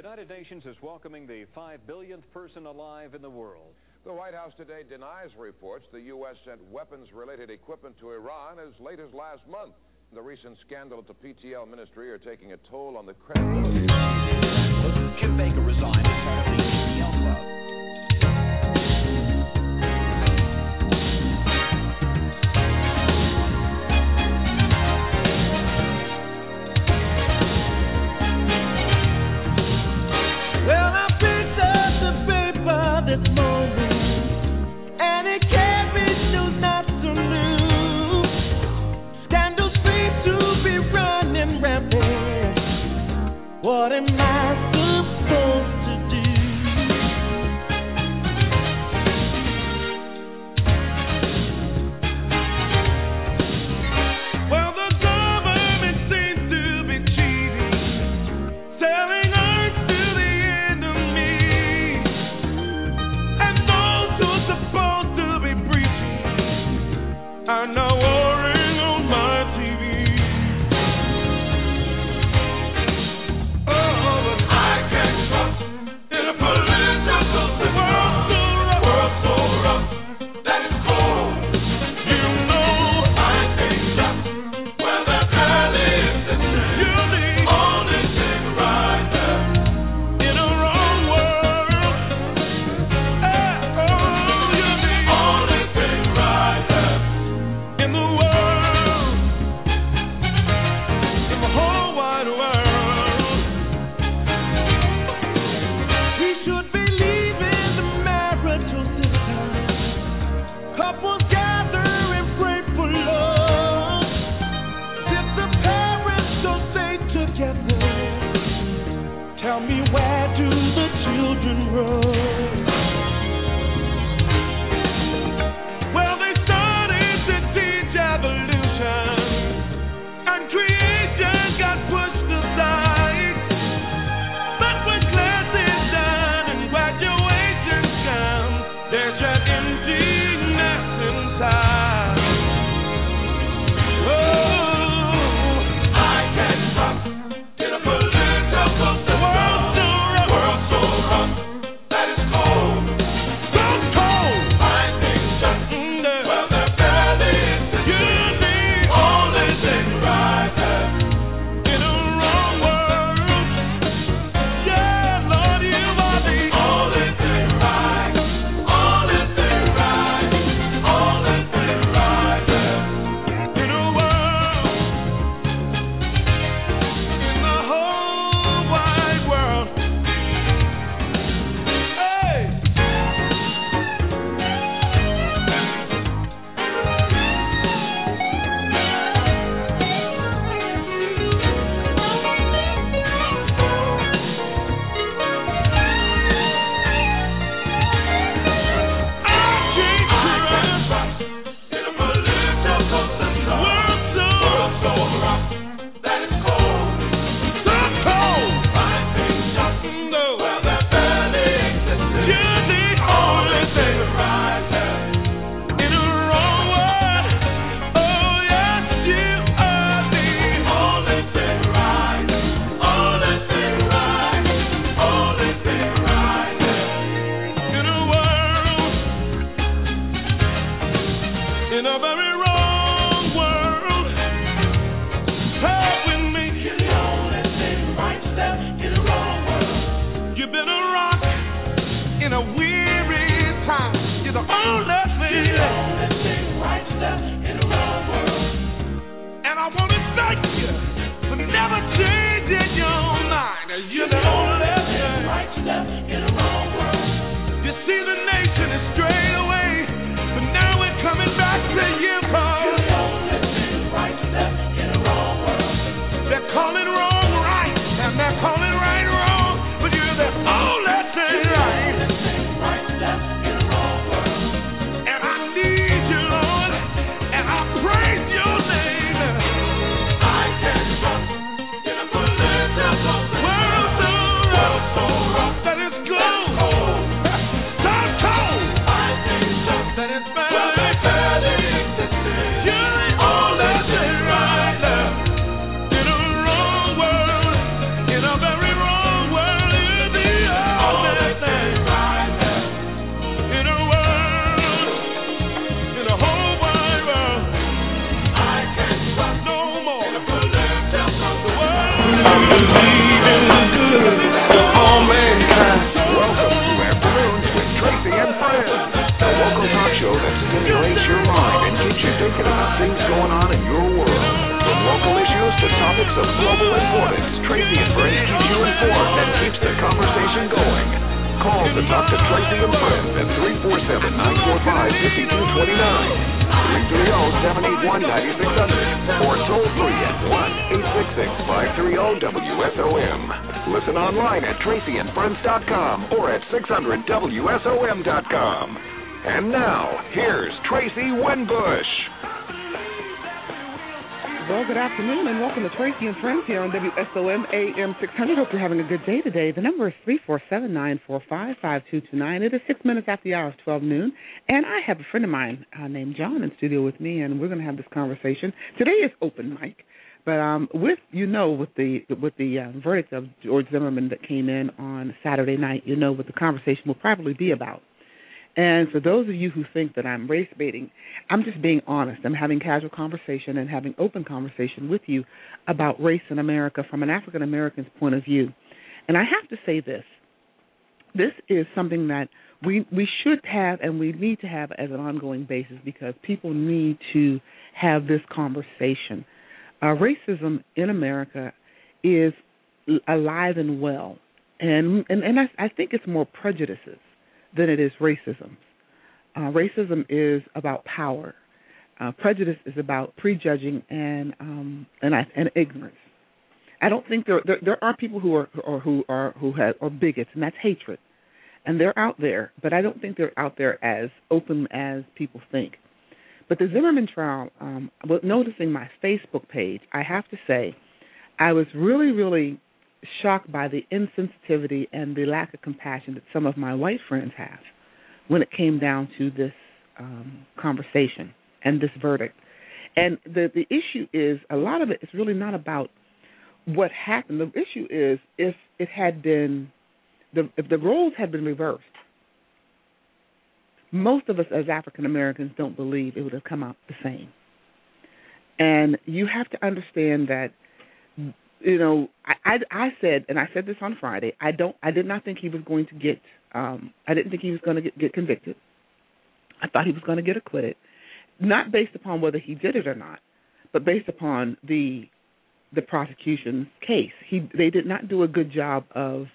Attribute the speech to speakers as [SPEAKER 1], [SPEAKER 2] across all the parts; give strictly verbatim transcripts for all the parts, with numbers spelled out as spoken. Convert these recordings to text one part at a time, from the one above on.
[SPEAKER 1] United Nations is welcoming the five billionth person alive in the world.
[SPEAKER 2] The White House today denies reports the U S sent weapons-related equipment to Iran as late as last month. The recent scandal at the P T L ministry are taking a toll on the credibility.
[SPEAKER 3] Kim Baker resigned as head of the P T L club.
[SPEAKER 4] Well, I picked up the paper this morning, and it carries news not so new. Scandals seem to be running rampant. What am I supposed to do? Well, the government seems to be cheating, selling earth to the enemy, and those who are supposed to be preaching are now warring on my T V. Tell me, where do the children roam? Well, they started to teach evolution, and creation got pushed aside. But when class is done and graduation comes, there's that emptiness inside. Oh, I can't stop in a political system. I can't
[SPEAKER 5] of global importance, Tracy and Friends keeps you informed and keeps the conversation going. Call to talk to Tracy and Friends at three four seven, nine four five, five two two nine, three three zero, seven eight one, nine six zero zero, or toll free at one eight six six, five three zero, W S O M. Listen online at tracy and friends dot com or at six hundred W S O M dot com. And now, here's Tracy Winbush.
[SPEAKER 6] Well, good afternoon, and welcome to Tracy and Friends here on W S O M A M six hundred. Hope you're having a good day today. The number is three four seven, nine four five, five two two nine. It is six minutes after the hour of twelve noon, and I have a friend of mine uh, named John in studio with me, and we're going to have this conversation. Today is open mic, but um, with you know with the with the uh, verdict of George Zimmerman that came in on Saturday night, you know what the conversation will probably be about. And for those of you who think that I'm race baiting, I'm just being honest. I'm having casual conversation and having open conversation with you about race in America from an African American's point of view. And I have to say this. This is something that we we should have and we need to have as an ongoing basis because people need to have this conversation. Uh, racism in America is alive and well. And, and, and I, I think it's more prejudices than it is racism. Uh, racism is about power. Uh, prejudice is about prejudging and um, and, I, and ignorance. I don't think there, there there are people who are or who are who have are bigots, and that's hatred, and they're out there. But I don't think they're out there as open as people think. But the Zimmerman trial, um, noticing my Facebook page, I have to say, I was really really shocked by the insensitivity and the lack of compassion that some of my white friends have when it came down to this um, conversation and this verdict. And the, the issue is, a lot of it is really not about what happened. The issue is if it had been, the, if the roles had been reversed, most of us as African Americans don't believe it would have come out the same. And you have to understand that, you know, I, I, I said, and I said this on Friday, I don't, I did not think he was going to get, um, I didn't think he was going to get, get convicted. I thought he was going to get acquitted, not based upon whether he did it or not, but based upon the the prosecution's case. He, they did not do a good job of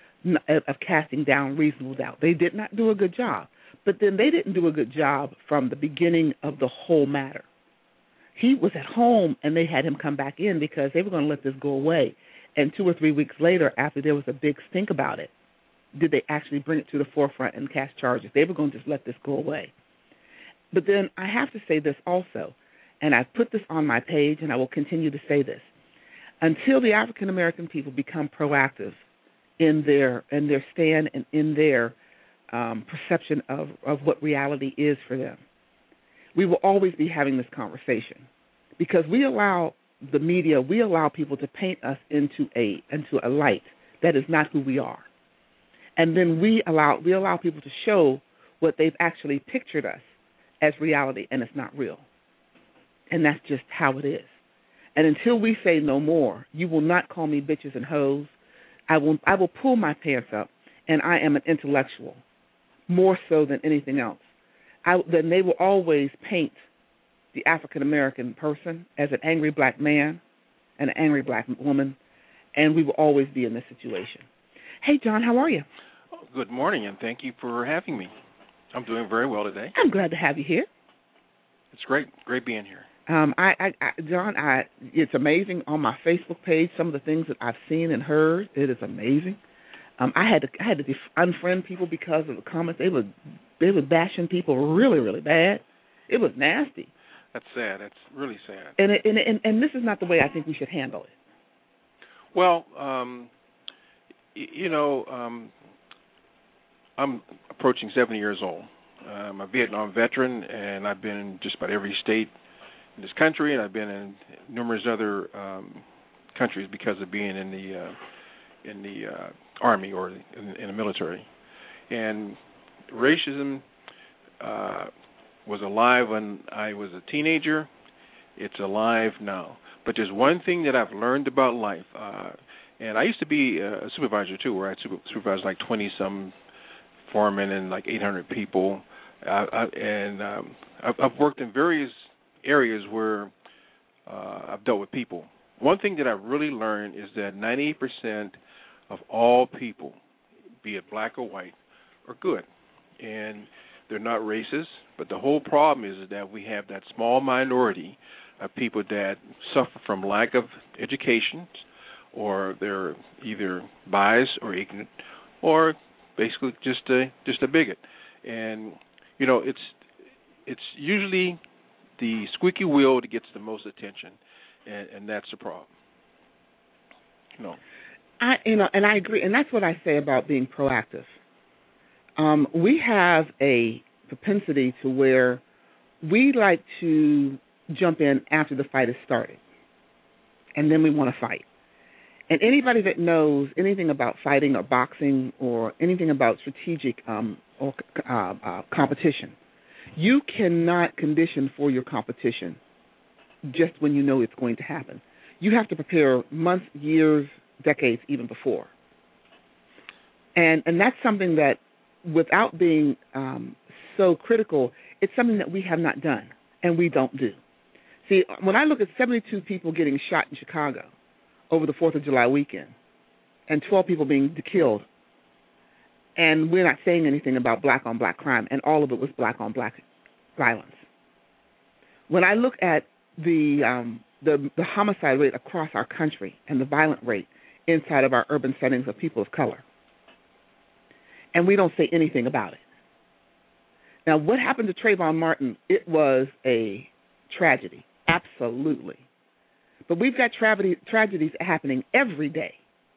[SPEAKER 6] of casting down reasonable doubt. They did not do a good job, but then they didn't do a good job from the beginning of the whole matter. He was at home, and they had him come back in because they were going to let this go away. And two or three weeks later, after there was a big stink about it, did they actually bring it to the forefront and cast charges? They were going to just let this go away. But then I have to say this also, and I put this on my page, and I will continue to say this. Until the African-American people become proactive in their in their stand and in their um, perception of, of what reality is for them, we will always be having this conversation because we allow the media, we allow people to paint us into a into a light that is not who we are. And then we allow we allow people to show what they've actually pictured us as reality, and it's not real. And that's just how it is. And until we say no more, you will not call me bitches and hoes. I will I will pull my pants up, and I am an intellectual, more so than anything else. I, then they will always paint the African-American person as an angry black man and an angry black woman, and we will always be in this situation. Hey, John, how are you?
[SPEAKER 7] Oh, good morning, and thank you for having me. I'm doing very well today.
[SPEAKER 6] I'm glad to have you here.
[SPEAKER 7] It's great, great being here.
[SPEAKER 6] Um, I, I, I, John, I, it's amazing on my Facebook page, some of the things that I've seen and heard. It is amazing. Um, I had to I had to def- unfriend people because of the comments. They were they were bashing people really really bad. It was nasty.
[SPEAKER 7] That's sad. That's really sad.
[SPEAKER 6] And it, and, and and this is not the way I think we should handle it.
[SPEAKER 7] Well, um, y- you know, um, I'm approaching seventy years old. I'm a Vietnam veteran, and I've been in just about every state in this country, and I've been in numerous other um, countries because of being in the uh, in the uh, Army or in, in the military. And racism uh, was alive when I was a teenager. It's alive now. But there's one thing that I've learned about life, uh, and I used to be a supervisor too, where I supervised like twenty-some foremen and like eight hundred people. I, I, and um, I've, I've worked in various areas where uh, I've dealt with people, one thing that I've really learned is that ninety-eight percent of all people, be it black or white, are good. And they're not racist, but the whole problem is that we have that small minority of people that suffer from lack of education, or they're either biased or ignorant, or basically just a just a bigot. And you know, it's it's usually the squeaky wheel that gets the most attention, and, and that's the problem. You know,
[SPEAKER 6] I you know, and I agree, and that's what I say about being proactive. Um, we have a propensity to where we like to jump in after the fight has started, and then we want to fight. And anybody that knows anything about fighting or boxing or anything about strategic um, or uh, uh, competition, you cannot condition for your competition just when you know it's going to happen. You have to prepare months, years, decades, even before. And and that's something that, without being um, so critical, it's something that we have not done and we don't do. See, when I look at seventy-two people getting shot in Chicago over the fourth of July weekend and twelve people being killed, and we're not saying anything about black-on-black crime, and all of it was black-on-black violence. When I look at the, um, the the homicide rate across our country and the violent rate inside of our urban settings of people of color, and we don't say anything about it. Now, what happened to Trayvon Martin? It was a tragedy, absolutely. But we've got tragedy, tragedies happening every day,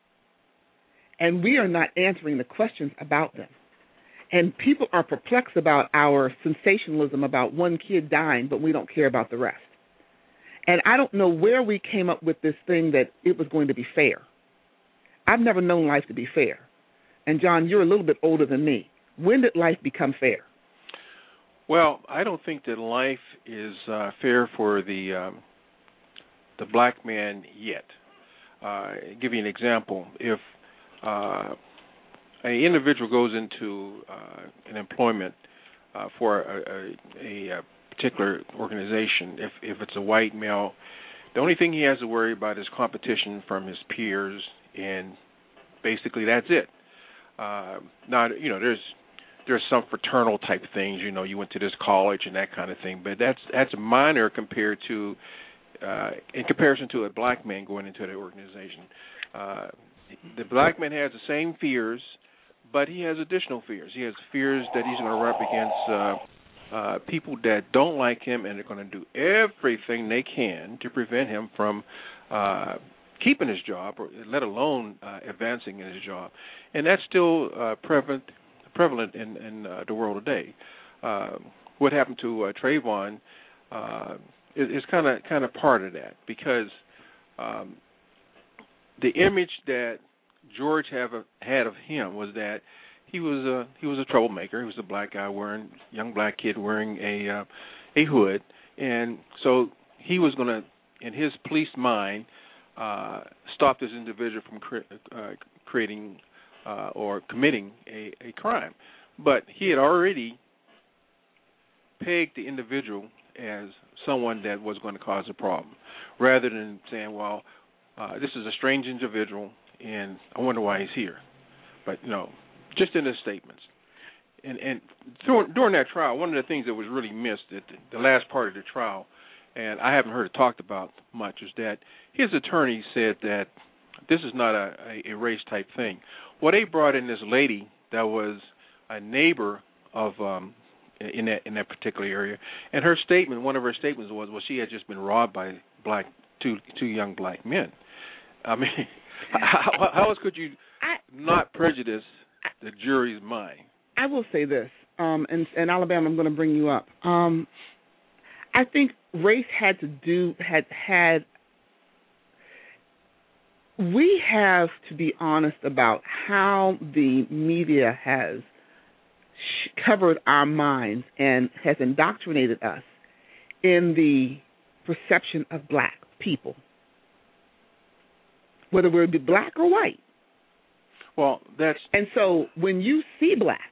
[SPEAKER 6] and we are not answering the questions about them. And people are perplexed about our sensationalism about one kid dying, but we don't care about the rest. And I don't know where we came up with this thing that it was going to be fair. I've never known life to be fair. And, John, you're a little bit older than me. When did life become fair?
[SPEAKER 7] Well, I don't think that life is uh, fair for the um, the black man yet. Uh, I'll give you an example. If uh, an individual goes into uh, an employment uh, for a, a, a particular organization, if, if it's a white male, the only thing he has to worry about is competition from his peers, and basically that's it. Uh, now, you know, there's there's some fraternal type things, you know, you went to this college and that kind of thing, but that's that's minor compared to, uh, in comparison to a black man going into the organization. Uh, the black man has the same fears, but he has additional fears. He has fears that he's going to run up against uh, uh, people that don't like him, and they're going to do everything they can to prevent him from uh, keeping his job, or let alone uh, advancing in his job. And that's still uh, prevalent prevalent in, in uh, the world today. Uh, what happened to uh, Trayvon uh, is kind of kind of part of that, because um, the image that George have a, had of him was that he was a he was a troublemaker. He was a black guy wearing young black kid wearing a uh, a hood, and so he was going to, in his police mind, uh, stop this individual from cre- uh, creating uh, or committing a, a crime. But he had already pegged the individual as someone that was going to cause a problem, rather than saying, well, uh, this is a strange individual, and I wonder why he's here. But, you know, just in his statements. And, and during, during that trial, one of the things that was really missed at the, the last part of the trial, and I haven't heard it talked about much, is that his attorney said that this is not a, a, a race-type thing. Well, they brought in this lady that was a neighbor of um, in that in that particular area, and her statement, one of her statements was, well, she had just been robbed by black two two young black men. I mean, how, how else could you
[SPEAKER 6] I,
[SPEAKER 7] not prejudice the jury's mind?
[SPEAKER 6] I will say this, um, and, and Alabama, I'm going to bring you up. Um, I think race had to do had had. We have to be honest about how the media has sh- covered our minds and has indoctrinated us in the perception of black people, whether we're black or white.
[SPEAKER 7] Well, that's
[SPEAKER 6] and so when you see black,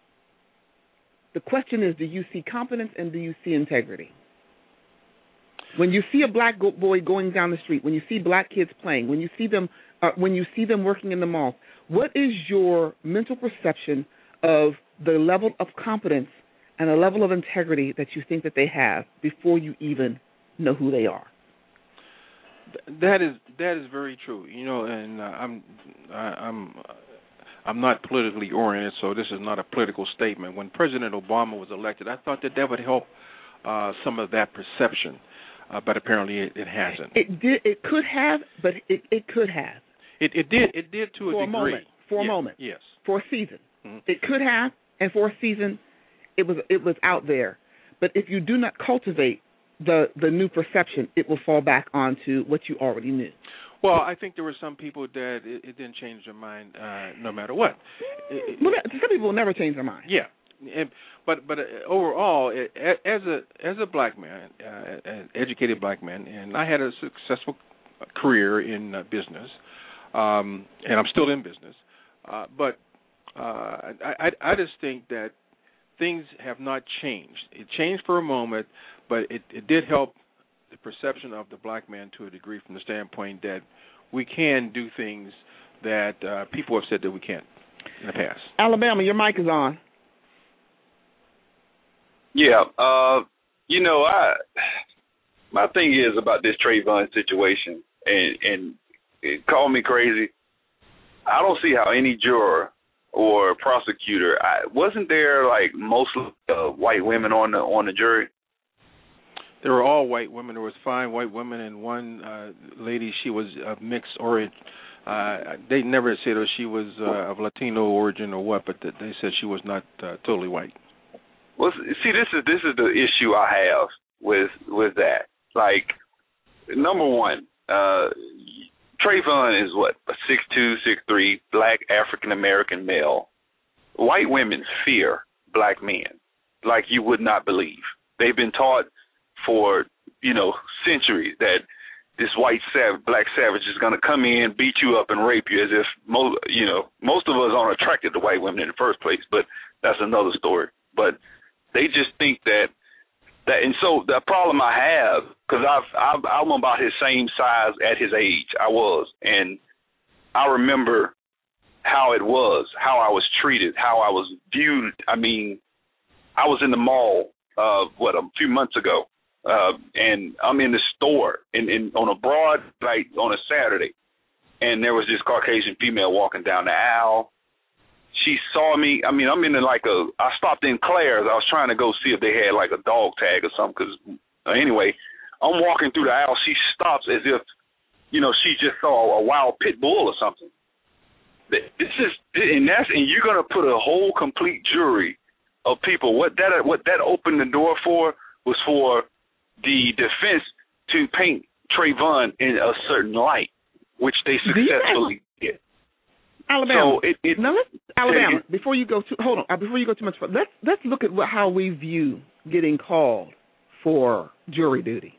[SPEAKER 6] the question is, do you see competence and do you see integrity? When you see a black go- boy going down the street, when you see black kids playing, when you see them, uh, when you see them working in the mall, what is your mental perception of the level of competence and the level of integrity that you think that they have before you even know who they are?
[SPEAKER 7] That is that is very true. You know, and uh, I'm I, I'm I'm not politically oriented, so this is not a political statement. When President Obama was elected, I thought that that would help uh, some of that perception, uh, but apparently it, it hasn't.
[SPEAKER 6] It did. It could have, but it, it could have.
[SPEAKER 7] It, it did. It did to a
[SPEAKER 6] for
[SPEAKER 7] degree.
[SPEAKER 6] A moment, for
[SPEAKER 7] yeah,
[SPEAKER 6] a moment.
[SPEAKER 7] Yes.
[SPEAKER 6] For a season.
[SPEAKER 7] Mm-hmm.
[SPEAKER 6] It could have, and for a season, it was it was out there. But if you do not cultivate the the new perception, it will fall back onto what you already knew.
[SPEAKER 7] Well, I think there were some people that it, it didn't change their mind uh, no matter what. It,
[SPEAKER 6] well, some people will never change their mind.
[SPEAKER 7] Yeah, and, but but uh, overall, it, as a as a black man, uh, an educated black man, and I had a successful career in uh, business, um, and I'm still in business. Uh, but uh, I, I I just think that things have not changed. It changed for a moment, but it, it did help the perception of the black man to a degree from the standpoint that we can do things that uh, people have said that we can't in the past.
[SPEAKER 6] Alabama, your mic is on.
[SPEAKER 8] Yeah, uh, you know, I my thing is about this Trayvon situation, and, and it called me crazy. I don't see how any juror or prosecutor, I, wasn't there like mostly uh, white women on the on the jury?
[SPEAKER 7] They were all white women. There was five white women and one uh, lady. She was of mixed origin. Uh, they never said that she was uh, of Latino origin or what, but they said she was not uh, totally white.
[SPEAKER 8] Well, see, this is this is the issue I have with with that. Like, number one, uh, Trayvon is what, a six two, six three, black African-American male. White women fear black men like you would not believe. They've been taught for, you know, centuries that this white sav- black savage is going to come in, beat you up, and rape you as if, most, you know, most of us aren't attracted to white women in the first place, but that's another story. But they just think that, that and so the problem I have, because I've, I've, I'm about his same size at his age, I was, and I remember how it was, how I was treated, how I was viewed. I mean, I was in the mall, uh, what, a few months ago, uh, and I'm in the store in, in on a broad light on a Saturday, and there was this Caucasian female walking down the aisle. She saw me. I mean, I'm in like a, I stopped in Claire's. I was trying to go see if they had like a dog tag or something, because uh, anyway, I'm walking through the aisle. She stops as if, you know, she just saw a wild pit bull or something. This is, and that's, and you're going to put a whole complete jury of people. What that what that opened the door for was for the defense to paint Trayvon in a certain light, which they successfully did.
[SPEAKER 6] Alabama.
[SPEAKER 8] So it, it,
[SPEAKER 6] now let's Alabama. It, before you go too, hold on. Uh, before you go too much further, let's let's look at what, how we view getting called for jury duty.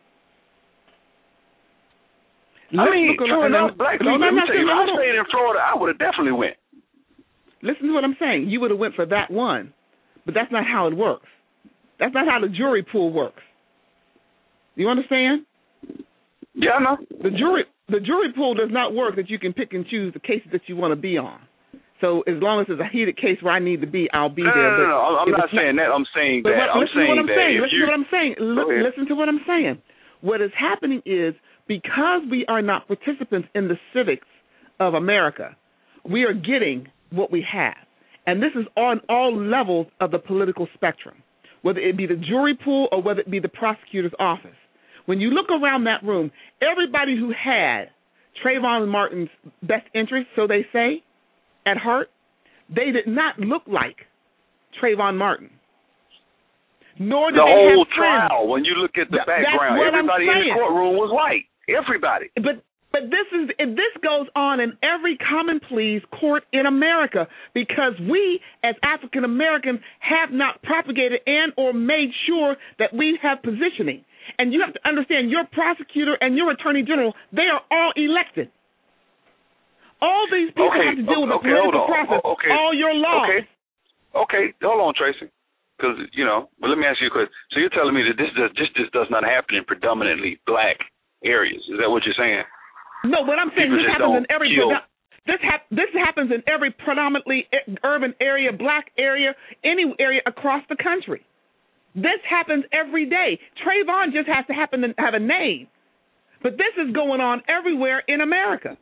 [SPEAKER 8] Let's I mean, true enough, black people.
[SPEAKER 6] No, no, no,
[SPEAKER 8] if I stayed in Florida, I would have definitely went.
[SPEAKER 6] Listen to what I'm saying. You would have went for that one, but that's not how it works. That's not how the jury pool works. You understand?
[SPEAKER 8] Yeah, I know.
[SPEAKER 6] The jury the jury pool does not work that you can pick and choose the cases that you want to be on. So as long as it's a heated case where I need to be, I'll be
[SPEAKER 8] no,
[SPEAKER 6] there.
[SPEAKER 8] No, no, no. I'm not saying not, that. I'm saying that.
[SPEAKER 6] What,
[SPEAKER 8] I'm
[SPEAKER 6] listen
[SPEAKER 8] saying
[SPEAKER 6] to what I'm
[SPEAKER 8] that.
[SPEAKER 6] saying.
[SPEAKER 8] If
[SPEAKER 6] Listen
[SPEAKER 8] you,
[SPEAKER 6] to what I'm saying. Look, listen to what I'm saying. What is happening is, because we are not participants in the civics of America, we are getting what we have. And this is on all levels of the political spectrum, whether it be the jury pool or whether it be the prosecutor's office. When you look around that room, everybody who had Trayvon Martin's best interest, so they say, at heart, they did not look like Trayvon Martin. Nor did
[SPEAKER 8] the
[SPEAKER 6] they
[SPEAKER 8] whole
[SPEAKER 6] have friends.
[SPEAKER 8] trial, when you look at the
[SPEAKER 6] Th-
[SPEAKER 8] background, everybody in the courtroom was white. Everybody.
[SPEAKER 6] But but this is this goes on in every common pleas court in America, because we as African Americans have not propagated and or made sure that we have positioning. And you have to understand, your prosecutor and your attorney general, they are all elected. All these people
[SPEAKER 8] okay,
[SPEAKER 6] have to deal
[SPEAKER 8] okay,
[SPEAKER 6] with the
[SPEAKER 8] okay,
[SPEAKER 6] political
[SPEAKER 8] hold on.
[SPEAKER 6] process.
[SPEAKER 8] Okay.
[SPEAKER 6] All your laws.
[SPEAKER 8] Okay. Okay, hold on, Tracy. because, you know, but let me ask you a question. So you're telling me that this does, this just does not happen in predominantly black areas. Is that what you're saying?
[SPEAKER 6] No, what I'm saying,
[SPEAKER 8] People
[SPEAKER 6] this
[SPEAKER 8] just
[SPEAKER 6] happens in
[SPEAKER 8] don't
[SPEAKER 6] every
[SPEAKER 8] kill.
[SPEAKER 6] this hap- this happens in every predominantly urban area, black area, any area across the country. This happens every day. Trayvon just has to happen to have a name, but this is going on everywhere in America.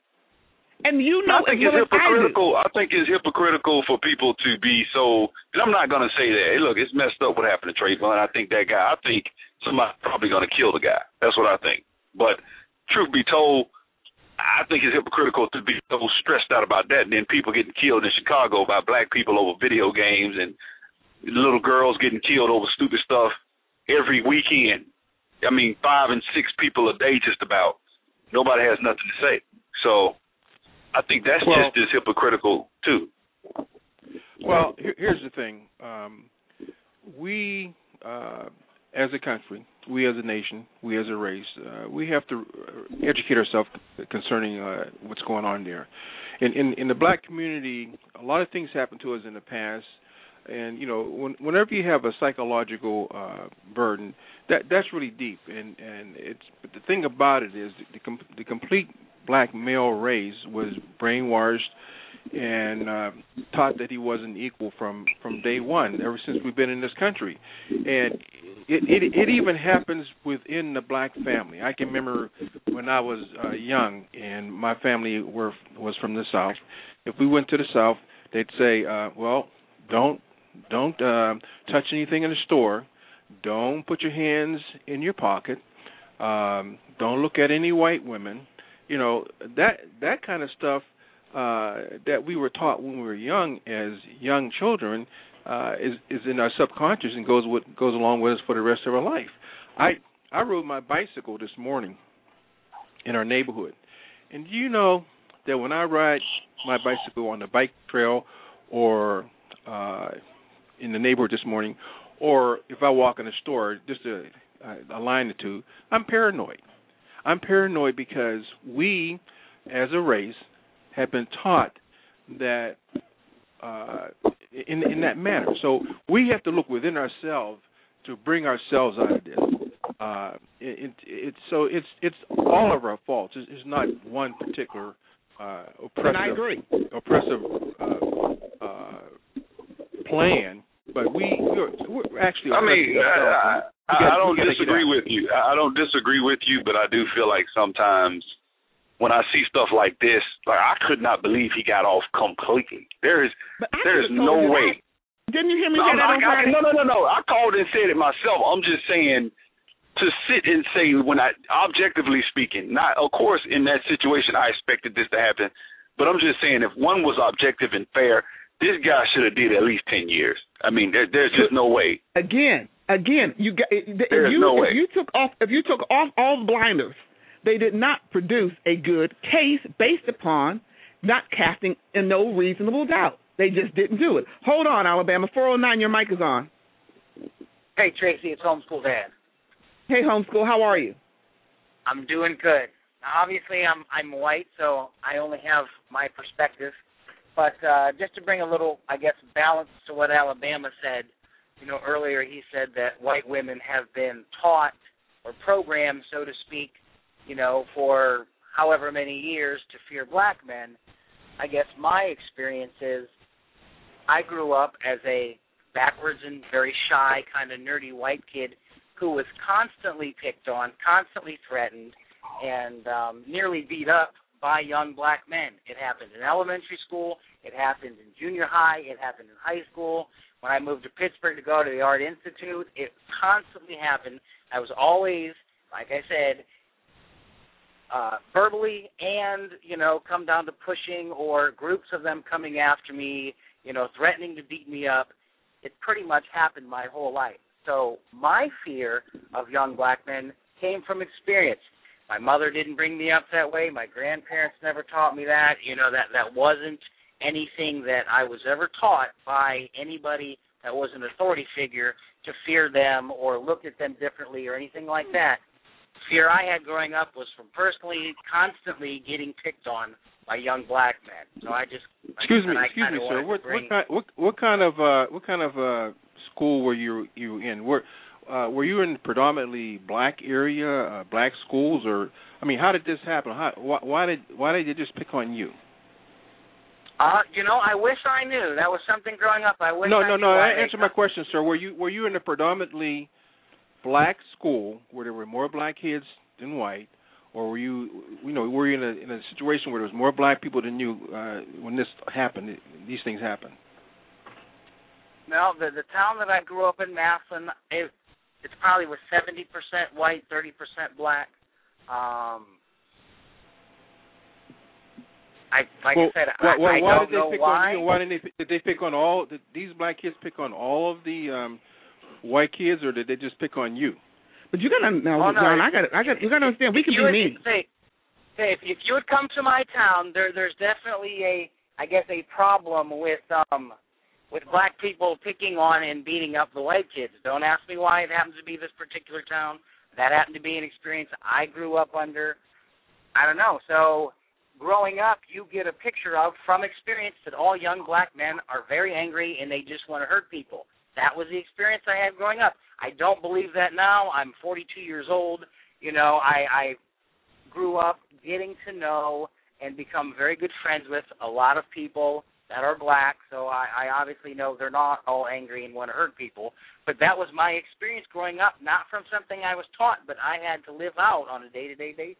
[SPEAKER 6] And you know,
[SPEAKER 8] I think
[SPEAKER 6] as
[SPEAKER 8] it's
[SPEAKER 6] well
[SPEAKER 8] hypocritical.
[SPEAKER 6] I,
[SPEAKER 8] I think it's hypocritical for people to be so. And I'm not going to say that. Hey, look, it's messed up what happened to Trayvon. I think that guy. I think somebody's probably going to kill the guy. That's what I think. But truth be told, I think it's hypocritical to be so stressed out about that. And then people getting killed in Chicago by black people over video games, and little girls getting killed over stupid stuff every weekend. I mean, five and six people a day, just about. Nobody has nothing to say. So I think that's
[SPEAKER 7] well,
[SPEAKER 8] just as hypocritical, too.
[SPEAKER 7] Well, here, here's the thing. Um, we, uh, as a country, we as a nation, we as a race, uh, we have to educate ourselves concerning uh, what's going on there. In, in, in the black community, a lot of things happened to us in the past. And, you know, when, whenever you have a psychological uh, burden, that that's really deep. And, and it's but the thing about it is the, com- the complete black male race was brainwashed and uh, taught that he wasn't equal from, from day one, ever since we've been in this country. And it, it, it even happens within the black family. I can remember when I was uh, young and my family were was from the South. If we went to the South, they'd say, uh, well, don't Don't uh, touch anything in the store. Don't put your hands in your pocket. Um, don't look at any white women. You know, that that kind of stuff uh, that we were taught when we were young, as young children, uh, is is in our subconscious and goes with, goes along with us for the rest of our life. I I rode my bicycle this morning in our neighborhood, and do you know that when I ride my bicycle on the bike trail or uh, in the neighborhood this morning, or if I walk in a store, just a, a line or two, I'm paranoid. I'm paranoid because we, as a race, have been taught that uh, in in that manner. So we have to look within ourselves to bring ourselves out of this. Uh, it, it, it's so it's it's all of our faults. It's, it's not one particular uh, oppressive
[SPEAKER 6] and I agree.
[SPEAKER 7] oppressive uh, uh, plan. But we, we're, we're actually.
[SPEAKER 8] I mean, I, I,
[SPEAKER 7] gotta,
[SPEAKER 8] I don't disagree with you. I don't disagree with you, but I do feel like sometimes when I see stuff like this, like I could not believe he got off completely. There is, there is no way.
[SPEAKER 6] That. Didn't you hear me
[SPEAKER 8] no,
[SPEAKER 6] say that on
[SPEAKER 8] I,
[SPEAKER 6] Friday?
[SPEAKER 8] No, no, no, no. I called and said it myself. I'm just saying to sit and say when I, objectively speaking, not of course in that situation I expected this to happen, but I'm just saying if one was objective and fair, this guy should have did at least ten years. I mean, there, there's just no way.
[SPEAKER 6] Again, again, you got. If
[SPEAKER 8] there's
[SPEAKER 6] you,
[SPEAKER 8] no way.
[SPEAKER 6] If you took off, if you took off all the blinders, they did not produce a good case based upon not casting in no reasonable doubt. They just didn't do it. Hold on, Alabama. four oh nine, your mic is on.
[SPEAKER 9] Hey, Tracy, it's Homeschool Dad.
[SPEAKER 6] Hey, Homeschool, how are you?
[SPEAKER 9] I'm doing good. Now, obviously, I'm I'm white, so I only have my perspective. But uh, just to bring a little, I guess, balance to what Alabama said, you know, earlier he said that white women have been taught or programmed, so to speak, you know, for however many years to fear black men. I guess my experience is I grew up as a backwards and very shy, kind of nerdy white kid who was constantly picked on, constantly threatened, and um, nearly beat up by young black men. It happened in elementary school. It happened in junior high. It happened in high school. When I moved to Pittsburgh to go to the Art Institute, it constantly happened. I was always, like I said, uh, verbally and, you know, come down to pushing or groups of them coming after me, you know, threatening to beat me up. It pretty much happened my whole life. So my fear of young black men came from experience. My mother didn't bring me up that way. My grandparents never taught me that. You know, that, that wasn't anything that I was ever taught by anybody that was an authority figure to fear them or look at them differently or anything like that. Fear I had growing up was from personally, constantly getting picked on by young black men. So I just
[SPEAKER 7] excuse
[SPEAKER 9] I,
[SPEAKER 7] me,
[SPEAKER 9] I
[SPEAKER 7] excuse me, sir. What,
[SPEAKER 9] bring,
[SPEAKER 7] what kind, what, what kind of, uh, what kind of uh, school were you you in? Were uh, were you in predominantly black area, uh, black schools, or I mean, how did this happen? How, why, why did why did they just pick on you?
[SPEAKER 9] Uh, you know, I wish I knew. That was something growing up. I wish.
[SPEAKER 7] No,
[SPEAKER 9] I
[SPEAKER 7] no,
[SPEAKER 9] knew
[SPEAKER 7] no.
[SPEAKER 9] why
[SPEAKER 7] Answer
[SPEAKER 9] they...
[SPEAKER 7] my question, sir. Were you were you in a predominantly black school where there were more black kids than white, or were you, you know, were you in a in a situation where there was more black people than you uh, when this happened? These things happen.
[SPEAKER 9] No, the the town that I grew up in, Massillon, it it's probably was seventy percent white, thirty percent black. Um, I like
[SPEAKER 7] well,
[SPEAKER 9] I said,
[SPEAKER 7] well,
[SPEAKER 9] I,
[SPEAKER 7] well,
[SPEAKER 9] I
[SPEAKER 7] why
[SPEAKER 9] don't
[SPEAKER 7] did they
[SPEAKER 9] know
[SPEAKER 7] pick
[SPEAKER 9] why.
[SPEAKER 7] On you? Why did they did they pick on all did these black kids pick on all of the um, white kids, or did they just pick on you?
[SPEAKER 6] But you gotta now,
[SPEAKER 9] oh, no,
[SPEAKER 6] John. I got I got you gotta understand. We can be
[SPEAKER 9] would,
[SPEAKER 6] mean.
[SPEAKER 9] Say, say if, if you would come to my town, there there's definitely a I guess a problem with um with black people picking on and beating up the white kids. Don't ask me why it happens to be this particular town. That happened to be an experience I grew up under. I don't know. So growing up, you get a picture of, from experience, that all young black men are very angry and they just want to hurt people. That was the experience I had growing up. I don't believe that now. I'm forty-two years old. You know, I, I grew up getting to know and become very good friends with a lot of people that are black, so I, I obviously know they're not all angry and want to hurt people. But that was my experience growing up, not from something I was taught, but I had to live out on a day-to-day basis.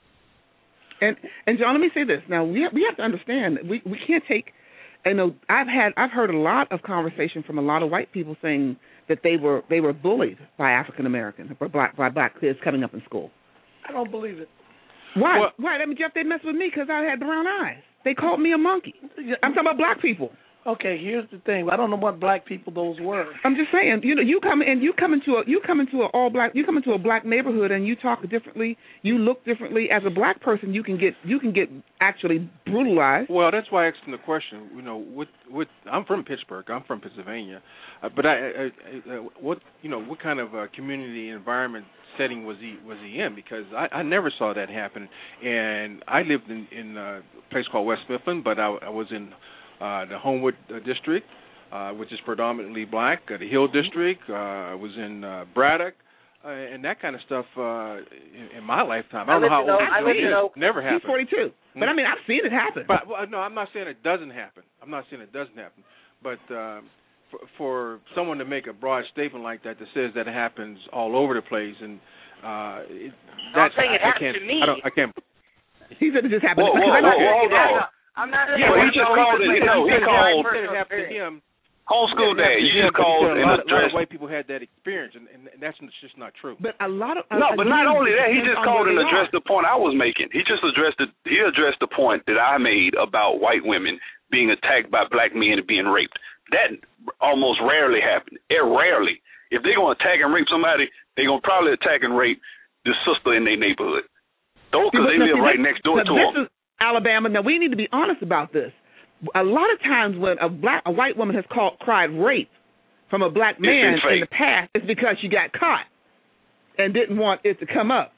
[SPEAKER 6] And and John, let me say this. Now we have, we have to understand that we we can't take. I know I've had I've heard a lot of conversation from a lot of white people saying that they were they were bullied by African Americans or black by black kids coming up in school.
[SPEAKER 10] I don't believe it.
[SPEAKER 6] Why?
[SPEAKER 7] Well,
[SPEAKER 6] Why? I mean, Jeff, they messed with me because I had brown eyes. They called me a monkey. I'm talking about black people.
[SPEAKER 10] Okay, here's the thing. I don't know what black people those were.
[SPEAKER 6] I'm just saying, you know, you come and you come into a you come into a all black you come into a black neighborhood and you talk differently, you look differently. As a black person, you can get you can get actually brutalized.
[SPEAKER 7] Well, that's why I asked him the question. You know, what what I'm from Pittsburgh. I'm from Pennsylvania, uh, but I, I, I uh, what you know what kind of uh, community environment setting was he was he in? Because I, I never saw that happen, and I lived in in a place called West Mifflin, but I, I was in Uh, the Homewood uh, district, uh, which is predominantly black, uh, the Hill district. Uh, I was in uh, Braddock, uh, and that kind of stuff uh, in, in my lifetime. I don't I know how old
[SPEAKER 9] I
[SPEAKER 7] it is. Never happened.
[SPEAKER 6] He's forty-two, mm-hmm. But I mean, I've seen it happen.
[SPEAKER 7] But well, no, I'm not saying it doesn't happen. I'm not saying it doesn't happen. But um, for, for someone to make a broad statement like that that says that it happens all over the place, and uh, it, that's,
[SPEAKER 9] I'm saying it
[SPEAKER 7] I,
[SPEAKER 9] happened
[SPEAKER 7] I can't,
[SPEAKER 9] to me.
[SPEAKER 7] I, don't, I can't.
[SPEAKER 6] He said it just happened.
[SPEAKER 8] Whoa, whoa, whoa, whoa, hold on.
[SPEAKER 9] I'm not.
[SPEAKER 8] Yeah, but he just called it. You know, he called.
[SPEAKER 7] It happened to him.
[SPEAKER 8] Homeschool dad. You just called
[SPEAKER 7] a
[SPEAKER 8] and
[SPEAKER 7] lot, a lot
[SPEAKER 8] addressed.
[SPEAKER 7] of white people had that experience, and, and that's just not true.
[SPEAKER 6] But a lot of uh,
[SPEAKER 8] no, but not only that, he just called and addressed
[SPEAKER 6] are.
[SPEAKER 8] the point I was making. He just addressed the he addressed the point that I made about white women being attacked by black men and being raped. That almost rarely happens. It rarely. If they're gonna attack and rape somebody, they're gonna probably attack and rape the sister in their neighborhood. Those because they live right next door to them.
[SPEAKER 6] Alabama. Now we need to be honest about this. A lot of times when a black, a white woman has called, cried rape from a black man in the past, it's because she got caught and didn't want it to come up.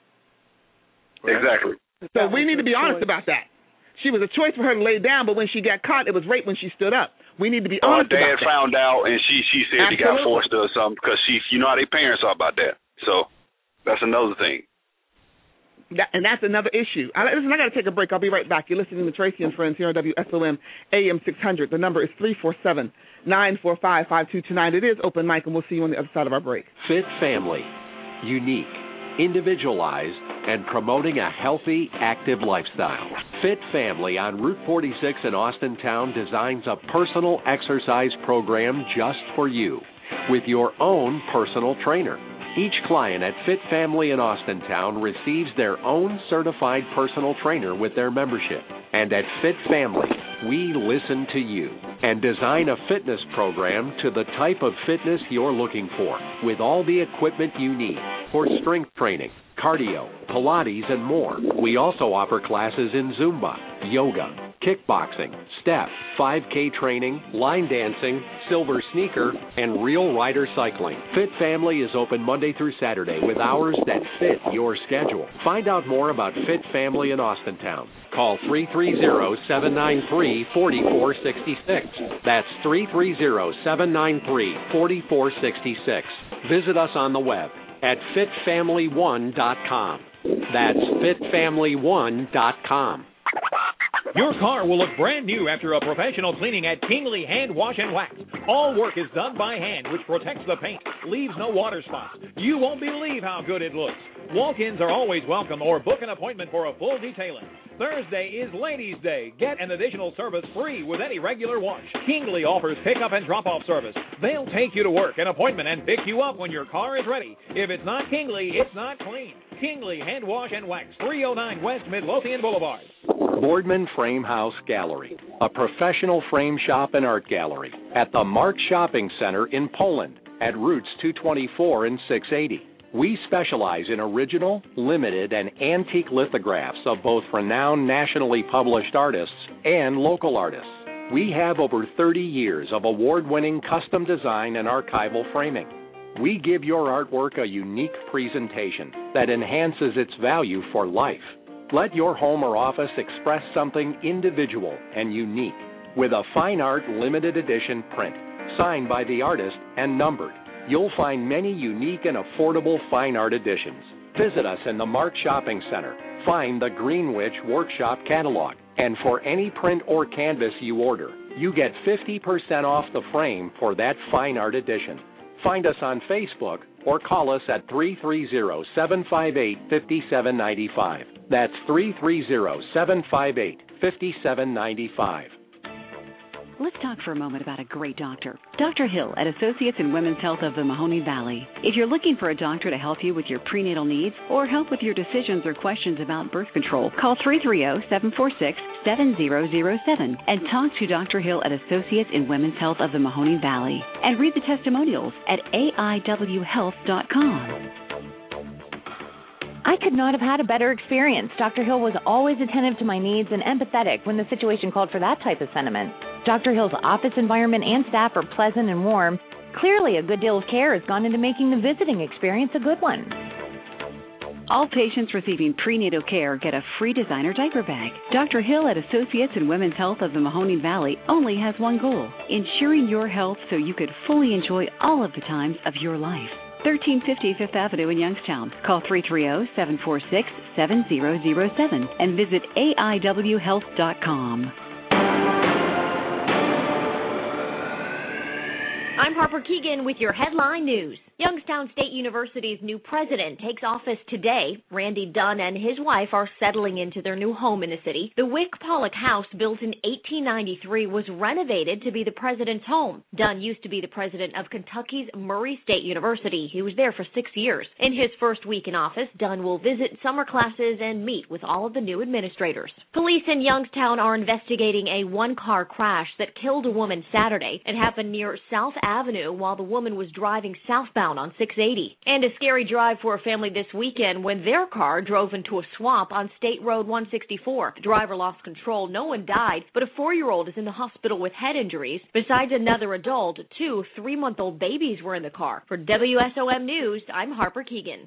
[SPEAKER 8] Exactly.
[SPEAKER 6] So we need to be honest about that. She was a choice for her to lay down, but when she got caught, it was rape when she stood up. We need to be
[SPEAKER 8] or
[SPEAKER 6] honest about that.
[SPEAKER 8] Her dad found out, and she she said
[SPEAKER 6] Absolutely.
[SPEAKER 8] he got forced to or something because she, you know how their parents are about that. So that's another thing.
[SPEAKER 6] That, and that's another issue. I, listen, I got to take a break. I'll be right back. You're listening to Tracy and Friends here on W S O M A M six hundred. The number is three four seven, nine four five, five two two nine. It is open mic, and we'll see you on the other side of our break.
[SPEAKER 11] Fit Family. Unique, individualized, and promoting a healthy, active lifestyle. Fit Family on Route forty-six in Austintown designs a personal exercise program just for you with your own personal trainer. Each client at Fit Family in Austintown receives their own certified personal trainer with their membership. And at Fit Family, we listen to you and design a fitness program to the type of fitness you're looking for, with all the equipment you need for strength training, cardio, Pilates, and more. We also offer classes in Zumba, yoga, kickboxing, step, five K training, line dancing, silver sneaker, and real rider cycling. Fit Family is open Monday through Saturday with hours that fit your schedule. Find out more about Fit Family in Austintown Call three three zero, seven nine three, four four six six. That's three three zero, seven nine three, four four six six. Visit us on the web at fit family one dot com. That's fit family one dot com.
[SPEAKER 12] Your car will look brand new after a professional cleaning at Kingley Hand Wash and Wax. All work is done by hand, which protects the paint, leaves no water spots. You won't believe how good it looks. Walk-ins are always welcome, or book an appointment for a full detailing. Thursday is Ladies' Day. Get an additional service free with any regular wash. Kingley offers pickup and drop-off service. They'll take you to work, an appointment, and pick you up when your car is ready. If it's not Kingley, it's not clean. Kingley Hand Wash and Wax, three oh nine West Midlothian Boulevard.
[SPEAKER 11] Boardman Frame House Gallery, a professional frame shop and art gallery at the Mark Shopping Center in Poland at Routes two twenty-four and six eighty. We specialize in original, limited, and antique lithographs of both renowned nationally published artists and local artists. We have over thirty years of award-winning custom design and archival framing. We give your artwork a unique presentation that enhances its value for life. Let your home or office express something individual and unique with a fine art limited edition print, signed by the artist and numbered. You'll find many unique and affordable fine art editions. Visit us in the Mark Shopping Center. Find the Greenwich Workshop Catalog. And for any print or canvas you order, you get fifty percent off the frame for that fine art edition. Find us on Facebook or call us at three three zero, seven five eight, five seven nine five. That's three three zero, seven five eight, five seven nine five.
[SPEAKER 13] Let's talk for a moment about a great doctor. Doctor Hill at Associates in Women's Health of the Mahoning Valley. If you're looking for a doctor to help you with your prenatal needs or help with your decisions or questions about birth control, call three three zero, seven four six, seven zero zero seven and talk to Doctor Hill at Associates in Women's Health of the Mahoning Valley. And read the testimonials at A I W health dot com.
[SPEAKER 14] I could not have had a better experience. Doctor Hill was always attentive to my needs and empathetic when the situation called for that type of sentiment. Doctor Hill's office environment and staff are pleasant and warm. Clearly, a good deal of care has gone into making the visiting experience a good one.
[SPEAKER 13] All patients receiving prenatal care get a free designer diaper bag. Doctor Hill at Associates in Women's Health of the Mahoning Valley only has one goal, ensuring your health so you could fully enjoy all of the times of your life. thirteen fifty Fifth Avenue in Youngstown. Call three three zero, seven four six, seven zero zero seven and visit A I W health dot com.
[SPEAKER 15] I'm Harper Keegan with your headline news. Youngstown State University's new president takes office today. Randy Dunn and his wife are settling into their new home in the city. The Wick Pollock House, built in eighteen ninety-three, was renovated to be the president's home. Dunn used to be the president of Kentucky's Murray State University. He was there for six years. In his first week in office, Dunn will visit summer classes and meet with all of the new administrators. Police in Youngstown are investigating a one-car crash that killed a woman Saturday. It happened near South Avenue while the woman was driving southbound on six eighty. And a scary drive for a family this weekend when their car drove into a swamp on State Road one sixty-four. The driver lost control. No one died, but a four-year-old is in the hospital with head injuries. Besides another adult, two three-month-old babies were in the car. For W S O M News, I'm Harper Keegan.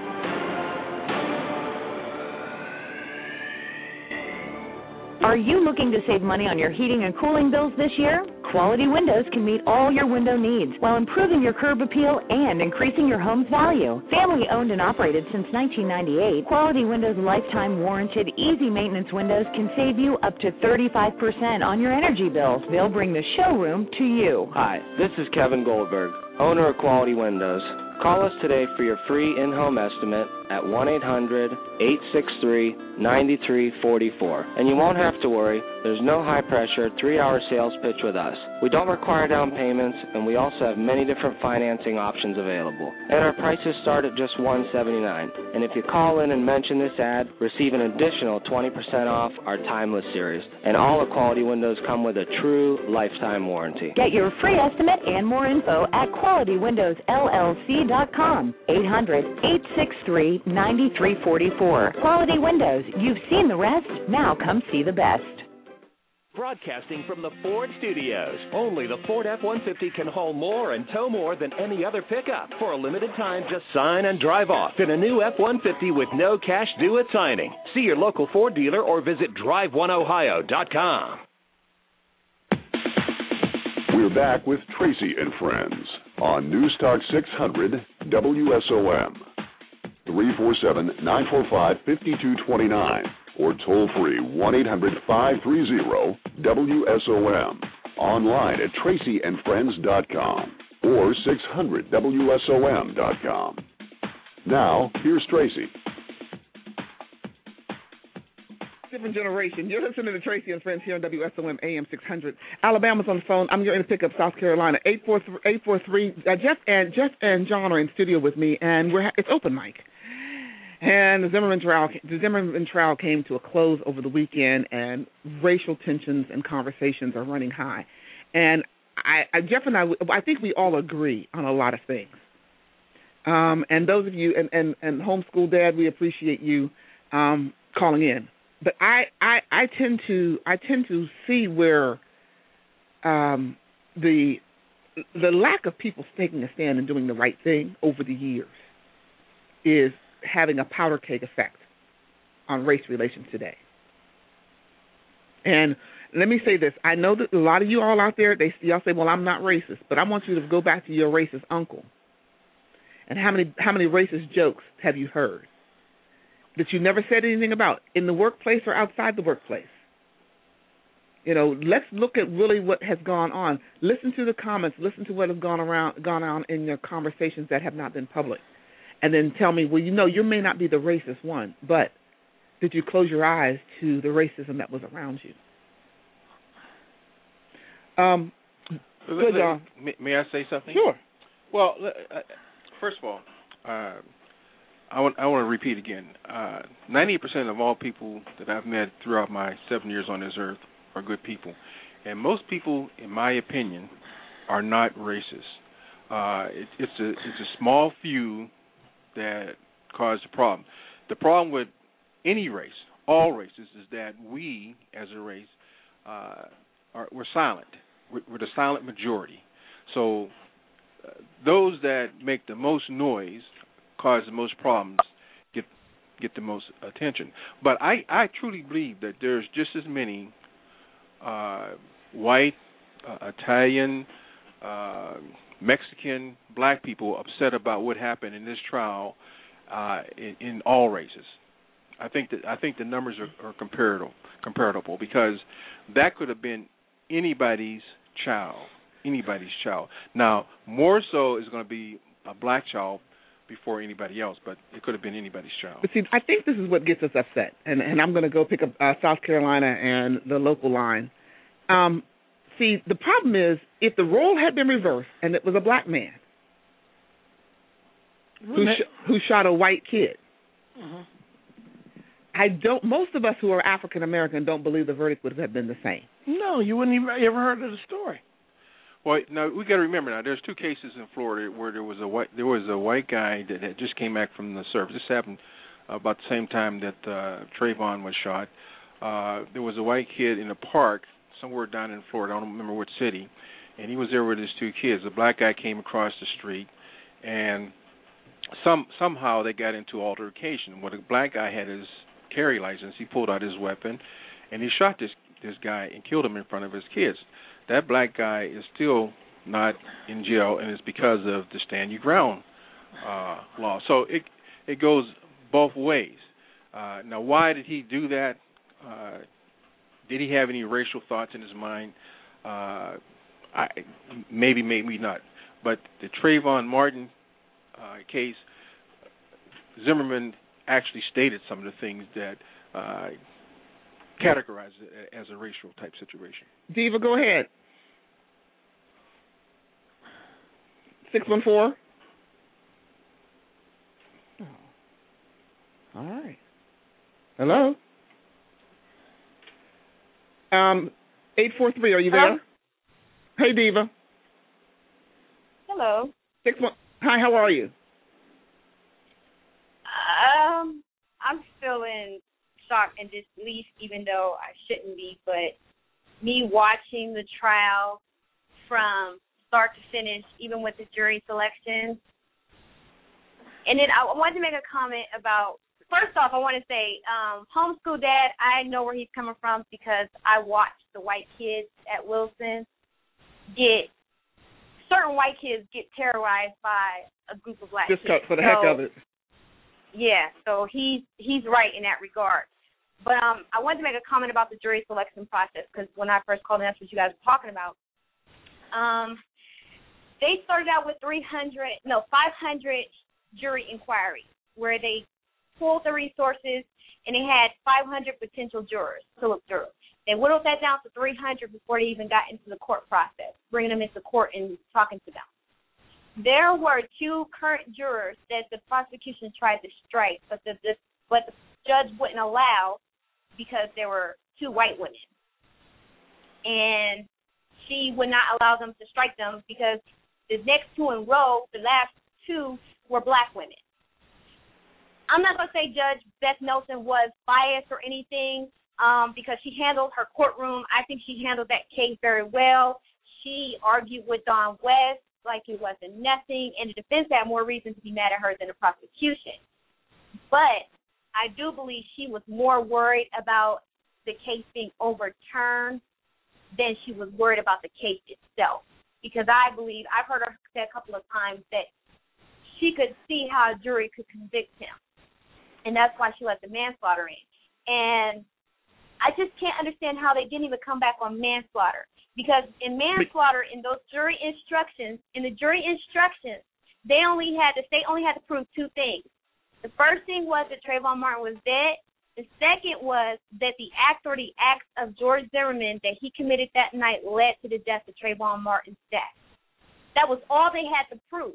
[SPEAKER 14] Are you looking to save money on your heating and cooling bills this year? Quality Windows can meet all your window needs while improving your curb appeal and increasing your home's value. Family owned and operated since nineteen ninety-eight, Quality Windows lifetime warranted easy maintenance windows can save you up to thirty-five percent on your energy bills. They'll bring the showroom to you.
[SPEAKER 16] Hi, this is Kevin Goldberg, owner of Quality Windows. Call us today for your free in-home estimate at one eight hundred, eight six three, nine three four four. And you won't have to worry, there's no high-pressure three-hour sales pitch with us. We don't require down payments, and we also have many different financing options available. And our prices start at just one hundred seventy-nine dollars. And if you call in and mention this ad, receive an additional twenty percent off our Timeless series. And all the Quality Windows come with a true lifetime warranty.
[SPEAKER 14] Get your free estimate and more info at quality windows L L C dot com. eight hundred, eight six three, nine three four four. Quality Windows. You've seen the rest. Now come see the best.
[SPEAKER 11] Broadcasting from the Ford Studios. Only the Ford F one fifty can haul more and tow more than any other pickup. For a limited time, just sign and drive off in a new F one fifty with no cash due at signing. See your local Ford dealer or visit drive one ohio dot com.
[SPEAKER 5] We're back with Tracy and Friends on News Talk six hundred W S O M. three four seven, nine four five, five two two nine. Or toll free one eight hundred, five three zero, W S O M. Online at tracy and friends dot com or six hundred W S O M dot com. Now, here's Tracy.
[SPEAKER 6] Different generation. You're listening to Tracy and Friends here on W S O M A M six hundred. Alabama's on the phone. I'm going to pick up South Carolina. eight four three. Uh, Jeff and Jeff and John are in studio with me, and we're it's open mic. And the Zimmerman trial, the Zimmerman trial came to a close over the weekend, and racial tensions and conversations are running high. And I, I, Jeff and I, I think we all agree on a lot of things. Um, and those of you, and, and, and homeschool dad, we appreciate you um, calling in. But I, I, I tend to, I tend to see where um, the the lack of people taking a stand and doing the right thing over the years is having a powder keg effect on race relations today. And let me say this. I know that a lot of you all out there, they y'all say, well, I'm not racist, but I want you to go back to your racist uncle. And how many how many racist jokes have you heard that you never said anything about in the workplace or outside the workplace? You know, let's look at really what has gone on. Listen to the comments. Listen to what has gone around, gone on in your conversations that have not been public. And then tell me, well, you know, you may not be the racist one, but did you close your eyes to the racism that was around you? Um, good, uh,
[SPEAKER 7] may, may I say something?
[SPEAKER 6] Sure.
[SPEAKER 7] Well, uh, first of all, uh, I want I want to repeat again. Uh, ninety percent of all people that I've met throughout my seven years on this earth are good people, and most people, in my opinion, are not racist. Uh, it, it's a it's a small few that cause the problem. The problem with any race, all races, is that we, as a race, uh, are we're silent. We're, we're the silent majority. So uh, those that make the most noise, cause the most problems, get get the most attention. But I, I truly believe that there's just as many uh, white, uh, Italian, uh, Mexican, black people upset about what happened in this trial uh, in, in all races. I think that I think the numbers are, are comparable, comparable because that could have been anybody's child, anybody's child. Now, more so is going to be a black child before anybody else, but it could have been anybody's child.
[SPEAKER 6] But see, I think this is what gets us upset, and, and I'm going to go pick up uh, South Carolina and the local line. Um, See, the problem is, if the role had been reversed and it was a black man who, sh- who shot a white kid,
[SPEAKER 10] uh-huh.
[SPEAKER 6] I don't. Most of us who are African American don't believe the verdict would have been the same.
[SPEAKER 10] No, you wouldn't even ever heard of the story.
[SPEAKER 7] Well, now we got to remember now. There's two cases in Florida where there was a white there was a white guy that, that just came back from the service. This happened about the same time that uh, Trayvon was shot. Uh, there was a white kid in a park somewhere down in Florida, I don't remember which city, and he was there with his two kids. The black guy came across the street, and some somehow they got into altercation. When the black guy had his carry license, he pulled out his weapon, and he shot this this guy and killed him in front of his kids. That black guy is still not in jail, and it's because of the Stand Your Ground uh, law. So it it goes both ways. Uh, now, why did he do that? Uh, Did he have any racial thoughts in his mind? Uh, I, maybe, maybe not. But the Trayvon Martin uh, case, Zimmerman actually stated some of the things that uh, categorize it as a racial type situation.
[SPEAKER 6] Diva, go ahead. six one four. Oh. All right. Hello? Um, eight four three, are you there?
[SPEAKER 17] Hello?
[SPEAKER 6] Hey, Diva.
[SPEAKER 17] Hello.
[SPEAKER 6] Six one. Hi, how are you?
[SPEAKER 17] Um, I'm still in shock and disbelief, even though I shouldn't be. But me watching the trial from start to finish, even with the jury selection. And then I wanted to make a comment about, first off, I want to say, um, homeschool dad, I know where he's coming from because I watched the white kids at Wilson get, certain white kids get terrorized by a group of black
[SPEAKER 6] Just
[SPEAKER 17] kids.
[SPEAKER 6] Just for the
[SPEAKER 17] so,
[SPEAKER 6] heck of it.
[SPEAKER 17] Yeah, so he's, he's right in that regard. But um, I wanted to make a comment about the jury selection process because when I first called in, that's what you guys were talking about. Um, they started out with three hundred, no, five hundred jury inquiries where they pulled the resources and they had five hundred potential jurors to look through. They whittled that down to three hundred before they even got into the court process, bringing them into court and talking to them. There were two current jurors that the prosecution tried to strike, but the, the but the judge wouldn't allow because there were two white women. And she would not allow them to strike them because the next two in row, the last two, were black women. I'm not going to say Judge Beth Nelson was biased or anything um, because she handled her courtroom. I think she handled that case very well. She argued with Don West like it wasn't nothing, and the defense had more reason to be mad at her than the prosecution. But I do believe she was more worried about the case being overturned than she was worried about the case itself. Because I believe, I've heard her say a couple of times that she could see how a jury could convict him. And that's why she let the manslaughter in. And I just can't understand how they didn't even come back on manslaughter. Because in manslaughter, in those jury instructions, in the jury instructions, they only had, the state only had to prove two things. The first thing was that Trayvon Martin was dead. The second was that the act or the acts of George Zimmerman that he committed that night led to the death of Trayvon Martin's death. That was all they had to prove.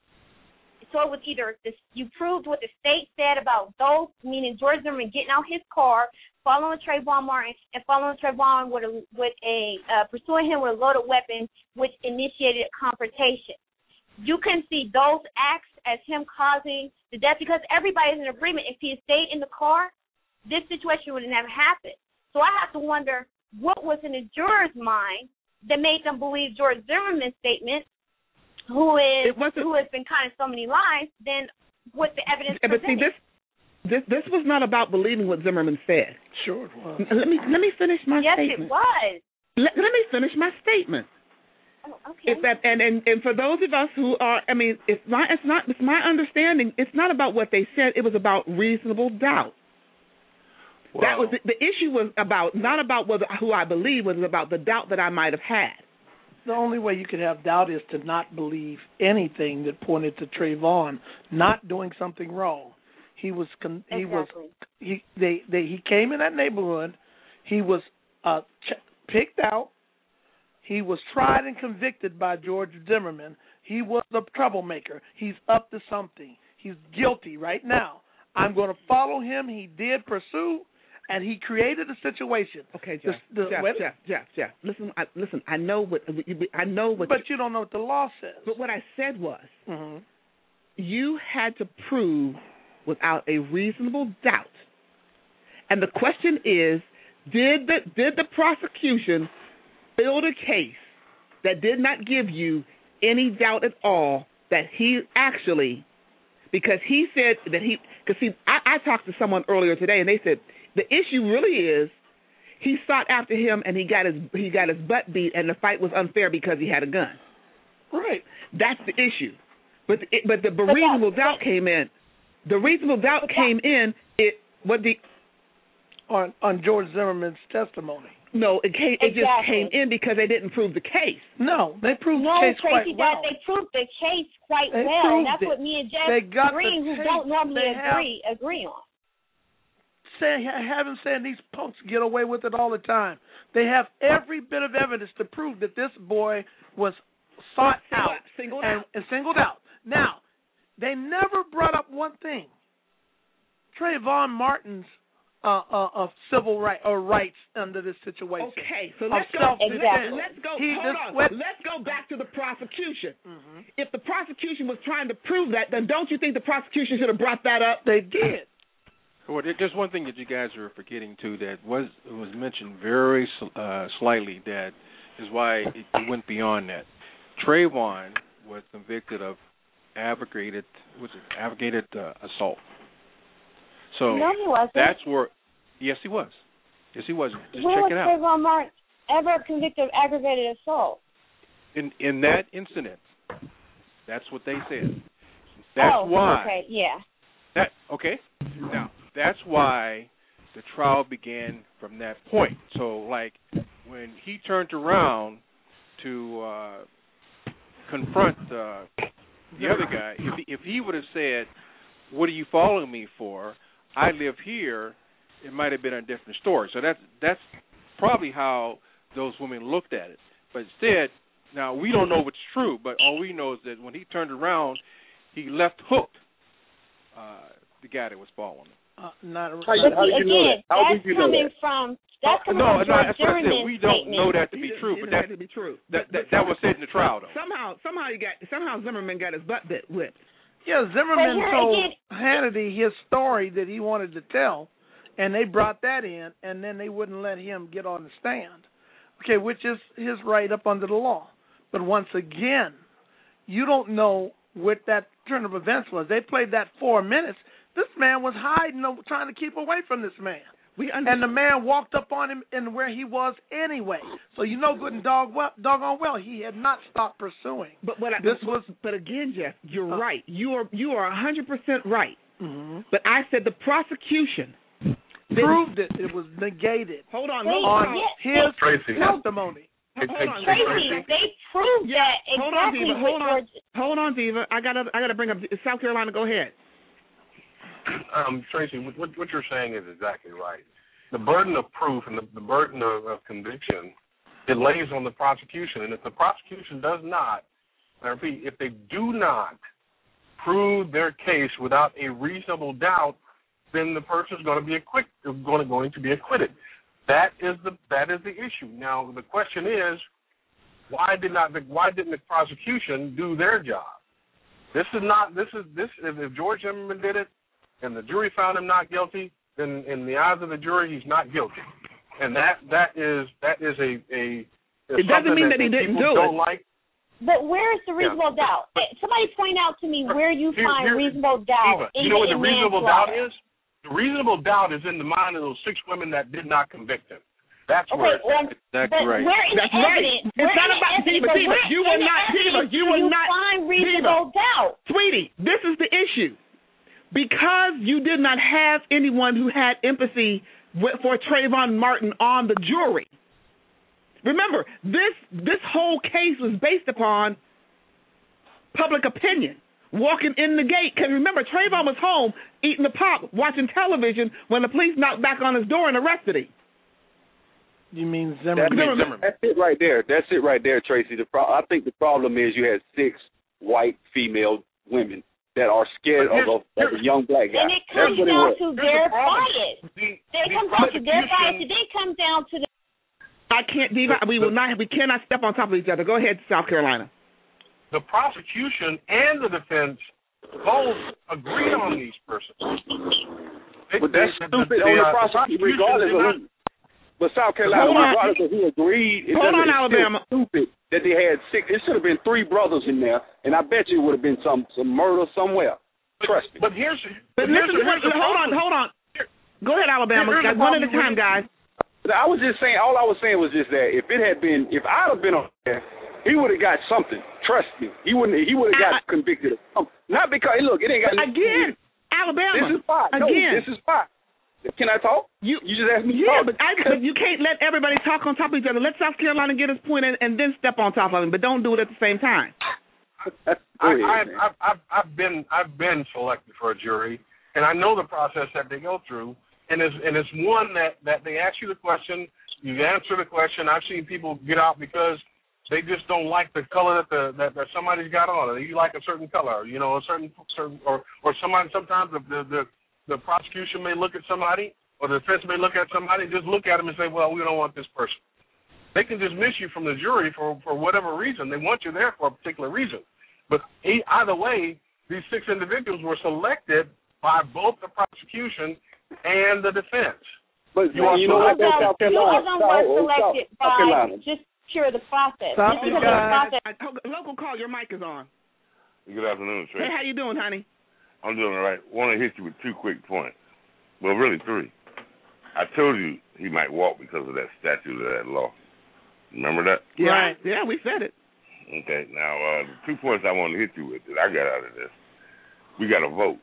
[SPEAKER 17] So it was either this, you proved what the state said about those, meaning George Zimmerman getting out his car, following Trayvon Martin, and following Trayvon with a, with a uh, pursuing him with a loaded weapon, which initiated a confrontation. You can see those acts as him causing the death because everybody's in agreement. If he had stayed in the car, this situation would have never happened. So I have to wonder what was in the juror's mind that made them believe George Zimmerman's statement, who is who has been kind of so many lies, than what the evidence
[SPEAKER 6] But
[SPEAKER 17] presented.
[SPEAKER 6] see, this this this was not about believing what Zimmerman said.
[SPEAKER 10] Sure it was.
[SPEAKER 6] Let me let me finish my
[SPEAKER 17] yes,
[SPEAKER 6] statement.
[SPEAKER 17] Yes, it was.
[SPEAKER 6] Let, let me finish my statement.
[SPEAKER 17] Oh, okay.
[SPEAKER 6] If that and, and and for those of us who are, I mean, it's my it's not it's my understanding. It's not about what they said. It was about reasonable doubt. Wow. That was the, the issue was about not about whether who I believe, was about the doubt that I might have had.
[SPEAKER 10] The only way you could have doubt is to not believe anything that pointed to Trayvon not doing something wrong. He was con- he
[SPEAKER 17] exactly.
[SPEAKER 10] was he they, they he came in that neighborhood. He was uh, ch- picked out. He was tried and convicted by George Zimmerman. He was the troublemaker. He's up to something. He's guilty right now. I'm going to follow him. He did pursue, and he created a situation.
[SPEAKER 6] Okay, Jeff.
[SPEAKER 10] The, the,
[SPEAKER 6] Jeff,
[SPEAKER 10] when,
[SPEAKER 6] Jeff, Jeff, Jeff. Listen, I, listen. I know what I know what.
[SPEAKER 10] But you, you don't know what the law says.
[SPEAKER 6] But what I said was,
[SPEAKER 10] mm-hmm.
[SPEAKER 6] you had to prove without a reasonable doubt. And the question is, did the did the prosecution build a case that did not give you any doubt at all that he actually, because he said that he, because see, I, I talked to someone earlier today and they said the issue really is he sought after him and he got his he got his butt beat and the fight was unfair because he had a gun.
[SPEAKER 10] Right.
[SPEAKER 6] That's the issue. But the, but the but reasonable that, doubt came in. The reasonable doubt came in. It what the
[SPEAKER 10] on on George Zimmerman's testimony.
[SPEAKER 6] No, it came. It
[SPEAKER 17] exactly.
[SPEAKER 6] just came in because they didn't prove the case.
[SPEAKER 10] No, they proved
[SPEAKER 17] no,
[SPEAKER 10] the case
[SPEAKER 17] Tracy,
[SPEAKER 10] quite well.
[SPEAKER 17] They proved the case quite
[SPEAKER 10] they
[SPEAKER 17] well. That's
[SPEAKER 10] it.
[SPEAKER 17] what me and Jeff
[SPEAKER 10] they got
[SPEAKER 17] Green,
[SPEAKER 10] the
[SPEAKER 17] who
[SPEAKER 10] tape.
[SPEAKER 17] don't normally
[SPEAKER 10] they
[SPEAKER 17] agree,
[SPEAKER 10] have,
[SPEAKER 17] agree on.
[SPEAKER 10] Say, haven't said these punks get away with it all the time. They have every bit of evidence to prove that this boy was sought
[SPEAKER 6] singled,
[SPEAKER 10] out,
[SPEAKER 6] singled
[SPEAKER 10] and,
[SPEAKER 6] out,
[SPEAKER 10] and singled out. Now, they never brought up one thing: Trayvon Martin's uh, uh, of civil right or rights under this situation.
[SPEAKER 6] Okay, so let's go. Exactly. Let's go.
[SPEAKER 10] He
[SPEAKER 6] hold on.
[SPEAKER 10] went,
[SPEAKER 6] let's go back to the prosecution.
[SPEAKER 10] Mm-hmm.
[SPEAKER 6] If the prosecution was trying to prove that, then don't you think the prosecution should have brought that up?
[SPEAKER 10] They did.
[SPEAKER 7] Well, there's one thing that you guys are forgetting too that was was mentioned very uh, slightly. That is why it, it went beyond that. Trayvon was convicted of aggravated, was it aggravated uh, assault. So
[SPEAKER 17] no, he wasn't.
[SPEAKER 7] That's where. Yes, he was. Yes, he was. Just
[SPEAKER 17] when
[SPEAKER 7] check
[SPEAKER 17] was
[SPEAKER 7] it out.
[SPEAKER 17] Trayvon Martin ever convicted of aggravated assault?
[SPEAKER 7] In in that incident, that's what they said. That's
[SPEAKER 17] oh,
[SPEAKER 7] why.
[SPEAKER 17] Okay. Yeah.
[SPEAKER 7] That okay. Now that's why the trial began from that point. So, like when he turned around to uh, confront uh, the other guy, if he, if he would have said, "What are you following me for? I live here," it might have been a different story. So that's that's probably how those women looked at it. But instead, now we don't know what's true, but all we know is that when he turned around, he left hooked uh, the guy that was following him.
[SPEAKER 10] Uh, not
[SPEAKER 17] how, you, how did you know that? How did you know that? From, that's coming
[SPEAKER 7] no,
[SPEAKER 17] from
[SPEAKER 7] no,
[SPEAKER 17] George
[SPEAKER 7] that's what I said. We don't
[SPEAKER 17] statement.
[SPEAKER 7] know that to be true, but that
[SPEAKER 6] to be true.
[SPEAKER 7] That, that, that was said in the trial, though.
[SPEAKER 6] Somehow, somehow you got somehow Zimmerman got his butt bit whipped.
[SPEAKER 10] Yeah, Zimmerman told Hannity his story that he wanted to tell, and they brought that in, and then they wouldn't let him get on the stand. Okay, which is his right up under the law. But once again, you don't know what that turn of events was. They played that four minutes. This man was hiding, trying to keep away from this man.
[SPEAKER 6] We
[SPEAKER 10] and the man walked up on him in where he was anyway. So you know good and dog well, doggone well he had not stopped pursuing.
[SPEAKER 6] But but,
[SPEAKER 10] this
[SPEAKER 6] but,
[SPEAKER 10] was,
[SPEAKER 6] but again, Jeff, you're
[SPEAKER 10] uh,
[SPEAKER 6] right. You are you are one hundred percent right.
[SPEAKER 10] Mm-hmm.
[SPEAKER 6] But I said the prosecution
[SPEAKER 10] proved it. It was negated.
[SPEAKER 6] Hold on,
[SPEAKER 17] Wait,
[SPEAKER 10] on
[SPEAKER 17] yeah,
[SPEAKER 10] his
[SPEAKER 2] Tracy.
[SPEAKER 10] testimony.
[SPEAKER 6] Hold on,
[SPEAKER 17] Tracy, they proved
[SPEAKER 6] yeah,
[SPEAKER 17] that
[SPEAKER 6] hold
[SPEAKER 17] exactly.
[SPEAKER 6] on, Diva. Hold on,
[SPEAKER 17] George...
[SPEAKER 6] hold on, Diva. I gotta I gotta bring up South Carolina. Go ahead.
[SPEAKER 18] Um, Tracy, what, what you're saying is exactly right. The burden of proof and the, the burden of, of conviction, it lays on the prosecution. And if the prosecution does not, I repeat, if they do not prove their case without a reasonable doubt, then the person is going to be acquit, going to, going to be acquitted. That is the that is the issue. Now the question is, why did not the, why didn't the prosecution do their job? This is not this is this if, if George Zimmerman did it, and the jury found him not guilty, then in the eyes of the jury, he's not guilty. And that that is that is a a
[SPEAKER 6] it doesn't mean that, that he didn't do
[SPEAKER 18] don't
[SPEAKER 6] it.
[SPEAKER 18] Like.
[SPEAKER 17] But where is the reasonable
[SPEAKER 18] yeah.
[SPEAKER 17] doubt? Somebody point out to me where you
[SPEAKER 18] here,
[SPEAKER 17] find
[SPEAKER 18] here,
[SPEAKER 17] reasonable doubt.
[SPEAKER 18] Eva,
[SPEAKER 17] in
[SPEAKER 18] you know
[SPEAKER 17] the,
[SPEAKER 18] what the reasonable doubt is? The reasonable doubt is in the mind of those six women that did not convict him. That's
[SPEAKER 17] okay,
[SPEAKER 18] where it's
[SPEAKER 17] well,
[SPEAKER 18] at.
[SPEAKER 17] But
[SPEAKER 7] right.
[SPEAKER 17] where in
[SPEAKER 6] That's
[SPEAKER 17] the
[SPEAKER 6] right.
[SPEAKER 17] evidence?
[SPEAKER 6] It's not about Diva. Diva, you will not. Diva, you will not.
[SPEAKER 17] Find reasonable
[SPEAKER 6] Diva.
[SPEAKER 17] doubt,
[SPEAKER 6] Sweetie, this is the issue. Because you did not have anyone who had empathy for Trayvon Martin on the jury. Remember, this this whole case was based upon public opinion, walking in the gate. Because remember, Trayvon was home eating the pop, watching television when the police knocked back on his door and arrested him.
[SPEAKER 10] You mean Zimmerman?
[SPEAKER 6] Zimmerman.
[SPEAKER 19] Zimmerman. That's it right there. That's it right there, Tracy. The pro- I think the problem is you had six white female women that are scared of a, of a young black guy.
[SPEAKER 17] and it comes
[SPEAKER 19] That's what
[SPEAKER 17] down
[SPEAKER 19] it
[SPEAKER 17] to
[SPEAKER 19] was.
[SPEAKER 17] their bias.
[SPEAKER 18] The,
[SPEAKER 17] It
[SPEAKER 18] the
[SPEAKER 17] comes down to their bias.
[SPEAKER 18] prosecution-
[SPEAKER 17] It then comes down to the.
[SPEAKER 6] I can't, Diva. We will not. We cannot step on top of each other. Go ahead, South Carolina.
[SPEAKER 18] The prosecution and the defense both agreed on these persons. They,
[SPEAKER 19] But that's
[SPEAKER 18] they,
[SPEAKER 19] stupid
[SPEAKER 18] the,
[SPEAKER 19] on the
[SPEAKER 18] uh,
[SPEAKER 19] prosecution, regardless
[SPEAKER 18] did
[SPEAKER 19] of
[SPEAKER 18] not-
[SPEAKER 19] who. But South Carolina,
[SPEAKER 6] Hold on.
[SPEAKER 19] regardless of who agreed, it
[SPEAKER 6] Hold on,
[SPEAKER 19] doesn't- it's
[SPEAKER 6] Alabama.
[SPEAKER 19] still stupid that they had six. It should have been three brothers in there, and I bet you it would have been some some murder somewhere. Trust me.
[SPEAKER 18] But here's
[SPEAKER 6] But
[SPEAKER 18] but here's,
[SPEAKER 6] listen,
[SPEAKER 18] here's the
[SPEAKER 6] hold on,
[SPEAKER 18] problem.
[SPEAKER 6] hold on. Go ahead, Alabama.
[SPEAKER 18] Here's the
[SPEAKER 6] Guys, one at a
[SPEAKER 18] problem
[SPEAKER 6] time,
[SPEAKER 18] with-
[SPEAKER 6] guys.
[SPEAKER 19] I was just saying, all I was saying was just that if it had been, if I'd have been on there, he would have got something. Trust me, he wouldn't. He would have got
[SPEAKER 6] I,
[SPEAKER 19] convicted of something. Not because look, it ain't got
[SPEAKER 6] again, Alabama.
[SPEAKER 19] This is fine. No,
[SPEAKER 6] Again,
[SPEAKER 19] this is fine. Can I talk?
[SPEAKER 6] You
[SPEAKER 19] you just asked me.
[SPEAKER 6] Yeah,
[SPEAKER 19] to talk.
[SPEAKER 6] but, I, but you can't let everybody talk on top of each other. Let South Carolina get his point and, and then step on top of him, but don't do it at the same time.
[SPEAKER 18] I, I've, I've, I've, I've been I've been selected for a jury, and I know the process that they go through, and it's and it's one that, that they ask you the question, you answer the question. I've seen people get out because they just don't like the color that the that, that somebody's got on. You like a certain color, you know, a certain certain or or somebody. Sometimes the the the, the prosecution may look at somebody, or the defense may look at somebody, just look at them and say, well, we don't want this person. They can dismiss you from the jury for, for whatever reason. They want you there for a particular reason. But either way, these six individuals were selected by both the prosecution and the defense.
[SPEAKER 19] But
[SPEAKER 18] you,
[SPEAKER 19] you know what? That's South Carolina.
[SPEAKER 17] Some were selected
[SPEAKER 19] South Carolina.
[SPEAKER 17] by just pure the process.
[SPEAKER 6] Stop
[SPEAKER 17] Just
[SPEAKER 6] it,
[SPEAKER 17] because of the
[SPEAKER 6] guys.
[SPEAKER 17] process.
[SPEAKER 6] I- Local call, your mic is on.
[SPEAKER 20] Good afternoon, Tracy.
[SPEAKER 6] Hey, how you doing, honey?
[SPEAKER 20] I'm doing all right. Want to hit you with two quick points. Well, really three. I told you he might walk because of that statute of that law. Remember that?
[SPEAKER 6] Yeah, right. Yeah, we said it.
[SPEAKER 20] Okay. Now, uh, the two points I want to hit you with that I got out of this. We got to vote.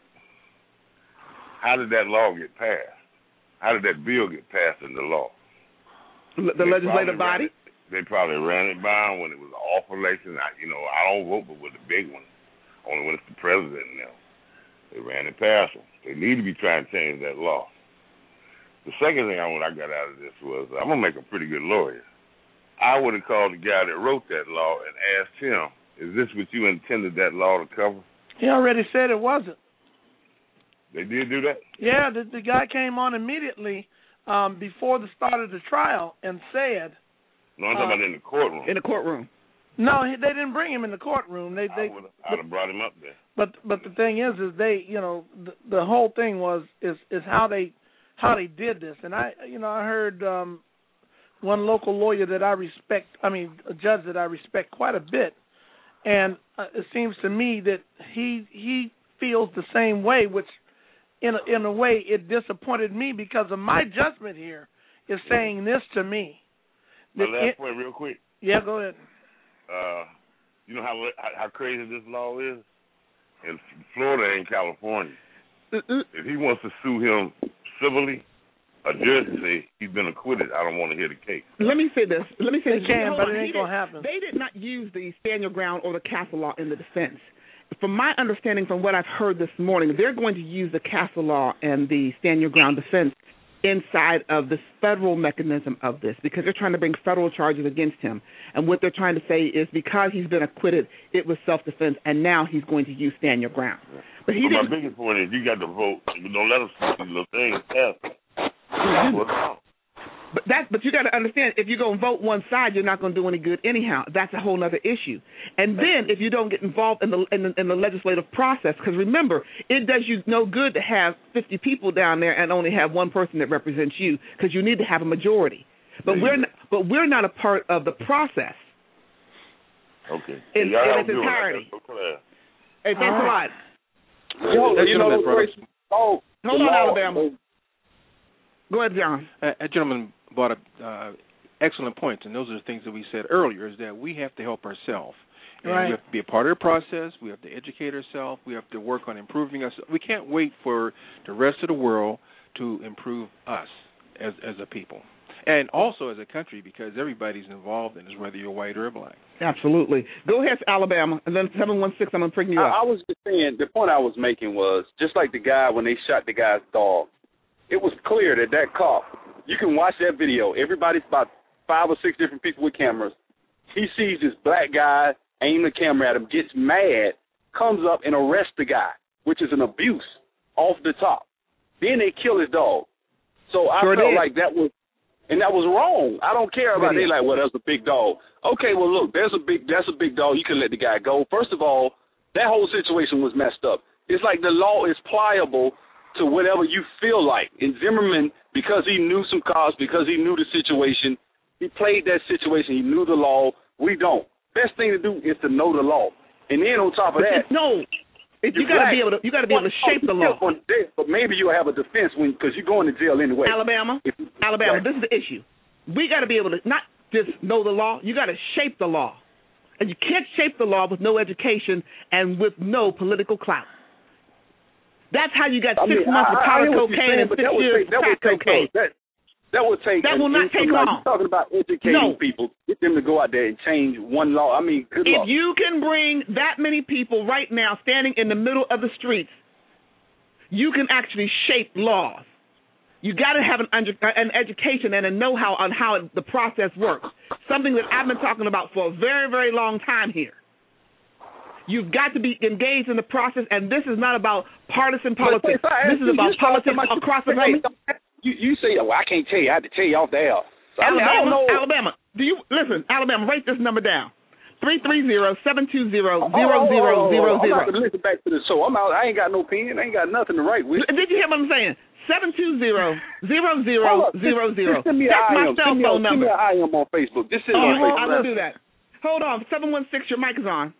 [SPEAKER 20] How did that law get passed? How did that bill get passed into law?
[SPEAKER 6] The
[SPEAKER 20] They
[SPEAKER 6] legislative
[SPEAKER 20] probably ran
[SPEAKER 6] body?
[SPEAKER 20] it- They probably ran it by when it was an off election. I, you know, I don't vote, but with the big one, only when it's the president now. They ran it past them. They need to be trying to change that law. The second thing I what I got out of this was I'm gonna make a pretty good lawyer. I would have called the guy that wrote that law and asked him, "Is this what you intended that law to cover?"
[SPEAKER 10] He already said it wasn't.
[SPEAKER 20] They did do that?
[SPEAKER 10] Yeah, the, the guy came on immediately um, before the start of the trial and said.
[SPEAKER 20] No, I'm talking
[SPEAKER 10] uh,
[SPEAKER 20] about in the courtroom.
[SPEAKER 6] In the courtroom.
[SPEAKER 10] No, he, they didn't bring him in the courtroom. They, they,
[SPEAKER 20] I would I'd have brought him up there.
[SPEAKER 10] But but the thing is, is they, you know, the, the whole thing was is is how they how they did this. And I, you know, I heard um, one local lawyer that I respect. I mean, a judge that I respect quite a bit, and uh, it seems to me that he he feels the same way, which in a, in a way it disappointed me because of my judgment here is saying this to me.
[SPEAKER 20] My
[SPEAKER 10] That
[SPEAKER 20] last
[SPEAKER 10] it-
[SPEAKER 20] point, real quick.
[SPEAKER 10] Yeah, go ahead.
[SPEAKER 20] Uh, you know how how crazy this law is? In Florida and California. If he wants to sue him civilly, a judge can say he's been acquitted. I don't want to hear the case.
[SPEAKER 6] Let me say this. Let me say
[SPEAKER 10] They
[SPEAKER 6] this.
[SPEAKER 10] can,
[SPEAKER 6] Hold
[SPEAKER 10] but
[SPEAKER 6] on.
[SPEAKER 10] it ain't
[SPEAKER 6] He
[SPEAKER 10] gonna
[SPEAKER 6] did-
[SPEAKER 10] happen.
[SPEAKER 6] They did not use the stand your ground or the castle law in the defense. From my understanding, from what I've heard this morning, they're going to use the castle law and the stand your ground defense inside of the federal mechanism of this because they're trying to bring federal charges against him. And what they're trying to say is because he's been acquitted, it was self-defense, and now he's going to use stand your ground. But he
[SPEAKER 20] But
[SPEAKER 6] didn't.
[SPEAKER 20] my biggest point is you got to vote. You don't let them see these little things pass.
[SPEAKER 6] But that, but you got to understand, if you're going to vote one side, you're not going to do any good anyhow. That's a whole other issue. And then if you don't get involved in the in the, in the legislative process, because remember, it does you no good to have fifty people down there and only have one person that represents you, because you need to have a majority. But we're not, but we're not a part of the process.
[SPEAKER 20] Okay.
[SPEAKER 6] In,
[SPEAKER 20] Y'all
[SPEAKER 6] in
[SPEAKER 20] have
[SPEAKER 6] its
[SPEAKER 20] a good one.
[SPEAKER 6] entirety.
[SPEAKER 20] That's so clear.
[SPEAKER 6] Hey, thanks a lot.
[SPEAKER 19] Yo,
[SPEAKER 7] That
[SPEAKER 19] you know,
[SPEAKER 7] gentleman brought up-
[SPEAKER 19] Tracy, oh,
[SPEAKER 6] Hold
[SPEAKER 19] the
[SPEAKER 6] on,
[SPEAKER 19] law-
[SPEAKER 6] Alabama. Go ahead, John.
[SPEAKER 7] Uh, that gentleman brought up uh, excellent points, and those are the things that we said earlier, is that we have to help ourselves. And
[SPEAKER 10] Right.
[SPEAKER 7] we have to be a part of the process. We have to educate ourselves. We have to work on improving us. We can't wait for the rest of the world to improve us as as a people. And also as a country, because everybody's involved in this, whether you're white or black.
[SPEAKER 6] Absolutely. Go ahead, Alabama, and then seven one six, I'm going to bring you
[SPEAKER 19] I,
[SPEAKER 6] up.
[SPEAKER 19] I was just saying, the point I was making was, just like the guy when they shot the guy's dog, it was clear that that cop, you can watch that video, everybody's about five or six different people with cameras. He sees this black guy, aim the camera at him, gets mad, comes up and arrests the guy, which is an abuse off the top. Then they kill his dog. So I
[SPEAKER 6] Sure
[SPEAKER 19] felt
[SPEAKER 6] did.
[SPEAKER 19] like that was, and that was wrong. I don't care about, they like, well, that's a big dog. Okay, well, look, there's a big, that's a big dog. You can let the guy go. First of all, that whole situation was messed up. It's like the law is pliable to whatever you feel like. And Zimmerman, because he knew some cause, because he knew the situation, he played that situation. He knew the law. We don't. Best thing to do is to know the law. And then on top of
[SPEAKER 6] But
[SPEAKER 19] that,
[SPEAKER 6] you- no, It, you got to be able to. You got to be able to shape the law.
[SPEAKER 19] But maybe you'll have a defense when because you're going to jail anyway.
[SPEAKER 6] Alabama,
[SPEAKER 19] If-
[SPEAKER 6] Alabama.
[SPEAKER 19] Right.
[SPEAKER 6] This is the issue. We got to be able to not just know the law. You got to shape the law, and you can't shape the law with no education and with no political clout. That's how you got
[SPEAKER 19] I
[SPEAKER 6] six
[SPEAKER 19] mean,
[SPEAKER 6] months
[SPEAKER 19] I-
[SPEAKER 6] of
[SPEAKER 19] I
[SPEAKER 6] powder
[SPEAKER 19] hear what you're
[SPEAKER 6] cocaine
[SPEAKER 19] saying,
[SPEAKER 6] and
[SPEAKER 19] but
[SPEAKER 6] six
[SPEAKER 19] that would
[SPEAKER 6] years
[SPEAKER 19] take- that
[SPEAKER 6] of
[SPEAKER 19] would
[SPEAKER 6] crack
[SPEAKER 19] take
[SPEAKER 6] cocaine.
[SPEAKER 19] That, that would take.
[SPEAKER 6] That will
[SPEAKER 19] an
[SPEAKER 6] not take
[SPEAKER 19] income.
[SPEAKER 6] long.
[SPEAKER 19] You're talking about educating
[SPEAKER 6] No.
[SPEAKER 19] people, get them to go out there and change one law. I mean, good
[SPEAKER 6] If
[SPEAKER 19] luck.
[SPEAKER 6] you can bring that many people right now standing in the middle of the streets, you can actually shape laws. You got to have an, under, an education and a know-how on how it, the process works, something that I've been talking about for a very, very long time here. You've got to be engaged in the process, and this is not about partisan politics.
[SPEAKER 19] But if I ask
[SPEAKER 6] This is
[SPEAKER 19] you,
[SPEAKER 6] about
[SPEAKER 19] you start
[SPEAKER 6] politics
[SPEAKER 19] talking about-
[SPEAKER 6] across the
[SPEAKER 19] I mean,
[SPEAKER 6] race.
[SPEAKER 19] You, you say, well, I can't tell you. I have to tell you off the air. So, I, mean, I don't
[SPEAKER 6] Alabama,
[SPEAKER 19] know.
[SPEAKER 6] Alabama, do you listen? Alabama, write this number down: three three zero, seven two zero,
[SPEAKER 19] Oh,
[SPEAKER 6] zero
[SPEAKER 19] oh,
[SPEAKER 6] zero
[SPEAKER 19] oh,
[SPEAKER 6] zero
[SPEAKER 19] I'm
[SPEAKER 6] zero.
[SPEAKER 19] about to listen back to the show. I'm out. I ain't got no pen. I ain't got nothing to write with.
[SPEAKER 6] Did you hear what I'm saying? seven two zero, zero zero
[SPEAKER 19] Hold up.
[SPEAKER 6] zero
[SPEAKER 19] Just-
[SPEAKER 6] zero.
[SPEAKER 19] just send me
[SPEAKER 6] That's
[SPEAKER 19] an I
[SPEAKER 6] my
[SPEAKER 19] M.
[SPEAKER 6] cell
[SPEAKER 19] Send me
[SPEAKER 6] phone
[SPEAKER 19] a-
[SPEAKER 6] number.
[SPEAKER 19] Send me an I M on Facebook. Just send
[SPEAKER 6] Oh,
[SPEAKER 19] me on Facebook.
[SPEAKER 6] I will do that. Hold on. seven one six, your mic is on.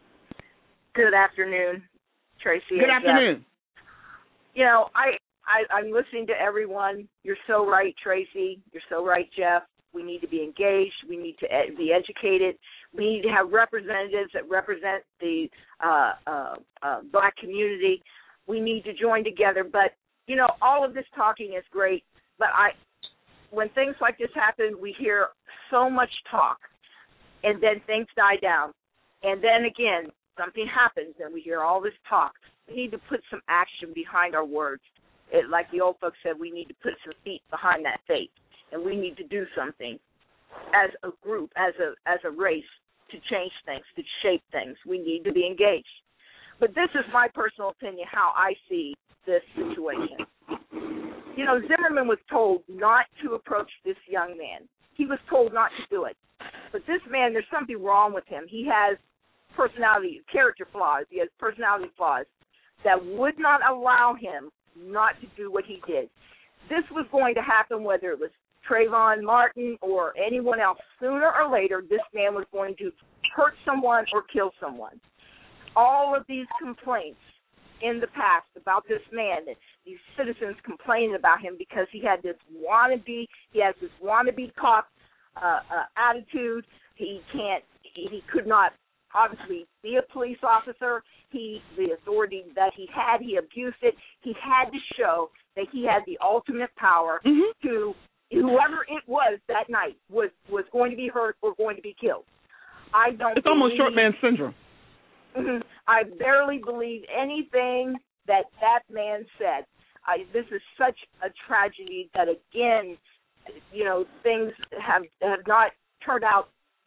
[SPEAKER 21] Good afternoon, Tracy.
[SPEAKER 6] Good
[SPEAKER 21] and Jeff.
[SPEAKER 6] afternoon.
[SPEAKER 21] You know, I, I, I'm listening to everyone. You're so right, Tracy. You're so right, Jeff. We need to be engaged. We need to ed- be educated. We need to have representatives that represent the uh, uh, uh, black community. We need to join together. But, you know, all of this talking is great. But I, when things like this happen, we hear so much talk, and then things die down. And then again, something happens, and we hear all this talk. We need to put some action behind our words. It, like the old folks said, we need to put some feet behind that faith, and we need to do something as a group, as a as a race, to change things, to shape things. We need to be engaged. But this is my personal opinion, how I see this situation. You know, Zimmerman was told not to approach this young man. He was told not to do it. But this man, there's something wrong with him. He has personality, character flaws. He has personality flaws that would not allow him not to do what he did. This was going to happen whether it was Trayvon Martin or anyone else. Sooner or later, this man was going to hurt someone or kill someone. All of these complaints in the past about this man, that these citizens complaining about him because he had this wannabe, he has this wannabe cop uh, uh, attitude. He can't, he could not obviously be a police officer. He, the authority that he had, he abused it. He had to show that he had the ultimate power
[SPEAKER 6] mm-hmm.
[SPEAKER 21] to whoever it was that night was, was going to be hurt or going to be killed. I don't.
[SPEAKER 6] It's almost short man syndrome.
[SPEAKER 21] Mm-hmm. I barely believe anything that that man said. I, this is such a tragedy that, again, you know, things have have not turned out.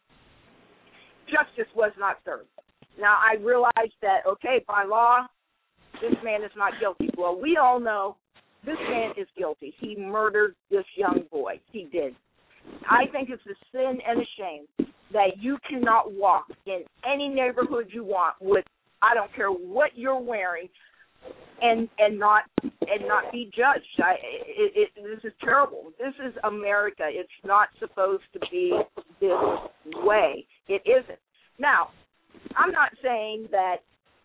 [SPEAKER 21] Justice was not served. Now, I realize that, okay, by law, this man is not guilty. Well, we all know this man is guilty. He murdered this young boy. He did. I think it's a sin and a shame that you cannot walk in any neighborhood you want with, I don't care what you're wearing, and and not and not be judged. I, it, it, this is terrible. This is America. It's not supposed to be this way. It isn't. Now, I'm not saying that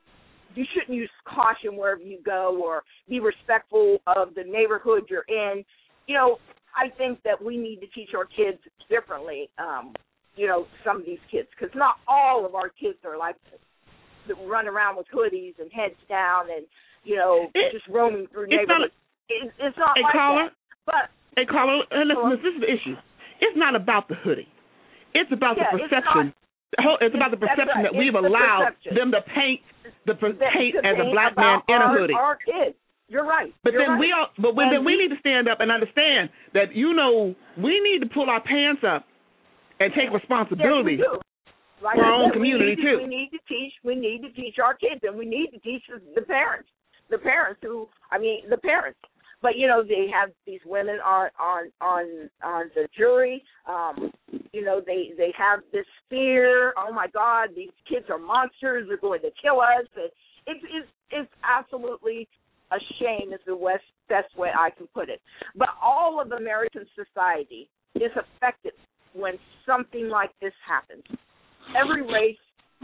[SPEAKER 21] you shouldn't use caution wherever you go or be respectful of the neighborhood you're in. You know, I think that we need to teach our kids differently, um, you know, some of these kids, because not all of our kids are like this, that run around with hoodies and heads down and, you know, it, just roaming through neighborhoods. It, it's not
[SPEAKER 6] hey,
[SPEAKER 21] like
[SPEAKER 6] caller,
[SPEAKER 21] that. But,
[SPEAKER 6] hey, caller, listen, this is the issue. It's not about the hoodie. It's about
[SPEAKER 21] yeah,
[SPEAKER 6] the perception.
[SPEAKER 21] It's, not,
[SPEAKER 6] it's about the perception
[SPEAKER 21] right.
[SPEAKER 6] that we've
[SPEAKER 21] it's
[SPEAKER 6] allowed
[SPEAKER 21] the
[SPEAKER 6] them to paint the
[SPEAKER 21] the,
[SPEAKER 6] paint
[SPEAKER 21] to
[SPEAKER 6] as a
[SPEAKER 21] paint
[SPEAKER 6] black man in
[SPEAKER 21] our,
[SPEAKER 6] a hoodie.
[SPEAKER 21] Our kids. You're right.
[SPEAKER 6] But
[SPEAKER 21] You're
[SPEAKER 6] then
[SPEAKER 21] right.
[SPEAKER 6] we all, but when, then we
[SPEAKER 21] we
[SPEAKER 6] need to stand up and understand that, you know, we need to pull our pants up and take responsibility
[SPEAKER 21] yes, like
[SPEAKER 6] for our own
[SPEAKER 21] said,
[SPEAKER 6] community
[SPEAKER 21] we to,
[SPEAKER 6] too.
[SPEAKER 21] We need to teach. We need to teach our kids, and we need to teach the parents. The parents who, I mean, the parents. But you know, they have these women on on on on the jury. Um, you know, they they have this fear. Oh my God, these kids are monsters. They're going to kill us. And it's it's it's absolutely a shame. Is the best best way I can put it. But all of American society is affected when something like this happens. Every race,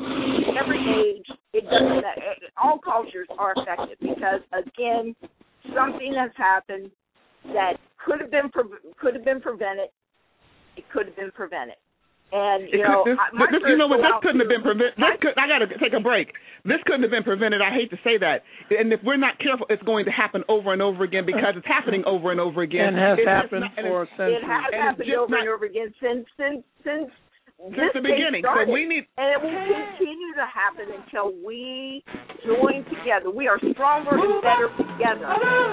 [SPEAKER 21] every age, it doesn't matter. All cultures are affected because, again, something has happened that could have been pre- could have been prevented. It could have been prevented. And you
[SPEAKER 6] it
[SPEAKER 21] know,
[SPEAKER 6] could, this,
[SPEAKER 21] my
[SPEAKER 6] this, you know what? This couldn't
[SPEAKER 21] to,
[SPEAKER 6] have been prevented. This could, I got to take a break. This couldn't have been prevented. I hate to say that. And if we're not careful, it's going to happen over and over again because it's happening over and over again.
[SPEAKER 10] And has
[SPEAKER 6] it's
[SPEAKER 10] happened
[SPEAKER 6] not,
[SPEAKER 10] for centuries.
[SPEAKER 21] It has
[SPEAKER 6] and
[SPEAKER 21] happened over
[SPEAKER 6] not,
[SPEAKER 21] and over again since since since.
[SPEAKER 6] Since the beginning,
[SPEAKER 21] so
[SPEAKER 6] we need,
[SPEAKER 21] and it will continue to happen until we join together. We are stronger and better together.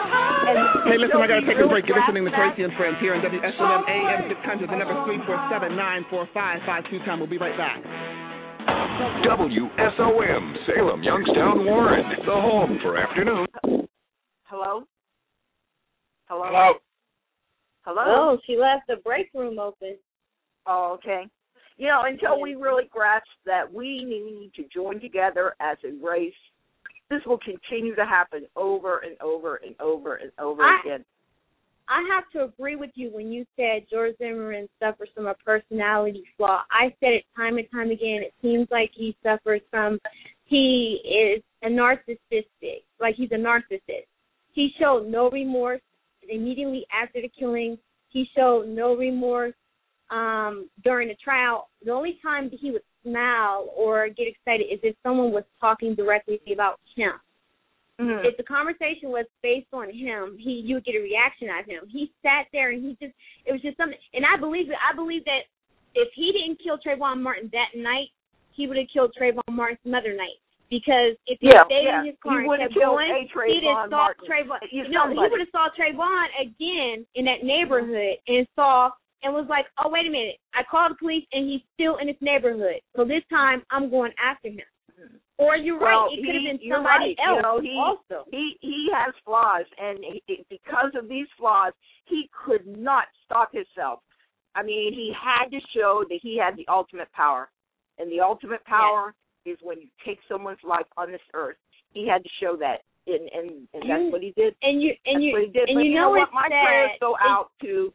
[SPEAKER 21] And
[SPEAKER 6] hey, listen, I got to take a break. You're
[SPEAKER 21] back,
[SPEAKER 6] listening to
[SPEAKER 21] back.
[SPEAKER 6] Tracy and Friends here on W S O M A M six hundred. The number three four seven nine four five five two. Time. We'll be right back.
[SPEAKER 5] W S O M Salem, Youngstown, Warren, the home for afternoon.
[SPEAKER 21] Hello. Hello.
[SPEAKER 18] Hello.
[SPEAKER 21] Hello.
[SPEAKER 17] Oh, she left the break room open.
[SPEAKER 21] Oh, okay. You know, until we really grasp that we need to join together as a race, this will continue to happen over and over and over and over
[SPEAKER 17] I,
[SPEAKER 21] again.
[SPEAKER 17] I have to agree with you when you said George Zimmerman suffers from a personality flaw. I said it time and time again. It seems like he suffers from, he is a narcissistic, like he's a narcissist. He showed no remorse immediately after the killing. He showed no remorse um, during the trial. The only time he would smile or get excited is if someone was talking directly about him. Mm-hmm. If the conversation was based on him, he you would get a reaction out of him. He sat there and he just, it was just something, and I believe it. I believe that if he didn't kill Trayvon Martin that night, he would have killed Trayvon Martin some other night. Because if he
[SPEAKER 21] yeah,
[SPEAKER 17] stayed
[SPEAKER 21] yeah.
[SPEAKER 17] in his car
[SPEAKER 21] he
[SPEAKER 17] and kept
[SPEAKER 21] going,
[SPEAKER 17] he'd have saw
[SPEAKER 21] Martin.
[SPEAKER 17] Trayvon.
[SPEAKER 21] He's
[SPEAKER 17] No,
[SPEAKER 21] somebody.
[SPEAKER 17] he would have saw Trayvon again in that neighborhood and saw and was like, oh, wait a minute. I called the police and he's still in this neighborhood. So this time I'm going after him. Or you're
[SPEAKER 21] well,
[SPEAKER 17] right, it could have been
[SPEAKER 21] he,
[SPEAKER 17] somebody
[SPEAKER 21] right.
[SPEAKER 17] else
[SPEAKER 21] you know, he,
[SPEAKER 17] also.
[SPEAKER 21] He he has flaws, and he, because of these flaws, he could not stop himself. I mean, he had to show that he had the ultimate power, and the ultimate power yes. is when you take someone's life on this earth. He had to show that, and and, and that's
[SPEAKER 17] you,
[SPEAKER 21] what he did.
[SPEAKER 17] And you and
[SPEAKER 21] that's
[SPEAKER 17] you
[SPEAKER 21] what he did.
[SPEAKER 17] and
[SPEAKER 21] but
[SPEAKER 17] you
[SPEAKER 21] you
[SPEAKER 17] know,
[SPEAKER 21] know what?
[SPEAKER 17] it's
[SPEAKER 21] My
[SPEAKER 17] sad.
[SPEAKER 21] prayers go
[SPEAKER 17] it's,
[SPEAKER 21] out to.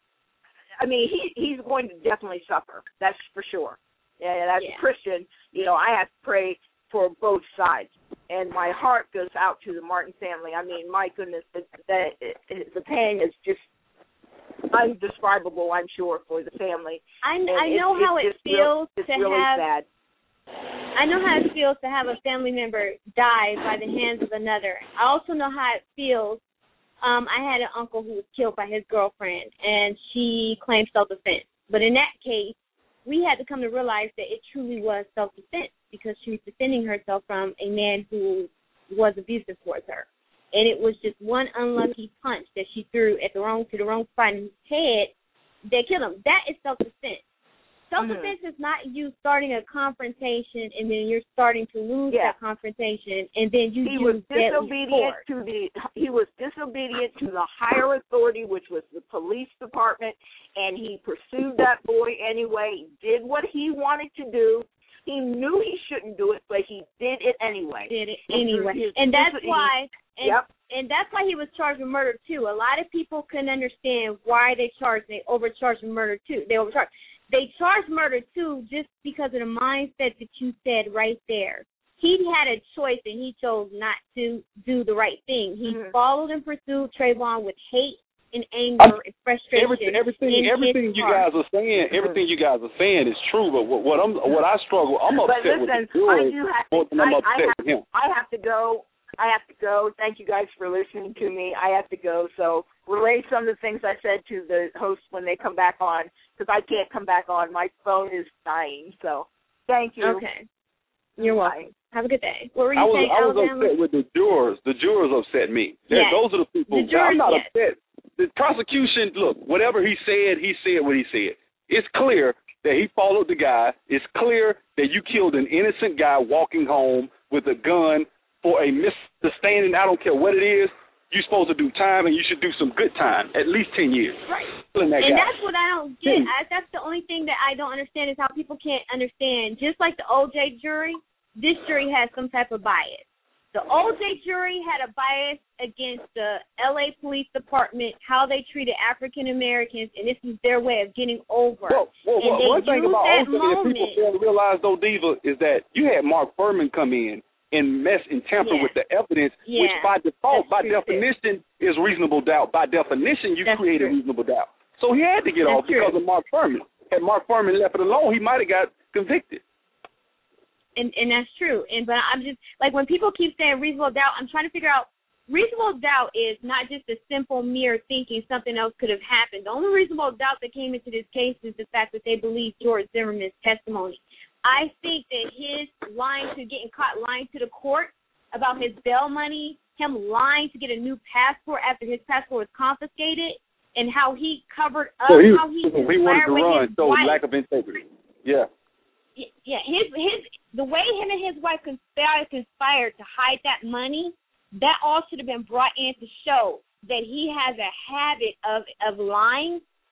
[SPEAKER 21] I mean, he he's going to definitely suffer. That's for sure. And as
[SPEAKER 17] yeah.
[SPEAKER 21] a Christian, you know, I have to pray for both sides, and my heart goes out to the Martin family. I mean, my goodness, the, the, the pain is just indescribable, I'm sure, for the family.
[SPEAKER 17] I, I
[SPEAKER 21] and
[SPEAKER 17] know
[SPEAKER 21] it's,
[SPEAKER 17] how
[SPEAKER 21] it's
[SPEAKER 17] it feels
[SPEAKER 21] real,
[SPEAKER 17] to
[SPEAKER 21] really
[SPEAKER 17] have.
[SPEAKER 21] Sad.
[SPEAKER 17] I know how it feels to have a family member die by the hands of another. I also know how it feels. Um, I had an uncle who was killed by his girlfriend, and she claimed self-defense. But in that case, we had to come to realize that it truly was self-defense, because she was defending herself from a man who was abusive towards her. And it was just one unlucky punch that she threw at the wrong to the wrong spot in his head that killed him. That is self-defense. Self-defense mm-hmm. is not you starting a confrontation and then you're starting to lose
[SPEAKER 21] yeah.
[SPEAKER 17] that confrontation, and then you
[SPEAKER 21] he
[SPEAKER 17] use
[SPEAKER 21] was disobedient to the he was disobedient to the higher authority, which was the police department, and he pursued that boy anyway. He did what he wanted to do. He knew he shouldn't do it, but he did it anyway.
[SPEAKER 17] Did it anyway, and that's why. And,
[SPEAKER 21] yep.
[SPEAKER 17] and that's why he was charged with murder too. A lot of people couldn't understand why they charged. They overcharged with murder too. They overcharged. They charged murder too, just because of the mindset that you said right there. He had a choice, and he chose not to do the right thing. He mm-hmm. followed and pursued Trayvon with hate and anger and frustration.
[SPEAKER 19] Everything, everything, everything you
[SPEAKER 21] heart.
[SPEAKER 19] guys are saying, everything you guys are saying is true. But what, what I'm, what I struggle, I'm upset
[SPEAKER 21] listen,
[SPEAKER 19] with the jury more than I'm
[SPEAKER 21] I,
[SPEAKER 19] upset
[SPEAKER 21] I have,
[SPEAKER 19] with him.
[SPEAKER 21] I have to go. I have to go. Thank you guys for listening to me. I have to go. So relay some of the things I said to the hosts when they come back on, because I can't come back on. My phone is dying. So thank you.
[SPEAKER 17] Okay. You're welcome. Have a good day. What were you
[SPEAKER 19] I was,
[SPEAKER 17] saying,
[SPEAKER 19] I was
[SPEAKER 17] Alabama?
[SPEAKER 19] upset with the jurors. The jurors upset me.
[SPEAKER 17] Yes.
[SPEAKER 19] Those are the people.
[SPEAKER 17] The jurors,
[SPEAKER 19] I'm not
[SPEAKER 17] yes.
[SPEAKER 19] upset. The prosecution, look, whatever he said, he said what he said. It's clear that he followed the guy. It's clear that you killed an innocent guy walking home with a gun for a misunderstanding. I don't care what it is. You're supposed to do time, and you should do some good time, at least ten years.
[SPEAKER 17] Right.
[SPEAKER 19] That
[SPEAKER 17] and
[SPEAKER 19] guy.
[SPEAKER 17] that's what I don't get. I, that's the only thing that I don't understand is how people can't understand. Just like the O J jury, this jury has some type of bias. The O J jury had a bias against the L A Police Department, how they treated African Americans, and this is their way of getting over.
[SPEAKER 19] Well, well,
[SPEAKER 17] and
[SPEAKER 19] well, one thing about O J that
[SPEAKER 17] moment,
[SPEAKER 19] people fail to realize, though, Diva, is that you had Mark Furman come in and mess and tamper
[SPEAKER 17] yeah.
[SPEAKER 19] with the evidence,
[SPEAKER 17] yeah.
[SPEAKER 19] which by default,
[SPEAKER 17] That's
[SPEAKER 19] by definition, too. is reasonable doubt. By definition, you
[SPEAKER 17] That's
[SPEAKER 19] created
[SPEAKER 17] true.
[SPEAKER 19] reasonable doubt. So he had to get
[SPEAKER 17] That's
[SPEAKER 19] off because
[SPEAKER 17] true.
[SPEAKER 19] of Mark Furman. Had Mark Furman left it alone, he might have got convicted.
[SPEAKER 17] And and that's true. And but I'm just like, when people keep saying reasonable doubt, I'm trying to figure out reasonable doubt is not just a simple mere thinking something else could have happened. The only reasonable doubt that came into this case is the fact that they believe George Zimmerman's testimony. I think that his lying to getting caught lying to the court about his bail money, him lying to get a new passport after his passport was confiscated, and how he covered up,
[SPEAKER 19] so he,
[SPEAKER 17] how he
[SPEAKER 19] he wanted to
[SPEAKER 17] with
[SPEAKER 19] run,
[SPEAKER 17] his
[SPEAKER 19] so
[SPEAKER 17] wife.
[SPEAKER 19] lack of integrity. Yeah.
[SPEAKER 17] Yeah, his his the way him and his wife conspired conspired to hide that money, that all should have been brought in to show that he has a habit of of lying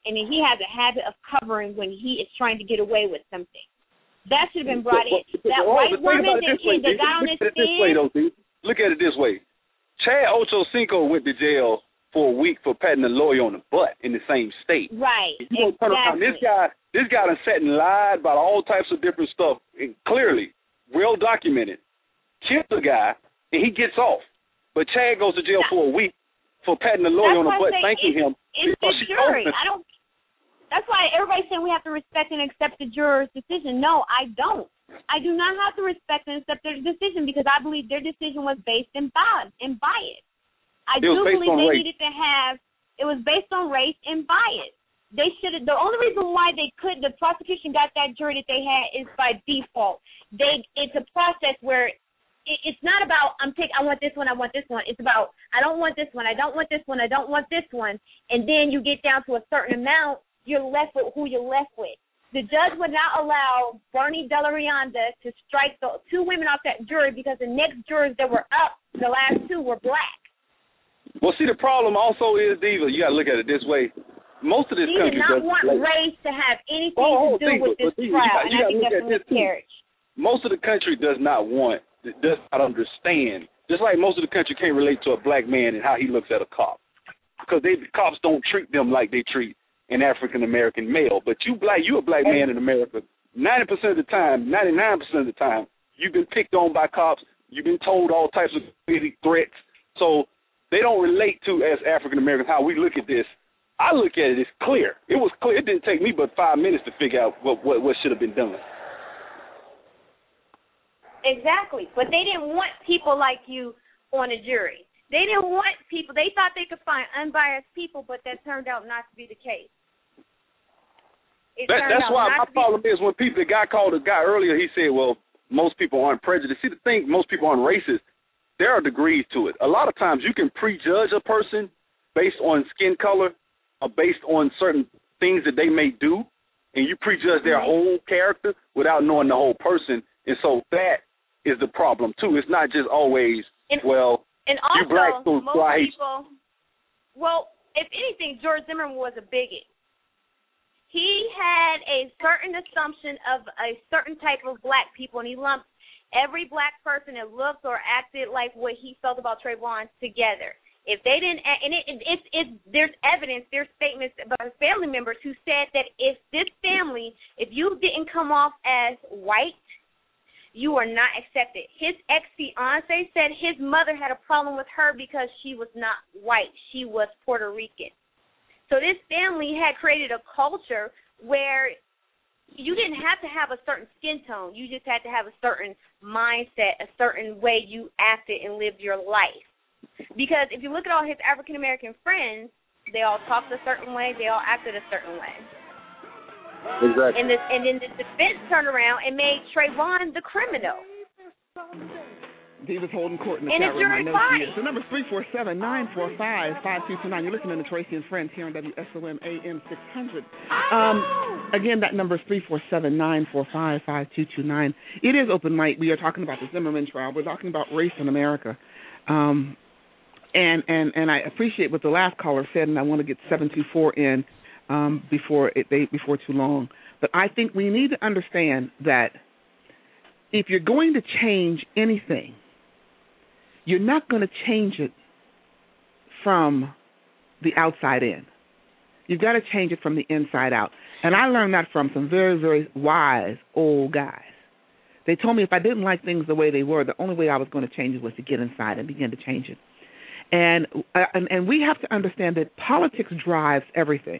[SPEAKER 17] and then he has a habit of covering when he is trying to get away with something. That should have been brought in. That
[SPEAKER 19] well,
[SPEAKER 17] white woman that, came, that got on his stand.
[SPEAKER 19] Look at it this way. Chad Ochocinco went to jail for a week for patting a lawyer on the butt in the same state.
[SPEAKER 17] Right.
[SPEAKER 19] You know, exactly. This guy, this guy done sat and lied about all types of different stuff, and clearly, well documented. Killed the guy, and he gets off. But Chad goes to jail now, for a week for patting a lawyer on the butt, thanking him.
[SPEAKER 17] It's the jury. I don't. That's why everybody's saying we have to respect and accept the juror's decision. No, I don't. I do not have to respect and accept their decision because I believe their decision was based in bias. In bias. I do believe they race. needed to have, it was based on race and bias. They should have, the only reason why they could, the prosecution got that jury that they had is by default. They, it's a process where it, it's not about, I'm taking, I want this one, I want this one. It's about, I don't want this one, I don't want this one, I don't want this one. And then you get down to a certain amount, you're left with who you're left with. The judge would not allow Bernie Delarianda to strike the two women off that jury because the next jurors that were up, the last two, were black.
[SPEAKER 19] Well, see, the problem also is, Diva, you got to look at it this way. Most of this
[SPEAKER 17] he
[SPEAKER 19] country
[SPEAKER 17] did not
[SPEAKER 19] does
[SPEAKER 17] want
[SPEAKER 19] like,
[SPEAKER 17] race to have anything
[SPEAKER 19] oh,
[SPEAKER 17] to do
[SPEAKER 19] Diva,
[SPEAKER 17] with this
[SPEAKER 19] Diva,
[SPEAKER 17] trial,
[SPEAKER 19] you got, you
[SPEAKER 17] and I think that's a miscarriage.
[SPEAKER 19] Most of the country does not want, does not understand, just like most of the country can't relate to a black man and how he looks at a cop. Because they cops don't treat them like they treat an African-American male. But you black, you a black man in America, ninety percent of the time, ninety-nine percent of the time, you've been picked on by cops, you've been told all types of threats. So they don't relate to, as African-Americans, how we look at this. I look at it, it's clear. It was clear. It didn't take me but five minutes to figure out what, what, what should have been done.
[SPEAKER 17] Exactly. But they didn't want people like you on a jury. They didn't want people. They thought they could find unbiased people, but that turned out not to be the case. It
[SPEAKER 19] That, that's why my problem is when people, the guy called a guy earlier, he said, well, most people aren't prejudiced. See, the thing, most people aren't racist. There are degrees to it. A lot of times you can prejudge a person based on skin color or based on certain things that they may do, and you prejudge their whole character without knowing the whole person. And so that is the problem, too. It's not just always,
[SPEAKER 17] and,
[SPEAKER 19] well,
[SPEAKER 17] and also,
[SPEAKER 19] you black, so
[SPEAKER 17] most
[SPEAKER 19] I hate
[SPEAKER 17] people, well, if anything, George Zimmerman was a bigot. He had a certain assumption of a certain type of black people, and he lumped every black person that looked or acted like what he felt about Trayvon together. If they didn't, and it, it, it, it, there's evidence, there's statements by family members who said that if this family, if you didn't come off as white, you are not accepted. His ex-fiance said his mother had a problem with her because she was not white. She was Puerto Rican. So this family had created a culture where you didn't have to have a certain skin tone. You just had to have a certain mindset, a certain way you acted and lived your life. Because if you look at all his African-American friends, they all talked a certain way, they all acted a certain way.
[SPEAKER 19] Exactly.
[SPEAKER 17] And, this, and then the defense turned around and made Trayvon the criminal.
[SPEAKER 6] Davis holding court in the
[SPEAKER 17] and
[SPEAKER 6] chat room. My notes
[SPEAKER 17] body.
[SPEAKER 6] here. So number three four seven, nine four five, five two two nine. You're listening to Tracy and Friends here on W S O M A M six hundred. Um, again, that number is three four seven, nine four five, five two two nine. It is open mic. We are talking about the Zimmerman trial. We're talking about race in America. Um, and, and, and I appreciate what the last caller said, and I want to get seven two four in um, before it, they, before too long. But I think we need to understand that if you're going to change anything, you're not going to change it from the outside in. You've got to change it from the inside out. And I learned that from some very, very wise old guys. They told me if I didn't like things the way they were, the only way I was going to change it was to get inside and begin to change it. And uh, and, and we have to understand that politics drives everything.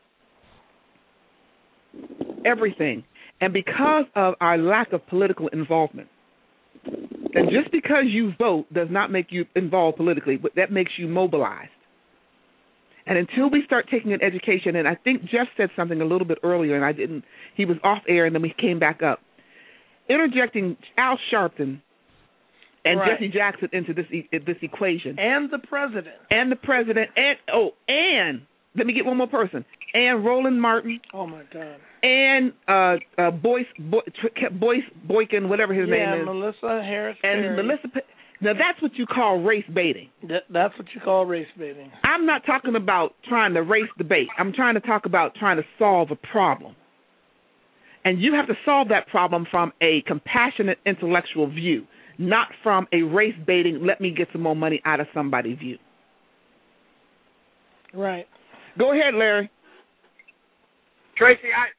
[SPEAKER 6] Everything. And because of our lack of political involvement, and just because you vote does not make you involved politically, but that makes you mobilized. And until we start taking an education, and I think Jeff said something a little bit earlier, and I didn't, he was off air, and then we came back up. Interjecting Al Sharpton and
[SPEAKER 10] right.
[SPEAKER 6] Jesse Jackson into this e- this equation.
[SPEAKER 10] And the president.
[SPEAKER 6] And the president, and, oh, and, let me get one more person, and Roland Martin.
[SPEAKER 10] Oh, my God.
[SPEAKER 6] And uh, uh, Boyce, Boy, Boyce Boykin, whatever his
[SPEAKER 10] yeah,
[SPEAKER 6] name is.
[SPEAKER 10] Melissa Harris.
[SPEAKER 6] And
[SPEAKER 10] Perry.
[SPEAKER 6] Melissa, Now, that's what you call race baiting.
[SPEAKER 10] That, that's what you call race baiting.
[SPEAKER 6] I'm not talking about trying to race the bait. I'm trying to talk about trying to solve a problem. And you have to solve that problem from a compassionate intellectual view, not from a race baiting, let me get some more money out of somebody view.
[SPEAKER 10] Right.
[SPEAKER 6] Go ahead, Larry.
[SPEAKER 1] Tracy, I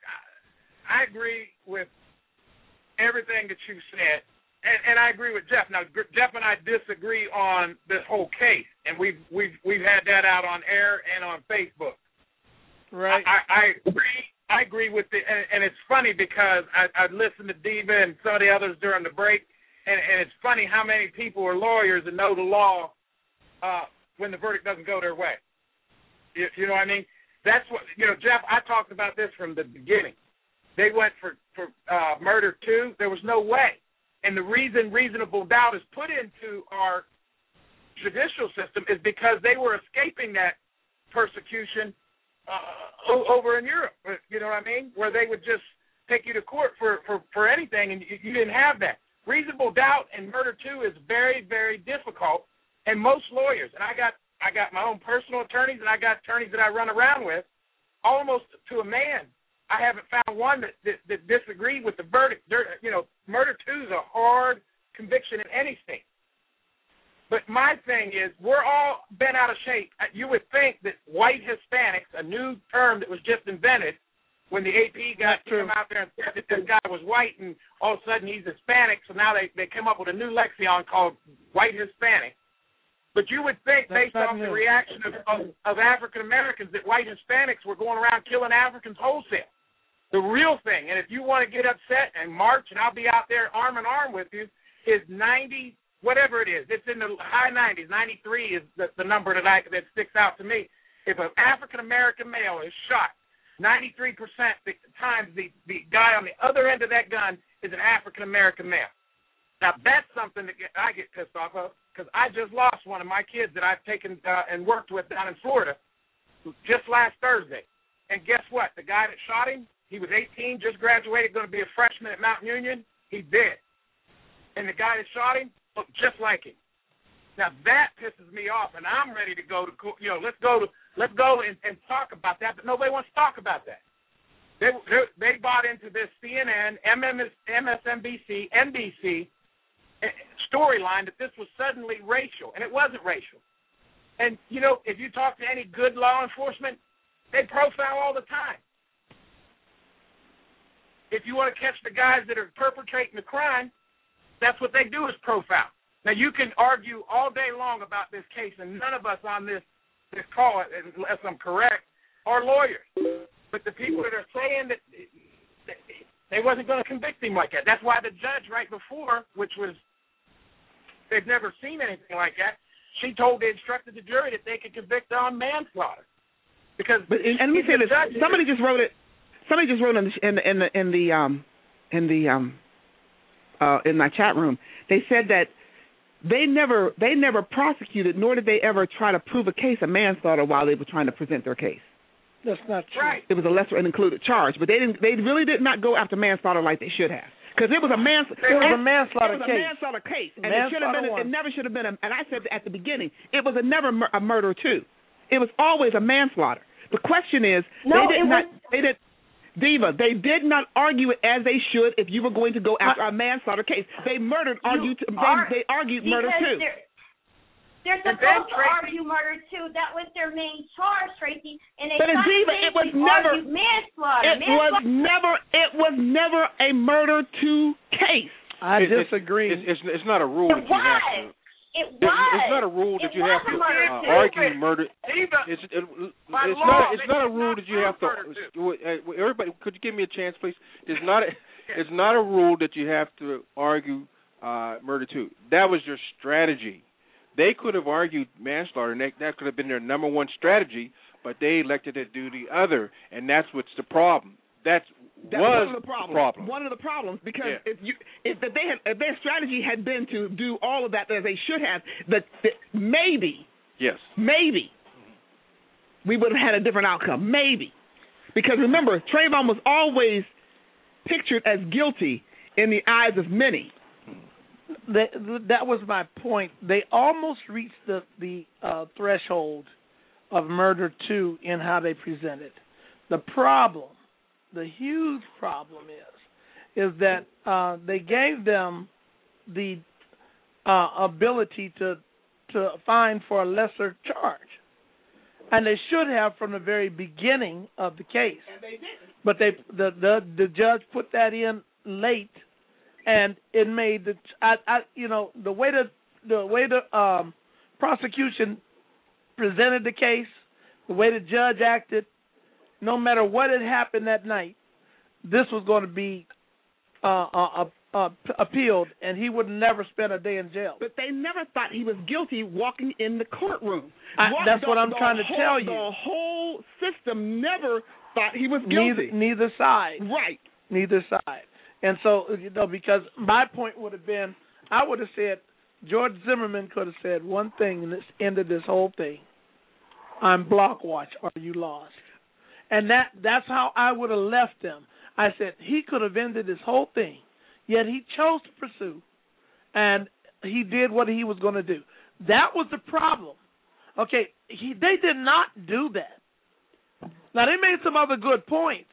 [SPEAKER 1] I agree with everything that you said, and, and I agree with Jeff. Now, Jeff and I disagree on this whole case, and we've we've we've had that out on air and on Facebook.
[SPEAKER 10] Right.
[SPEAKER 1] I, I agree. I agree with the, and, and it's funny because I, I listened to Diva and some of the others during the break, and, and it's funny how many people are lawyers and know the law uh, when the verdict doesn't go their way. You, you know what I mean? That's what, you know, Jeff, I talked about this from the beginning. They went for, for uh, murder two. There was no way. And the reason reasonable doubt is put into our judicial system is because they were escaping that persecution uh, over in Europe, you know what I mean, where they would just take you to court for, for, for anything, and you, you didn't have that. Reasonable doubt in murder two is very, very difficult, and most lawyers, and I got I got my own personal attorneys, and I got attorneys that I run around with, almost to a man. I haven't found one that, that, that disagreed with the verdict. There, you know, murder two is a hard conviction in any state. But my thing is, we're all bent out of shape. You would think that white Hispanics, a new term that was just invented, when the A P got to come out there and said that this guy was white, and all of a sudden he's Hispanic, so now they, they come up with a new lexicon called white Hispanic. But you would think, That's based on new. the reaction of, of, of African Americans, that white Hispanics were going around killing Africans wholesale. The real thing, and if you want to get upset and march, and I'll be out there arm in arm with you, is ninety, whatever it is. It's in the high nineties. ninety-three is the, the number that I that sticks out to me. If an African American male is shot, ninety-three percent the times the, the guy on the other end of that gun is an African American male. Now, that's something that get, I get pissed off of, because I just lost one of my kids that I've taken uh, and worked with down in Florida just last Thursday. And guess what? The guy that shot him, he was eighteen, just graduated, going to be a freshman at Mount Union. He's dead. And the guy that shot him looked just like him. Now, that pisses me off, and I'm ready to go to, you know, let's go to, let's go and, and talk about that, but nobody wants to talk about that. They they, they bought into this C N N, M S N B C, N B C storyline that this was suddenly racial, and it wasn't racial. And, you know, if you talk to any good law enforcement, they profile all the time. If you want to catch the guys that are perpetrating the crime, that's what they do is profile. Now, you can argue all day long about this case, and none of us on this, this call, unless I'm correct, are lawyers. But the people that are saying that they wasn't going to convict him like that, that's why the judge right before, which was, they've never seen anything like that, she told, they instructed the jury that they could convict on manslaughter. Because
[SPEAKER 6] but and, and let me say this: somebody just wrote it. Somebody just wrote in the in the in the, in the um in the um uh in my chat room. They said that they never they never prosecuted, nor did they ever try to prove a case of manslaughter while they were trying to present their case.
[SPEAKER 10] That's not true.
[SPEAKER 1] Right.
[SPEAKER 6] It was a lesser and included charge, but they didn't. They really did not go after manslaughter like they should have, because it was a mans.
[SPEAKER 10] It was a manslaughter
[SPEAKER 6] it was
[SPEAKER 10] case.
[SPEAKER 6] a manslaughter case, and
[SPEAKER 10] manslaughter
[SPEAKER 6] it should have been.
[SPEAKER 10] one.
[SPEAKER 6] It never should have been. A, and I said at the beginning, it was a never mur- a murder too. It was always a manslaughter. The question is,
[SPEAKER 17] no,
[SPEAKER 6] they did
[SPEAKER 17] it
[SPEAKER 6] not.
[SPEAKER 17] was...
[SPEAKER 6] They did. Diva, they did not argue it as they should. If you were going to go after a manslaughter case, they murdered. Argued. They, they argued murder too.
[SPEAKER 17] They're supposed to argue murder too. That was their main charge, Tracy. And they
[SPEAKER 6] but Diva, it was never
[SPEAKER 17] manslaughter.
[SPEAKER 6] It
[SPEAKER 17] manslaughter.
[SPEAKER 6] was never. It was never a murder two case.
[SPEAKER 10] I
[SPEAKER 7] it,
[SPEAKER 10] disagree.
[SPEAKER 7] It's, it's, it's not a rule
[SPEAKER 17] it
[SPEAKER 7] that you
[SPEAKER 17] was.
[SPEAKER 7] have to.
[SPEAKER 17] It
[SPEAKER 7] It's,
[SPEAKER 17] was.
[SPEAKER 7] it's not a rule that
[SPEAKER 17] it
[SPEAKER 7] you have to uh, argue murder. It's, it, it's not. It's not a rule that you have to. Uh, everybody, could you give me a chance, please? It's not. A, it's not a rule that you have to argue uh, murder two. That was your strategy. They could have argued manslaughter, and that, that could have been their number one strategy, but they elected to do the other, and that's what's the problem. That's
[SPEAKER 6] That
[SPEAKER 7] was
[SPEAKER 6] one of the problems.
[SPEAKER 7] the problem.
[SPEAKER 6] One of the problems, because
[SPEAKER 7] Yeah.
[SPEAKER 6] if you if they had if their strategy had been to do all of that as they should have, that, that maybe
[SPEAKER 7] Yes.
[SPEAKER 6] maybe we would have had a different outcome. Maybe, because remember, Trayvon was always pictured as guilty in the eyes of many.
[SPEAKER 10] they, that was my point. They almost reached the the uh, threshold of murder two in how they presented. The problem, the huge problem is, is that uh, they gave them the uh, ability to to fine for a lesser charge, and they should have from the very beginning of the case.
[SPEAKER 6] And they didn't.
[SPEAKER 10] But they the the, the judge put that in late. And it made the I, I you know the way the the way the um, prosecution presented the case, the way the judge acted, no matter what had happened that night, this was going to be uh, uh, uh, appealed, and he would never spend a day in jail.
[SPEAKER 6] But they never thought he was guilty walking in the courtroom.
[SPEAKER 10] I, that's
[SPEAKER 6] the,
[SPEAKER 10] what I'm
[SPEAKER 6] the
[SPEAKER 10] trying to
[SPEAKER 6] whole,
[SPEAKER 10] tell you.
[SPEAKER 6] The whole system never thought he was guilty.
[SPEAKER 10] Neither, neither side.
[SPEAKER 6] Right.
[SPEAKER 10] Neither side. And so, you know, because my point would have been, I would have said, George Zimmerman could have said one thing and this ended this whole thing. I'm block watch, or you lost. And that that's how I would have left them. I said, he could have ended this whole thing, yet he chose to pursue, and he did what he was going to do. That was the problem. Okay, he, they did not do that. Now, they made some other good points,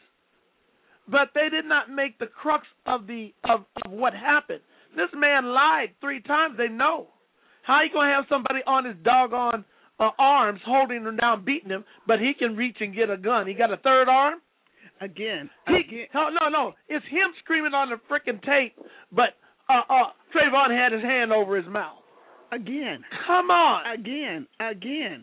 [SPEAKER 10] but they did not make the crux of the of, of what happened. This man lied three times. They know. How you gonna have somebody on his doggone uh, arms holding him down, beating him, but he can reach and get a gun? He got a third arm.
[SPEAKER 6] Again,
[SPEAKER 10] he,
[SPEAKER 6] again.
[SPEAKER 10] No, no, no. It's him screaming on the freaking tape, but uh, uh, Trayvon had his hand over his mouth.
[SPEAKER 6] Again.
[SPEAKER 10] Come on.
[SPEAKER 6] Again. Again.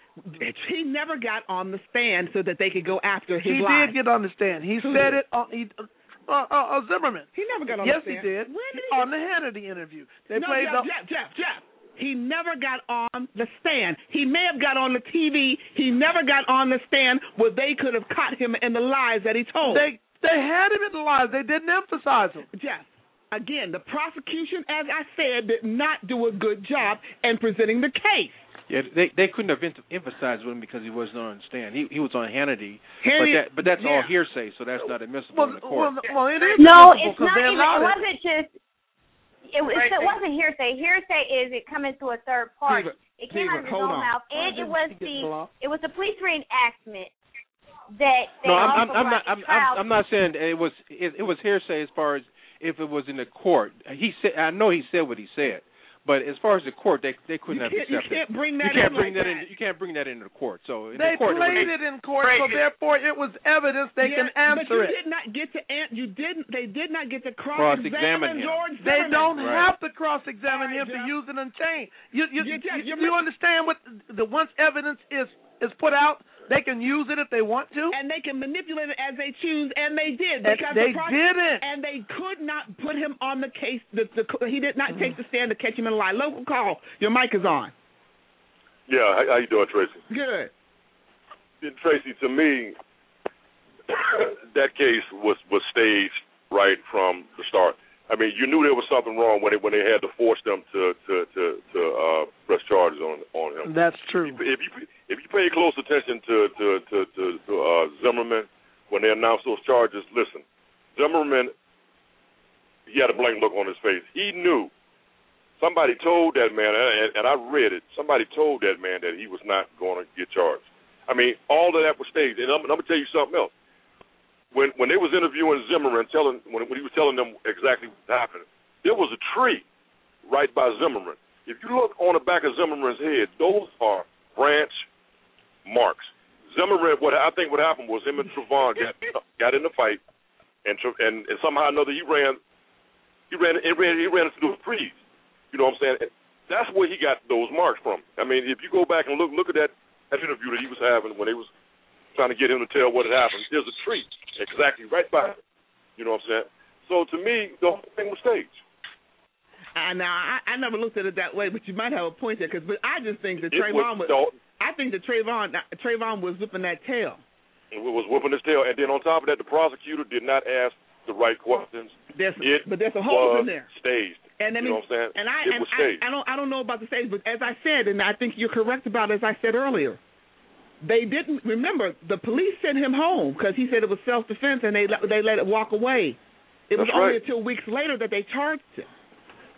[SPEAKER 6] He never got on the stand so that they could go after his
[SPEAKER 10] He
[SPEAKER 6] lies.
[SPEAKER 10] did get on the stand. He
[SPEAKER 6] Who
[SPEAKER 10] said
[SPEAKER 6] did?
[SPEAKER 10] it on he, uh, uh, uh, Zimmerman.
[SPEAKER 6] He never got on
[SPEAKER 10] yes,
[SPEAKER 6] the stand.
[SPEAKER 10] Yes, he did.
[SPEAKER 6] When did
[SPEAKER 10] he? On the Hannity interview. They
[SPEAKER 6] no,
[SPEAKER 10] played
[SPEAKER 6] Jeff,
[SPEAKER 10] the...
[SPEAKER 6] Jeff, Jeff, Jeff. He never got on the stand. He may have got on the T V. He never got on the stand where they could have caught him in the lies that he told.
[SPEAKER 10] They they had him in the lies. They didn't emphasize him.
[SPEAKER 6] Jeff, again, the prosecution, as I said, did not do a good job in presenting the case.
[SPEAKER 7] Yeah, they they couldn't have emphasized with him because he wasn't on the stand. He he was on Hannity,
[SPEAKER 6] Hannity
[SPEAKER 7] but that but that's
[SPEAKER 6] yeah.
[SPEAKER 7] all hearsay, so that's not admissible
[SPEAKER 10] well,
[SPEAKER 7] in the court.
[SPEAKER 10] Well, well, it is
[SPEAKER 17] no,
[SPEAKER 10] it's
[SPEAKER 17] not even. It wasn't just. It, was, it wasn't hearsay. Hearsay is it coming to a third party.
[SPEAKER 6] Peter,
[SPEAKER 17] it came
[SPEAKER 6] Peter,
[SPEAKER 17] out of his
[SPEAKER 6] hold
[SPEAKER 17] own
[SPEAKER 6] on.
[SPEAKER 17] mouth, and it was the it was the police reenactment that. They
[SPEAKER 7] no, I'm
[SPEAKER 17] also
[SPEAKER 7] I'm, I'm
[SPEAKER 17] brought
[SPEAKER 7] not. I'm,
[SPEAKER 17] to trial.
[SPEAKER 7] I'm, I'm not saying it was it, it was hearsay as far as if it was in the court. He said, I know he said what he said. But as far as the court, they they couldn't
[SPEAKER 6] you
[SPEAKER 7] have accepted.
[SPEAKER 6] You can't bring that
[SPEAKER 7] you can't
[SPEAKER 6] in
[SPEAKER 7] bring
[SPEAKER 6] like
[SPEAKER 7] that,
[SPEAKER 6] that
[SPEAKER 7] in. You can't bring that into the court. So in
[SPEAKER 10] they
[SPEAKER 7] the court,
[SPEAKER 10] played
[SPEAKER 7] it,
[SPEAKER 10] it in court, so therefore it was evidence they
[SPEAKER 6] yeah,
[SPEAKER 10] can answer
[SPEAKER 6] but you
[SPEAKER 10] it.
[SPEAKER 6] did not get to an- you didn't they did not get to
[SPEAKER 7] cross-examine
[SPEAKER 6] cross-examine
[SPEAKER 7] him.
[SPEAKER 6] George
[SPEAKER 10] They
[SPEAKER 6] Zimmerman.
[SPEAKER 10] don't
[SPEAKER 7] right.
[SPEAKER 10] have to cross-examine
[SPEAKER 6] right,
[SPEAKER 10] him to
[SPEAKER 6] Jeff.
[SPEAKER 10] use it in chain. You you,
[SPEAKER 6] You- Jeff,
[SPEAKER 10] you,
[SPEAKER 6] you're
[SPEAKER 10] you understand what the once evidence is is put out, they can use it if they want to,
[SPEAKER 6] and they can manipulate it as they choose, and they did.
[SPEAKER 10] And
[SPEAKER 6] Because
[SPEAKER 10] they
[SPEAKER 6] the pro-
[SPEAKER 10] didn't.
[SPEAKER 6] and they could not put him on the case. The, the, he did not take the stand to catch him in a lie. Local call. Your mic is on.
[SPEAKER 3] Yeah, how, how you doing, Tracy?
[SPEAKER 6] Good.
[SPEAKER 3] Yeah, Tracy, to me, that case was was staged right from the start. I mean, you knew there was something wrong when they when they had to force them to to to, to uh, press charges on on him.
[SPEAKER 10] That's true.
[SPEAKER 3] If you if you pay close attention to to to, to, to uh, Zimmerman when they announced those charges, listen, Zimmerman, he had a blank look on his face. He knew. Somebody told that man, and, and I read it. Somebody told that man that he was not going to get charged. I mean, all of that was staged. And I'm, I'm going to tell you something else. When when they was interviewing Zimmerman, telling when, when he was telling them exactly what happened, there was a tree right by Zimmerman. If you look on the back of Zimmerman's head, those are branch marks. Zimmerman, what I think what happened was him and Trayvon got got in the fight, and and, and somehow or another he ran, he ran, he ran, he ran into the trees. You know what I'm saying? That's where he got those marks from. I mean, if you go back and look look at that, that interview that he was having when they was trying to get him to tell what had happened, there's a tree exactly right by him. You know what I'm saying? So to me, the whole thing was staged.
[SPEAKER 6] Uh, now I, I never looked at it that way, but you might have a point there. Cause, but I just think that
[SPEAKER 3] It
[SPEAKER 6] Trayvon
[SPEAKER 3] was,
[SPEAKER 6] was. I think that Trayvon Trayvon was whipping that tail.
[SPEAKER 3] It was whipping his tail, and then on top of that, the prosecutor did not ask the right questions.
[SPEAKER 6] There's,
[SPEAKER 3] it
[SPEAKER 6] but there's a hole
[SPEAKER 3] was
[SPEAKER 6] in there.
[SPEAKER 3] Staged.
[SPEAKER 6] And I mean,
[SPEAKER 3] you know what I'm saying?
[SPEAKER 6] And I
[SPEAKER 3] it
[SPEAKER 6] and
[SPEAKER 3] was staged.
[SPEAKER 6] I, I don't I don't know about the stage, but as I said, and I think you're correct about it, as I said earlier, they didn't remember. The police sent him home because he said it was self defense, and they let, they let it walk away. It was
[SPEAKER 3] That's
[SPEAKER 6] only
[SPEAKER 3] right.
[SPEAKER 6] until weeks later that they charged him.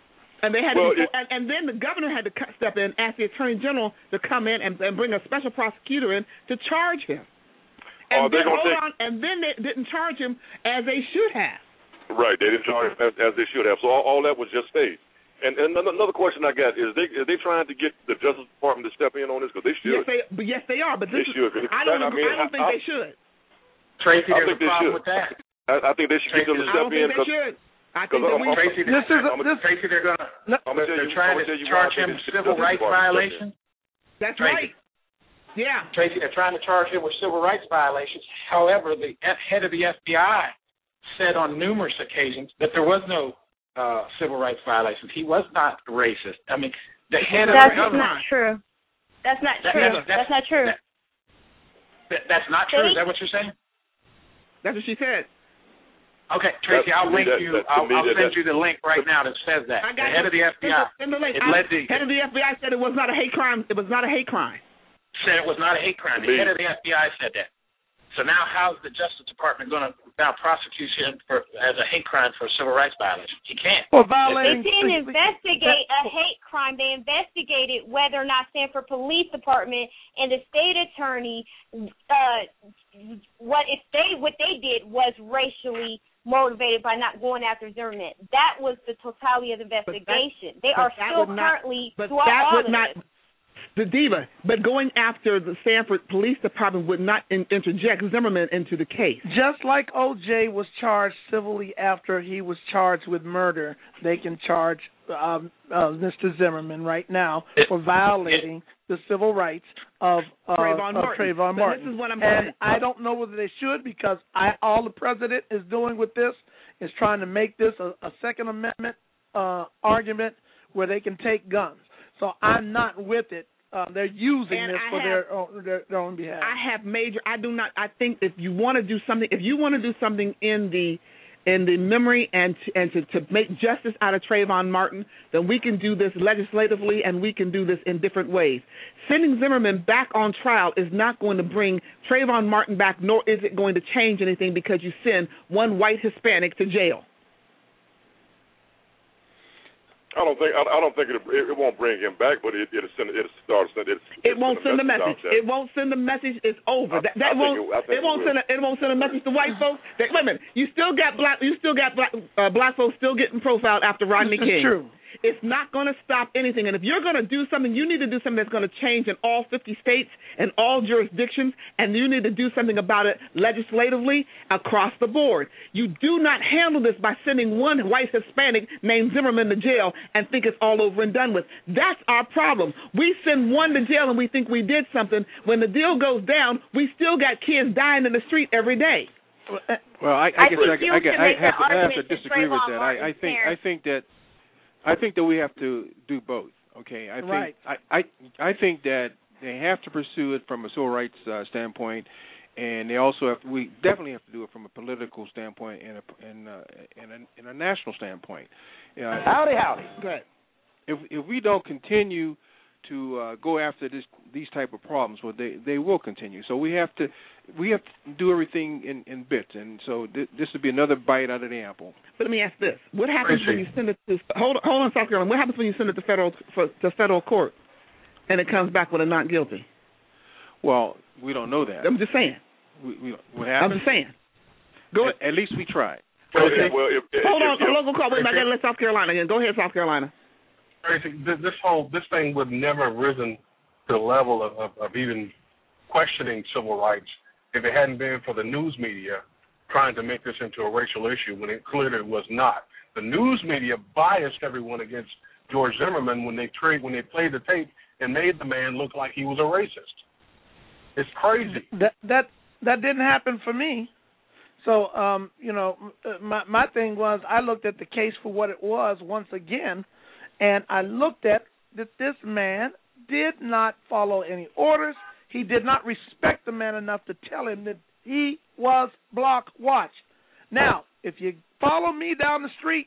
[SPEAKER 6] And they had
[SPEAKER 3] well,
[SPEAKER 6] to,
[SPEAKER 3] it,
[SPEAKER 6] and, and then the governor had to step in, ask the attorney general to come in and, and bring a special prosecutor in to charge him. And
[SPEAKER 3] uh,
[SPEAKER 6] then hold
[SPEAKER 3] take,
[SPEAKER 6] on, and then they didn't charge him as they should have.
[SPEAKER 3] Right, they didn't charge him as, as they should have. So all, all that was just staged. And, and another question I got is they are they trying to get the Justice Department to step in on this because they should.
[SPEAKER 6] Yes, they, but yes, they are. But this
[SPEAKER 3] they
[SPEAKER 6] is,
[SPEAKER 3] should.
[SPEAKER 6] I don't.
[SPEAKER 3] I,
[SPEAKER 6] Agree,
[SPEAKER 3] mean,
[SPEAKER 6] I don't think
[SPEAKER 3] I,
[SPEAKER 6] they should.
[SPEAKER 4] Tracy,
[SPEAKER 3] I
[SPEAKER 4] there's
[SPEAKER 3] think
[SPEAKER 4] a problem
[SPEAKER 3] should.
[SPEAKER 4] with that.
[SPEAKER 3] I, I think they should
[SPEAKER 4] Tracy,
[SPEAKER 3] get them to
[SPEAKER 6] I
[SPEAKER 3] step
[SPEAKER 6] don't
[SPEAKER 3] in.
[SPEAKER 6] think they should. I think that we.
[SPEAKER 4] Tracy,
[SPEAKER 10] this is a, this,
[SPEAKER 4] Tracy, they're gonna.
[SPEAKER 10] No,
[SPEAKER 4] they're
[SPEAKER 3] you,
[SPEAKER 4] trying to charge him with civil rights violations.
[SPEAKER 6] That's
[SPEAKER 4] Tracy.
[SPEAKER 6] right. Yeah.
[SPEAKER 4] Tracy, they're trying to charge him with civil rights violations. However, the head of the F B I said on numerous occasions that there was no uh, civil rights violations. He was not racist. I mean, the head
[SPEAKER 17] that's
[SPEAKER 4] of the government.
[SPEAKER 17] That's not true. That's not
[SPEAKER 4] that,
[SPEAKER 17] true.
[SPEAKER 4] That's, that's,
[SPEAKER 17] that's not true.
[SPEAKER 4] That, that, that's not true. Is that what you're saying?
[SPEAKER 6] That's what she said.
[SPEAKER 4] Okay, Tracy,
[SPEAKER 3] That's,
[SPEAKER 4] I'll link
[SPEAKER 3] that,
[SPEAKER 4] you.
[SPEAKER 3] that,
[SPEAKER 4] I'll,
[SPEAKER 3] me,
[SPEAKER 4] I'll
[SPEAKER 3] that,
[SPEAKER 4] send
[SPEAKER 3] that,
[SPEAKER 4] you the link right now that says that.
[SPEAKER 6] I got
[SPEAKER 4] the head
[SPEAKER 6] it.
[SPEAKER 4] of the F B I.
[SPEAKER 6] In the, in the link.
[SPEAKER 4] It
[SPEAKER 6] I,
[SPEAKER 4] led the
[SPEAKER 6] head of the F B I said it was not a hate crime. It was not a hate crime.
[SPEAKER 4] Said it was not a hate crime. The
[SPEAKER 3] Me.
[SPEAKER 4] head of the F B I said that. So now, how's the Justice Department going to now prosecute him for as a hate crime for a civil rights violation? He can't.
[SPEAKER 10] For
[SPEAKER 17] They
[SPEAKER 10] violating.
[SPEAKER 17] didn't investigate a hate crime. They investigated whether or not Sanford Police Department and the state attorney, uh, what if they what they did was racially motivated by not going after Zimmerman. That was the totality of the investigation.
[SPEAKER 6] That,
[SPEAKER 17] they are still
[SPEAKER 6] not,
[SPEAKER 17] currently
[SPEAKER 6] but
[SPEAKER 17] throughout
[SPEAKER 6] that
[SPEAKER 17] all
[SPEAKER 6] would
[SPEAKER 17] of
[SPEAKER 6] not.
[SPEAKER 17] this.
[SPEAKER 6] The diva, but going after the Sanford Police Department would not in, interject Zimmerman into the case.
[SPEAKER 10] Just like O J was charged civilly after he was charged with murder, they can charge um, uh, Mister Zimmerman right now for violating the civil rights of, uh,
[SPEAKER 6] Trayvon
[SPEAKER 10] of
[SPEAKER 6] Martin.
[SPEAKER 10] Trayvon
[SPEAKER 6] So
[SPEAKER 10] Martin.
[SPEAKER 6] this is what I'm
[SPEAKER 10] and
[SPEAKER 6] saying.
[SPEAKER 10] I don't know whether they should because I, all the president is doing with this is trying to make this a, a Second Amendment uh, argument where they can take guns. So I'm not with it. Um, they're using
[SPEAKER 6] And
[SPEAKER 10] this
[SPEAKER 6] I
[SPEAKER 10] for
[SPEAKER 6] have,
[SPEAKER 10] their, own, their their own behalf.
[SPEAKER 6] I have major. I do not. I think if you want to do something, if you want to do something in the in the memory and to, and to, to make justice out of Trayvon Martin, then we can do this legislatively and we can do this in different ways. Sending Zimmerman back on trial is not going to bring Trayvon Martin back, nor is it going to change anything because you send one white Hispanic to jail.
[SPEAKER 3] I don't think I, I don't think it, it it won't bring him back, but it it'll send it'll start send it.
[SPEAKER 6] It won't send a message. It won't send a message. It's over.
[SPEAKER 3] I,
[SPEAKER 6] that that
[SPEAKER 3] I
[SPEAKER 6] won't.
[SPEAKER 3] It,
[SPEAKER 6] it won't send. A, it won't send a message to white folks. That, wait a minute. You still got black. You still got black. Uh, black folks still getting profiled after Rodney
[SPEAKER 10] This is
[SPEAKER 6] King.
[SPEAKER 10] true.
[SPEAKER 6] It's not going to stop anything. And if you're going to do something, you need to do something that's going to change in all fifty states and all jurisdictions, and you need to do something about it legislatively across the board. You do not handle this by sending one white Hispanic named Zimmerman to jail and think it's all over and done with. That's our problem. We send one to jail and we think we did something. When the deal goes down, we still got kids dying in the street every day.
[SPEAKER 7] Well, I, I,
[SPEAKER 17] I
[SPEAKER 7] guess
[SPEAKER 17] think
[SPEAKER 7] I,
[SPEAKER 17] you
[SPEAKER 7] I,
[SPEAKER 17] should
[SPEAKER 7] I,
[SPEAKER 17] make
[SPEAKER 7] have,
[SPEAKER 17] the
[SPEAKER 7] to, I have to
[SPEAKER 17] argument that
[SPEAKER 7] disagree with
[SPEAKER 17] Trayvon
[SPEAKER 7] that. I, I
[SPEAKER 17] Martin's
[SPEAKER 7] think I
[SPEAKER 17] parents-
[SPEAKER 7] think that I think that we have to do both. Okay, I think
[SPEAKER 10] Right.
[SPEAKER 7] I, I I think that they have to pursue it from a civil rights uh, standpoint, and they also have to, we definitely have to do it from a political standpoint and a and uh, and a, and a national standpoint. Uh,
[SPEAKER 10] howdy, howdy.
[SPEAKER 6] Good.
[SPEAKER 7] If if we don't continue to uh, go after this these type of problems, well, they they will continue. So we have to we have to do everything in, in bits, and so th- this would be another bite out of the apple.
[SPEAKER 6] But let me ask this: what happens when you send it to hold hold on, South Carolina? What happens when you send it to federal for, to federal court, and it comes back with a not guilty?
[SPEAKER 7] Well, we don't know that.
[SPEAKER 6] I'm just saying.
[SPEAKER 7] We, we, what
[SPEAKER 6] I'm
[SPEAKER 7] happens?
[SPEAKER 6] just saying. Go
[SPEAKER 7] at, at least we tried.
[SPEAKER 3] Okay. Well, if, if,
[SPEAKER 6] hold on,
[SPEAKER 3] if,
[SPEAKER 6] a local call. Wait a minute, I got to let South Carolina in. Go ahead, South Carolina.
[SPEAKER 18] Tracy, this, this whole this thing would never have risen to the level of, of, of even questioning civil rights if it hadn't been for the news media trying to make this into a racial issue when it clearly was not. The news media biased everyone against George Zimmerman when they tra- when they played the tape and made the man look like he was a racist. It's crazy.
[SPEAKER 10] That that that didn't happen for me. So, um, you know, my my thing was I looked at the case for what it was once again, and I looked at that this man did not follow any orders. He did not respect the man enough to tell him that he was block watched. Now, if you follow me down the street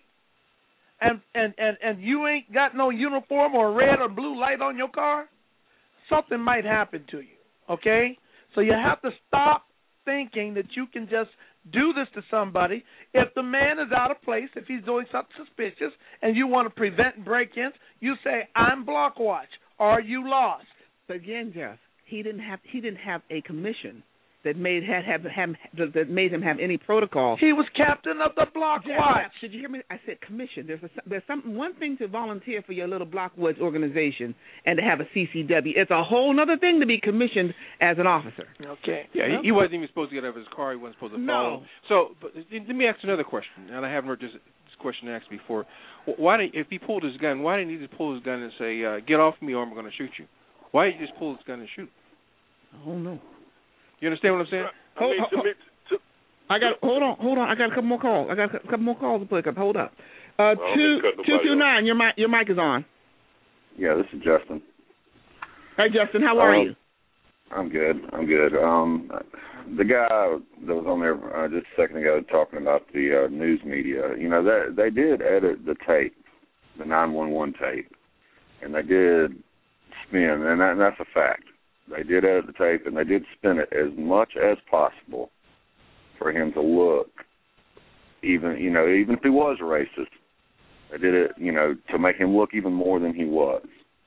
[SPEAKER 10] and, and, and, and you ain't got no uniform or red or blue light on your car, something might happen to you, okay? So you have to stop thinking that you can just do this to somebody, if the man is out of place, if he's doing something suspicious, and you want to prevent break-ins, you say, I'm block watch. Are you lost?
[SPEAKER 6] But again, Jeff, he didn't have he didn't have a commission that made had have, have that made him have any protocol.
[SPEAKER 10] He was captain of the block
[SPEAKER 6] Jeff,
[SPEAKER 10] watch.
[SPEAKER 6] Did you hear me? I said commission. There's a, there's something one thing to volunteer for your little block watch organization and to have a C C W. It's a whole other thing to be commissioned as an officer.
[SPEAKER 10] Okay.
[SPEAKER 7] Yeah, he, he wasn't even supposed to get out of his car. He wasn't supposed to follow.
[SPEAKER 6] No.
[SPEAKER 7] So, but let me ask another question, and I haven't heard this, this question asked before. Why did if he pulled his gun? Why didn't he just pull his gun and say, uh, "Get off me, or I'm going to shoot you"? Why did he just pull his gun and shoot?
[SPEAKER 6] Oh no.
[SPEAKER 7] You understand what I'm saying?
[SPEAKER 3] I mean,
[SPEAKER 6] hold,
[SPEAKER 3] to
[SPEAKER 6] hold,
[SPEAKER 3] me, to,
[SPEAKER 6] I got hold on, hold on. I got a couple more calls. I got a couple more calls to pick up. Hold up. Uh,
[SPEAKER 3] well,
[SPEAKER 6] two two two nine. Your mic your mic is on.
[SPEAKER 9] Yeah, this is Justin.
[SPEAKER 6] Hey Justin, how are
[SPEAKER 9] uh,
[SPEAKER 6] you?
[SPEAKER 9] I'm good. I'm good. Um, the guy that was on there uh, just a second ago talking about the uh, news media. You know, that they did edit the tape, the nine one one tape, and they did spin, and, that, and that's a fact. They did edit the tape, and they did spin it as much as possible for him to look, even, you know, even if he was racist, they did it, you know, to make him look even more than he was.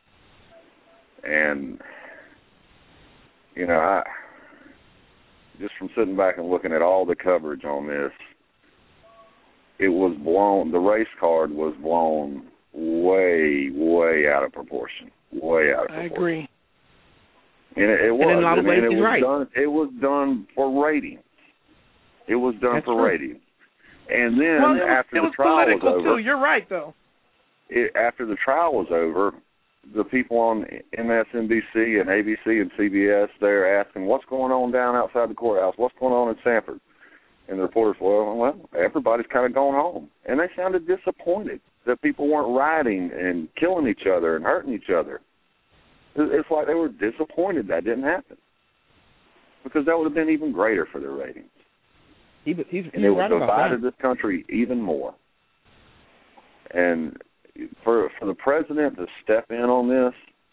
[SPEAKER 9] And, you know, I, just from sitting back and looking at all the coverage on this, it was blown, the race card was blown way, way out of proportion. Way out of proportion.
[SPEAKER 10] I agree.
[SPEAKER 9] And it, it was.
[SPEAKER 6] And in a lot of ways,
[SPEAKER 9] and it
[SPEAKER 6] he's
[SPEAKER 9] was
[SPEAKER 6] right.
[SPEAKER 9] done. It was done for ratings. It was done
[SPEAKER 6] That's
[SPEAKER 9] for
[SPEAKER 6] true.
[SPEAKER 9] ratings. And then
[SPEAKER 10] well, it was,
[SPEAKER 9] after
[SPEAKER 10] it was
[SPEAKER 9] the trial was
[SPEAKER 10] political
[SPEAKER 9] over,
[SPEAKER 10] too. You're right, though.
[SPEAKER 9] it, after the trial was over, the people on M S N B C and A B C and C B S, they're asking, what's going on down outside the courthouse? What's going on in Sanford? And the reporters, well, well, everybody's kind of going home. And they sounded disappointed that people weren't rioting and killing each other and hurting each other. It's like they were disappointed that didn't happen, because that would have been even greater for their ratings.
[SPEAKER 6] He, he's, he's
[SPEAKER 9] and it would
[SPEAKER 6] right
[SPEAKER 9] have
[SPEAKER 6] about
[SPEAKER 9] divided
[SPEAKER 6] that.
[SPEAKER 9] this country even more. And for for the president to step in on this,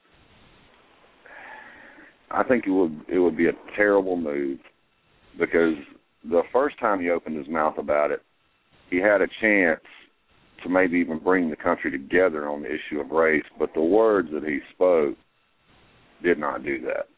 [SPEAKER 9] I think it would it would be a terrible move, because the first time he opened his mouth about it, he had a chance to maybe even bring the country together on the issue of race, but the words that he spoke did not do that.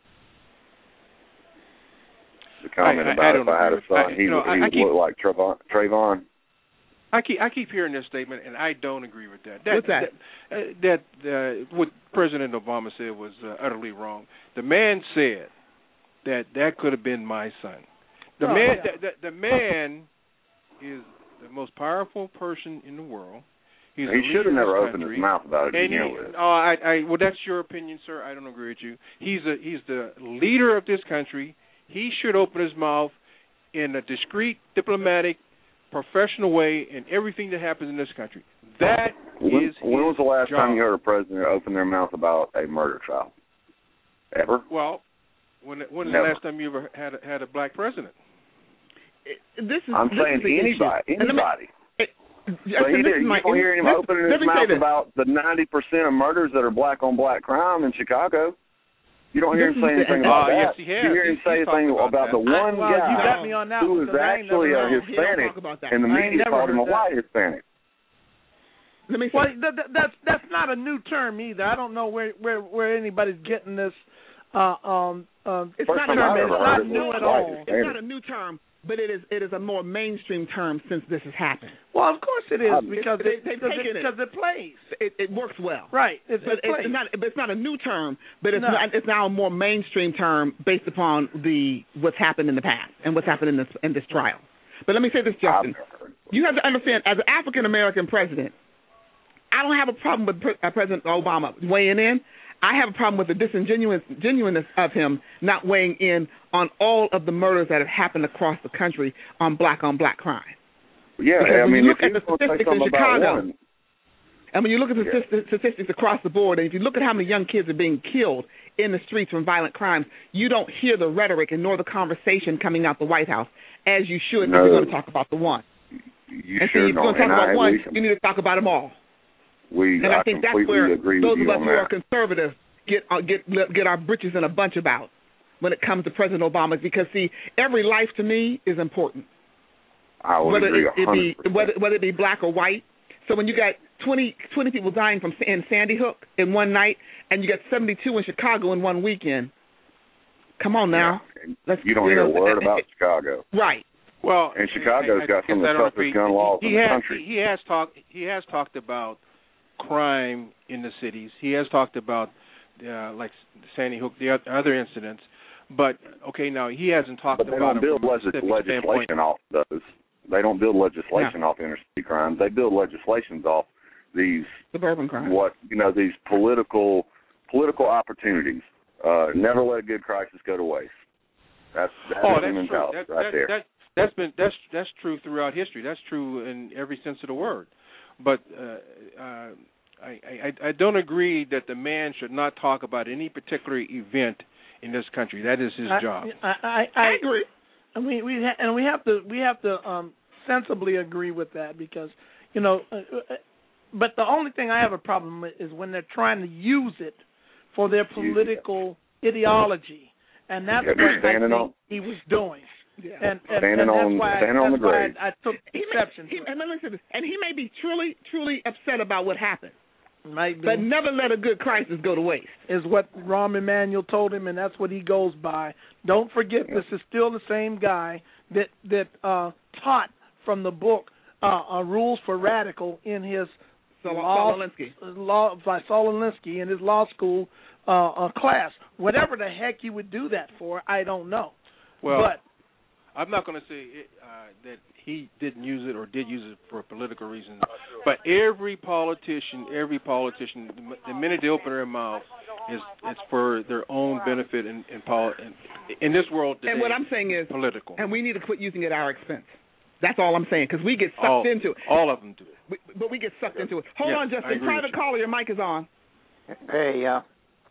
[SPEAKER 9] The comment
[SPEAKER 7] I, I,
[SPEAKER 9] about
[SPEAKER 7] I
[SPEAKER 9] if I had a son,
[SPEAKER 7] I,
[SPEAKER 9] he,
[SPEAKER 7] know,
[SPEAKER 9] he
[SPEAKER 7] I, I
[SPEAKER 9] would
[SPEAKER 7] keep,
[SPEAKER 9] look like Trayvon. Trayvon.
[SPEAKER 7] I keep I keep hearing this statement, and I don't agree with that. that
[SPEAKER 6] What's that?
[SPEAKER 7] That, uh, that uh, what President Obama said was uh, utterly wrong. The man said that that could have been my son. The
[SPEAKER 10] oh,
[SPEAKER 7] man,
[SPEAKER 10] yeah.
[SPEAKER 7] the, the, the man is the most powerful person in the world. He's
[SPEAKER 9] he should have never opened
[SPEAKER 7] country.
[SPEAKER 9] his mouth about it to
[SPEAKER 7] And
[SPEAKER 9] begin
[SPEAKER 7] he,
[SPEAKER 9] with.
[SPEAKER 7] oh, I, I, well, that's your opinion, sir. I don't agree with you. He's a, he's the leader of this country. He should open his mouth in a discreet, diplomatic, professional way in everything that happens in this country. That
[SPEAKER 9] when,
[SPEAKER 7] is
[SPEAKER 9] when was the last
[SPEAKER 7] job.
[SPEAKER 9] time you heard a president open their mouth about a murder trial? Ever?
[SPEAKER 7] Well, when when was
[SPEAKER 9] Never.
[SPEAKER 7] the last time you ever had a, had a black president?
[SPEAKER 6] This is,
[SPEAKER 9] I'm
[SPEAKER 6] this
[SPEAKER 9] saying
[SPEAKER 6] is the
[SPEAKER 9] anybody.
[SPEAKER 6] issue.
[SPEAKER 9] Anybody.
[SPEAKER 6] Just,
[SPEAKER 9] So he
[SPEAKER 6] this
[SPEAKER 9] did,
[SPEAKER 6] is my,
[SPEAKER 9] you don't hear him
[SPEAKER 6] let,
[SPEAKER 9] opening
[SPEAKER 6] let
[SPEAKER 9] his
[SPEAKER 6] me say
[SPEAKER 9] mouth
[SPEAKER 6] this.
[SPEAKER 9] about the ninety percent of murders that are black on black crime in Chicago. You don't hear
[SPEAKER 6] This
[SPEAKER 9] him say
[SPEAKER 6] is the-
[SPEAKER 9] anything
[SPEAKER 7] uh,
[SPEAKER 9] about
[SPEAKER 7] yes,
[SPEAKER 9] that.
[SPEAKER 7] he has.
[SPEAKER 9] You hear him
[SPEAKER 7] He's-
[SPEAKER 9] say
[SPEAKER 7] he's
[SPEAKER 9] anything
[SPEAKER 7] talking
[SPEAKER 9] about,
[SPEAKER 7] about
[SPEAKER 9] the
[SPEAKER 7] that.
[SPEAKER 9] one
[SPEAKER 10] I, well,
[SPEAKER 9] guy
[SPEAKER 10] you got me on that
[SPEAKER 9] who
[SPEAKER 10] one,
[SPEAKER 9] is
[SPEAKER 10] 'cause I ain't
[SPEAKER 9] actually
[SPEAKER 10] never
[SPEAKER 9] a
[SPEAKER 10] known.
[SPEAKER 6] He don't
[SPEAKER 9] Hispanic,
[SPEAKER 6] talk about that.
[SPEAKER 9] and the
[SPEAKER 10] I ain't
[SPEAKER 9] media
[SPEAKER 10] never
[SPEAKER 9] called him a
[SPEAKER 10] heard that.
[SPEAKER 9] white Hispanic.
[SPEAKER 6] Let me say,
[SPEAKER 10] Well, that, that, that's that's not a new term either. I don't know where where, where anybody's getting this. Uh, um, um,
[SPEAKER 6] it's
[SPEAKER 9] First
[SPEAKER 6] not a
[SPEAKER 9] time I
[SPEAKER 6] term.
[SPEAKER 9] ever
[SPEAKER 6] It's
[SPEAKER 9] heard
[SPEAKER 6] not
[SPEAKER 9] it
[SPEAKER 6] new
[SPEAKER 9] was
[SPEAKER 6] at
[SPEAKER 9] white
[SPEAKER 6] all.
[SPEAKER 9] Hispanic.
[SPEAKER 6] It's not a new term, but it is it is a more mainstream term since this has happened.
[SPEAKER 10] Well, of course it is,
[SPEAKER 9] Um,
[SPEAKER 10] because
[SPEAKER 6] they-
[SPEAKER 10] it,
[SPEAKER 6] they've
[SPEAKER 10] because
[SPEAKER 6] taken
[SPEAKER 10] it,
[SPEAKER 6] it.
[SPEAKER 10] because it plays.
[SPEAKER 6] It, it works well.
[SPEAKER 10] Right. It's,
[SPEAKER 6] But
[SPEAKER 10] it plays.
[SPEAKER 6] it's not. But it's not a new term. But it's
[SPEAKER 10] No.
[SPEAKER 6] not, it's now a more mainstream term based upon the what's happened in the past and what's happened in this in this trial. But let me say this, Justin. You have to understand, as an African American president, I don't have a problem with Pre- uh, President Obama weighing in. I have a problem with the disingenuous genuineness of him not weighing in on all of the murders that have happened across the country on black on black crime.
[SPEAKER 9] Yeah,
[SPEAKER 6] Because
[SPEAKER 9] I
[SPEAKER 6] when
[SPEAKER 9] mean,
[SPEAKER 6] you
[SPEAKER 9] if
[SPEAKER 6] look at
[SPEAKER 9] he
[SPEAKER 6] the
[SPEAKER 9] was going to say
[SPEAKER 6] statistics in
[SPEAKER 9] something about
[SPEAKER 6] Chicago,
[SPEAKER 9] one,
[SPEAKER 6] and when you look at the
[SPEAKER 9] Yeah.
[SPEAKER 6] statistics, statistics across the board, and if you look at how many young kids are being killed in the streets from violent crimes, you don't hear the rhetoric and nor the conversation coming out the White House as you should
[SPEAKER 9] No.
[SPEAKER 6] if you're going to talk about the one.
[SPEAKER 9] you
[SPEAKER 6] and so
[SPEAKER 9] sure
[SPEAKER 6] if you're
[SPEAKER 9] don't.
[SPEAKER 6] going to talk
[SPEAKER 9] And
[SPEAKER 6] about
[SPEAKER 9] I,
[SPEAKER 6] one,
[SPEAKER 9] we,
[SPEAKER 6] you need to talk about them all.
[SPEAKER 9] we,
[SPEAKER 6] And I,
[SPEAKER 9] I
[SPEAKER 6] think that's
[SPEAKER 9] completely
[SPEAKER 6] where
[SPEAKER 9] agree
[SPEAKER 6] those
[SPEAKER 9] with
[SPEAKER 6] of
[SPEAKER 9] you
[SPEAKER 6] us
[SPEAKER 9] on
[SPEAKER 6] who are
[SPEAKER 9] that.
[SPEAKER 6] conservative get uh, get get our britches in a bunch about when it comes to President Obama, because see, every life to me is important.
[SPEAKER 9] I would
[SPEAKER 6] whether
[SPEAKER 9] agree
[SPEAKER 6] it, it
[SPEAKER 9] one hundred
[SPEAKER 6] be
[SPEAKER 9] percent.
[SPEAKER 6] whether whether it be black or white. So when you got twenty, twenty people dying from in Sandy Hook in one night, and you got seventy-two in Chicago in one weekend, come on now.
[SPEAKER 9] Yeah.
[SPEAKER 6] Let's,
[SPEAKER 9] you don't
[SPEAKER 6] you
[SPEAKER 9] hear
[SPEAKER 6] know,
[SPEAKER 9] a word about Chicago.
[SPEAKER 6] Right.
[SPEAKER 7] Well,
[SPEAKER 9] and Chicago's
[SPEAKER 7] I, I,
[SPEAKER 9] got some of
[SPEAKER 7] I
[SPEAKER 9] the toughest
[SPEAKER 7] agree.
[SPEAKER 9] gun laws
[SPEAKER 7] he,
[SPEAKER 9] in
[SPEAKER 7] he
[SPEAKER 9] the
[SPEAKER 7] has,
[SPEAKER 9] country.
[SPEAKER 7] He has talked. He has talked about crime in the cities. He has talked about uh, like Sandy Hook, the other incidents. But okay, now he hasn't talked
[SPEAKER 9] but they
[SPEAKER 7] about
[SPEAKER 9] don't build legis- legislation off those. They don't build legislation
[SPEAKER 6] yeah.
[SPEAKER 9] off inner city crimes. They build legislations off these
[SPEAKER 6] suburban crimes.
[SPEAKER 9] What you know, these political political opportunities. Uh, never let a good crisis go to waste. That's that's
[SPEAKER 7] oh,
[SPEAKER 9] the
[SPEAKER 7] that's
[SPEAKER 9] mentality
[SPEAKER 7] true. That,
[SPEAKER 9] right
[SPEAKER 7] that,
[SPEAKER 9] there.
[SPEAKER 7] That, that's been that's that's true throughout history. That's true in every sense of the word. But uh, uh, I, I I don't agree that the man should not talk about any particular event in this country. That is his
[SPEAKER 10] I,
[SPEAKER 7] job.
[SPEAKER 10] I, I, I agree. And we we ha- and we have to we have to um, sensibly agree with that because you know. Uh, uh, but the only thing I have a problem with is when they're trying to use it for their political ideology, and that's
[SPEAKER 9] yeah,
[SPEAKER 10] what I think
[SPEAKER 9] on,
[SPEAKER 10] he was doing.
[SPEAKER 6] Yeah.
[SPEAKER 10] And, and,
[SPEAKER 9] standing
[SPEAKER 10] and that's
[SPEAKER 9] on,
[SPEAKER 10] why,
[SPEAKER 9] standing
[SPEAKER 10] that's
[SPEAKER 9] on the
[SPEAKER 10] why
[SPEAKER 9] grave.
[SPEAKER 10] I, I took exception
[SPEAKER 6] he,
[SPEAKER 10] to
[SPEAKER 6] he,
[SPEAKER 10] it.
[SPEAKER 6] And listen, and he may be truly, truly upset about what happened.
[SPEAKER 10] Might be.
[SPEAKER 6] But never let a good crisis go to waste.
[SPEAKER 10] Is what Rahm Emanuel told him, and that's what he goes by. Don't forget, this is still the same guy that that uh, taught from the book uh, uh, Rules for Radical in his
[SPEAKER 6] Saul,
[SPEAKER 10] law,
[SPEAKER 6] Saul Alinsky.
[SPEAKER 10] law by Saul Alinsky in his law school uh, uh, class. Whatever the heck you would do that for, I don't know.
[SPEAKER 7] Well,
[SPEAKER 10] but
[SPEAKER 7] I'm not going to say it, uh, that he didn't use it or did use it for political reasons, but every politician, every politician, the minute they open their mouth, is it's for their own benefit in in, poli- in, in this world today.
[SPEAKER 6] And what I'm saying is
[SPEAKER 7] political.
[SPEAKER 6] And we need to quit using it at our expense. That's all I'm saying, because we get sucked
[SPEAKER 7] all,
[SPEAKER 6] into it.
[SPEAKER 7] All of them do.
[SPEAKER 6] We, but we get sucked into it. Hold
[SPEAKER 7] yes,
[SPEAKER 6] on, Justin. Private caller, your mic is on.
[SPEAKER 8] Hey, uh,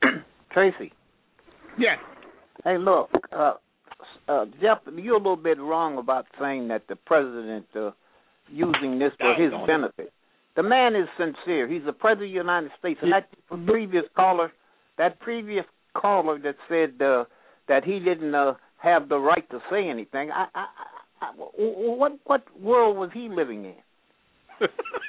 [SPEAKER 8] Tracy.
[SPEAKER 6] Yes.
[SPEAKER 8] Hey, look, uh, uh, Jeff, you're a little bit wrong about saying that the president uh, using this for his benefit. The man is sincere. He's the president of the United States. And that previous caller, that previous caller that said uh, that he didn't uh, have the right to say anything, I, I, I, what what world was he living in?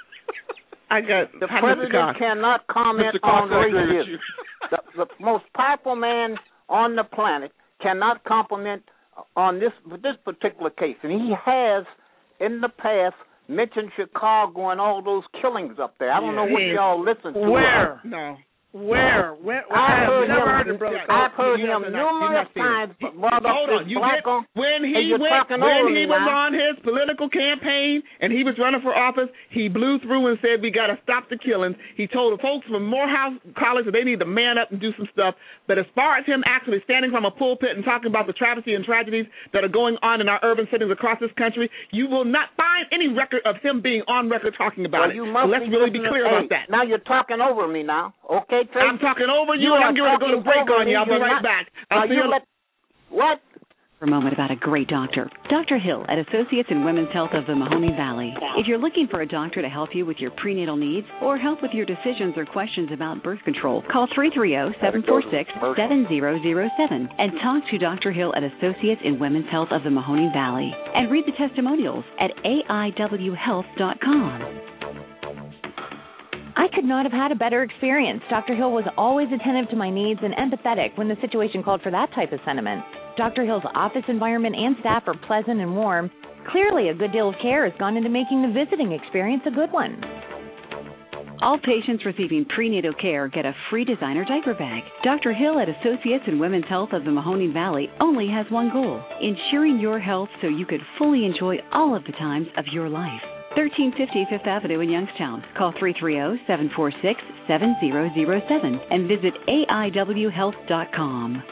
[SPEAKER 6] I got
[SPEAKER 8] the president cannot comment on racism. The, the most powerful man on the planet cannot comment on this this particular case, and he has in the past mentioned Chicago and all those killings up there. I don't
[SPEAKER 10] yeah.
[SPEAKER 8] know what y'all listen to.
[SPEAKER 10] Where?
[SPEAKER 6] No.
[SPEAKER 10] Where? Where? where
[SPEAKER 8] I've heard
[SPEAKER 10] never
[SPEAKER 8] him,
[SPEAKER 10] heard it, brother.
[SPEAKER 8] I've heard
[SPEAKER 6] you
[SPEAKER 8] him numerous times brought
[SPEAKER 6] Hold
[SPEAKER 8] up
[SPEAKER 6] on.
[SPEAKER 8] this
[SPEAKER 6] You
[SPEAKER 8] black
[SPEAKER 6] get,
[SPEAKER 8] on.
[SPEAKER 6] when he went, when he was on his political campaign and he was running for office, he blew through and said we got to stop the killings. He told the folks from Morehouse College that they need to man up and do some stuff. But as far as him actually standing from a pulpit and talking about the travesty and tragedies that are going on in our urban settings across this country, you will not find any record of him being on record talking about
[SPEAKER 8] well, you
[SPEAKER 6] it.
[SPEAKER 8] must
[SPEAKER 6] Let's
[SPEAKER 8] be
[SPEAKER 6] really be clear
[SPEAKER 8] hey,
[SPEAKER 6] about that.
[SPEAKER 8] Now you're talking over me now. Okay, Tracy?
[SPEAKER 6] I'm talking over you,
[SPEAKER 8] you
[SPEAKER 6] and I'm going to go to break on you. I'll be right
[SPEAKER 8] not,
[SPEAKER 6] back.
[SPEAKER 8] I'll uh, you let, what?
[SPEAKER 13] For a moment about a great doctor. Doctor Hill at Associates in Women's Health of the Mahoning Valley. If you're looking for a doctor to help you with your prenatal needs or help with your decisions or questions about birth control, call three three zero, seven four six, seven zero zero seven and talk to Doctor Hill at Associates in Women's Health of the Mahoning Valley. And read the testimonials at A I W health dot com.
[SPEAKER 15] I could not have had a better experience. Doctor Hill was always attentive to my needs and empathetic when the situation called for that type of sentiment. Doctor Hill's office environment and staff are pleasant and warm. Clearly, a good deal of care has gone into making the visiting experience a good one.
[SPEAKER 13] All patients receiving prenatal care get a free designer diaper bag. Doctor Hill at Associates in Women's Health of the Mahoning Valley only has one goal, ensuring your health so you could fully enjoy all of the times of your life. thirteen fifty Fifth Avenue in Youngstown. Call three three zero, seven four six, seven zero zero seven and visit A I W health dot com.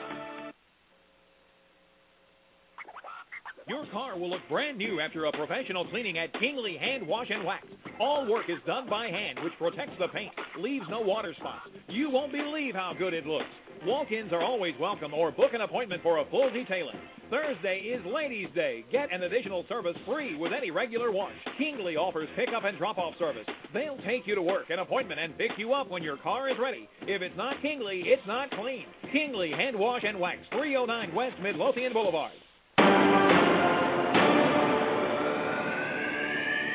[SPEAKER 12] Your car will look brand new after a professional cleaning at Kingley Hand Wash and Wax. All work is done by hand, which protects the paint, leaves no water spots. You won't believe how good it looks. Walk-ins are always welcome, or book an appointment for a full detailing. Thursday is Ladies' Day. Get an additional service free with any regular wash. Kingley offers pickup and drop-off service. They'll take you to work, an appointment, and pick you up when your car is ready. If it's not Kingley, it's not clean. Kingley Hand Wash and Wax, three oh nine West Midlothian Boulevard.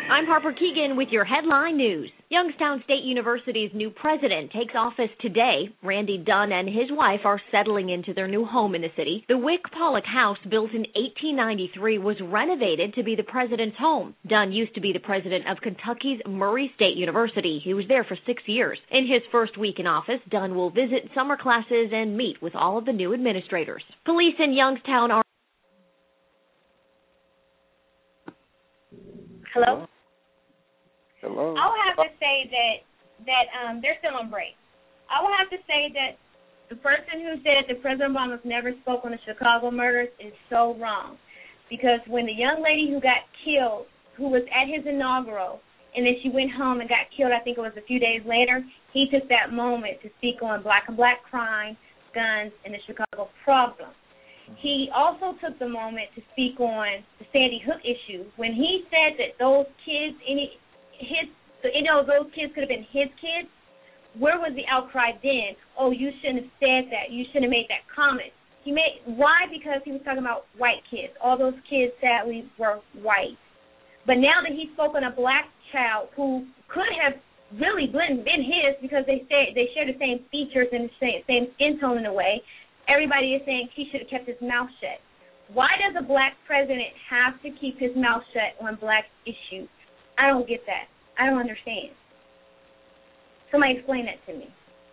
[SPEAKER 15] I'm Harper Keegan with your headline news. Youngstown State University's new president takes office today. Randy Dunn and his wife are settling into their new home in the city. The Wick Pollock House, built in eighteen ninety-three, was renovated to be the president's home. Dunn used to be the president of Kentucky's Murray State University. He was there for six years. In his first week in office, Dunn will visit summer classes and meet with all of the new administrators. Police in Youngstown are...
[SPEAKER 17] Hello?
[SPEAKER 16] Hello.
[SPEAKER 17] I will have to say that that um, they're still on break. I will have to say that the person who said that President Obama never spoke on the Chicago murders is so wrong. Because when the young lady who got killed, who was at his inaugural, and then she went home and got killed, I think it was a few days later, he took that moment to speak on black and black crime, guns, and the Chicago problem. He also took the moment to speak on the Sandy Hook issue. When he said that those kids, any his, you know, those kids could have been his kids, where was the outcry then? Oh, you shouldn't have said that. You shouldn't have made that comment. He made why? Because he was talking about white kids. All those kids, sadly, were white. But now that he spoke on a black child who could have really been been his, because they say they share the same features and the same, same skin tone in a way, everybody is saying he should have kept his mouth shut. Why does a black president have to keep his mouth shut on black issues? I don't get that. I don't understand. Somebody explain that to me.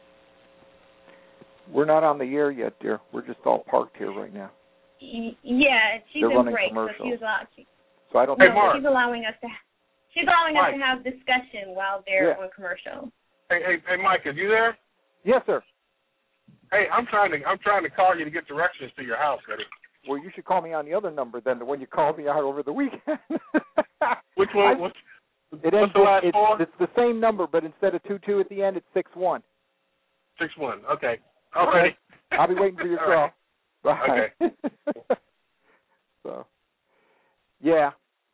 [SPEAKER 16] We're not on the air yet, dear. We're just all parked here right now.
[SPEAKER 17] Y- yeah, she's
[SPEAKER 16] They're
[SPEAKER 17] in break, so
[SPEAKER 16] commercials.
[SPEAKER 17] she's allowing.
[SPEAKER 16] So I don't.
[SPEAKER 17] No,
[SPEAKER 16] Hey, Mark.
[SPEAKER 17] she's allowing us to. She's allowing
[SPEAKER 18] Mike.
[SPEAKER 17] us to have discussion while they're
[SPEAKER 18] Yeah.
[SPEAKER 17] on commercial.
[SPEAKER 18] Hey, hey, hey, Mike, are you there?
[SPEAKER 16] Yes, sir.
[SPEAKER 18] Hey, I'm trying to I'm trying to call you to get directions to your house, buddy.
[SPEAKER 16] Well, you should call me on the other number than the one you called me out over the weekend.
[SPEAKER 18] Which one? What's,
[SPEAKER 16] It
[SPEAKER 18] what's
[SPEAKER 16] ends
[SPEAKER 18] the last
[SPEAKER 16] it's,
[SPEAKER 18] four?
[SPEAKER 16] it's the same number, but instead of two two at the end, it's six one.
[SPEAKER 18] Six one. Okay. All right.
[SPEAKER 16] I'll be waiting for your
[SPEAKER 18] All
[SPEAKER 16] call.
[SPEAKER 18] right.
[SPEAKER 16] Bye.
[SPEAKER 18] Okay.
[SPEAKER 16] So, yeah,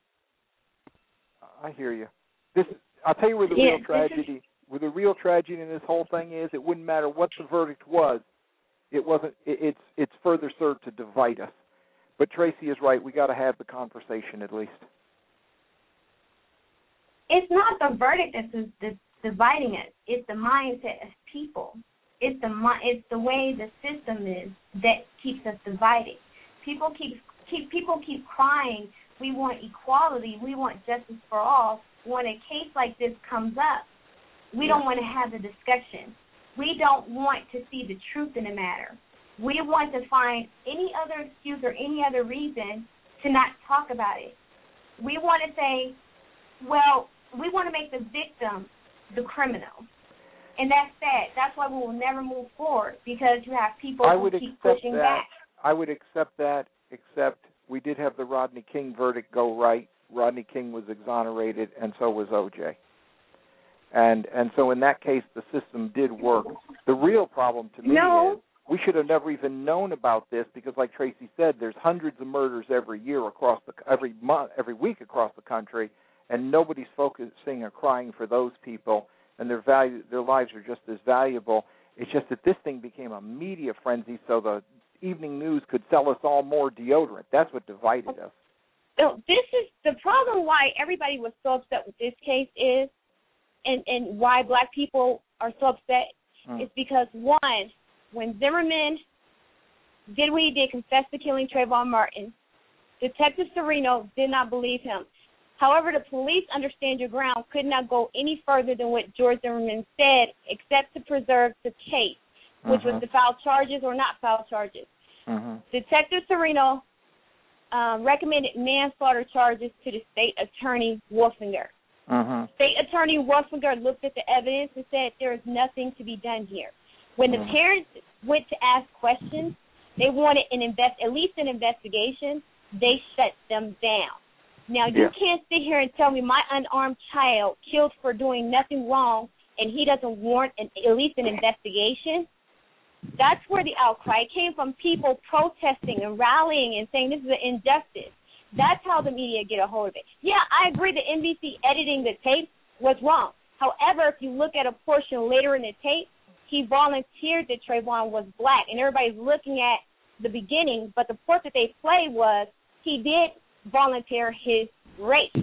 [SPEAKER 16] I hear you. This, I'll tell you where the
[SPEAKER 17] Yeah,
[SPEAKER 16] real
[SPEAKER 17] this
[SPEAKER 16] tragedy,
[SPEAKER 17] is-
[SPEAKER 16] where the real tragedy in this whole thing is. It wouldn't matter what the verdict was. It wasn't. It, it's it's further served to divide us. But Tracy is right. We got to have the conversation at least.
[SPEAKER 17] It's not the verdict that's, that's dividing us. It's the mindset of people. It's the it's the way the system is that keeps us divided. People keep keep people keep crying. We want equality. We want justice for all. When a case like this comes up, we don't want to have the discussion. We don't want to see the truth in the matter. We want to find any other excuse or any other reason to not talk about it. We want to say, well, we want to make the victim the criminal. And that's sad. That's why we will never move forward, because you have people
[SPEAKER 16] I
[SPEAKER 17] who
[SPEAKER 16] would
[SPEAKER 17] keep
[SPEAKER 16] accept
[SPEAKER 17] pushing
[SPEAKER 16] that.
[SPEAKER 17] back.
[SPEAKER 16] I would accept that, except we did have the Rodney King verdict go right. Rodney King was exonerated, and so was O J. And and so in that case, the system did work. The real problem to me
[SPEAKER 17] No.
[SPEAKER 16] is we should have never even known about this, because, like Tracy said, there's hundreds of murders every year across the every month, every week across the country, and nobody's focusing or crying for those people, and their value, their lives are just as valuable. It's just that this thing became a media frenzy, so the evening news could sell us all more deodorant. That's what divided us.
[SPEAKER 17] So this is the problem why everybody was so upset with this case is, and, and why black people are so upset
[SPEAKER 16] Mm.
[SPEAKER 17] is because, one, when Zimmerman did what he did, confessed to killing Trayvon Martin, Detective Serino did not believe him. However, the police, under Stand Your Ground, could not go any further than what George Zimmerman said, except to preserve the case, which
[SPEAKER 16] Uh-huh.
[SPEAKER 17] was to file charges or not file charges.
[SPEAKER 16] Mm-hmm.
[SPEAKER 17] Detective Serino um, recommended manslaughter charges to the state attorney Wolfinger.
[SPEAKER 16] Mm-hmm.
[SPEAKER 17] State Attorney Wolfinger looked at the evidence and said there is nothing to be done here. When the
[SPEAKER 16] Mhm.
[SPEAKER 17] parents went to ask questions, they wanted an invest at least an investigation. They shut them down. Now, you
[SPEAKER 16] Yeah.
[SPEAKER 17] can't sit here and tell me my unarmed child killed for doing nothing wrong and he doesn't warrant an, at least an investigation. That's where the outcry came from, people protesting and rallying and saying this is an injustice. That's how the media get a hold of it. Yeah, I agree that N B C editing the tape was wrong. However, if you look at a portion later in the tape, he volunteered that Trayvon was black, and everybody's looking at the beginning, but the part that they played was he did volunteer his race.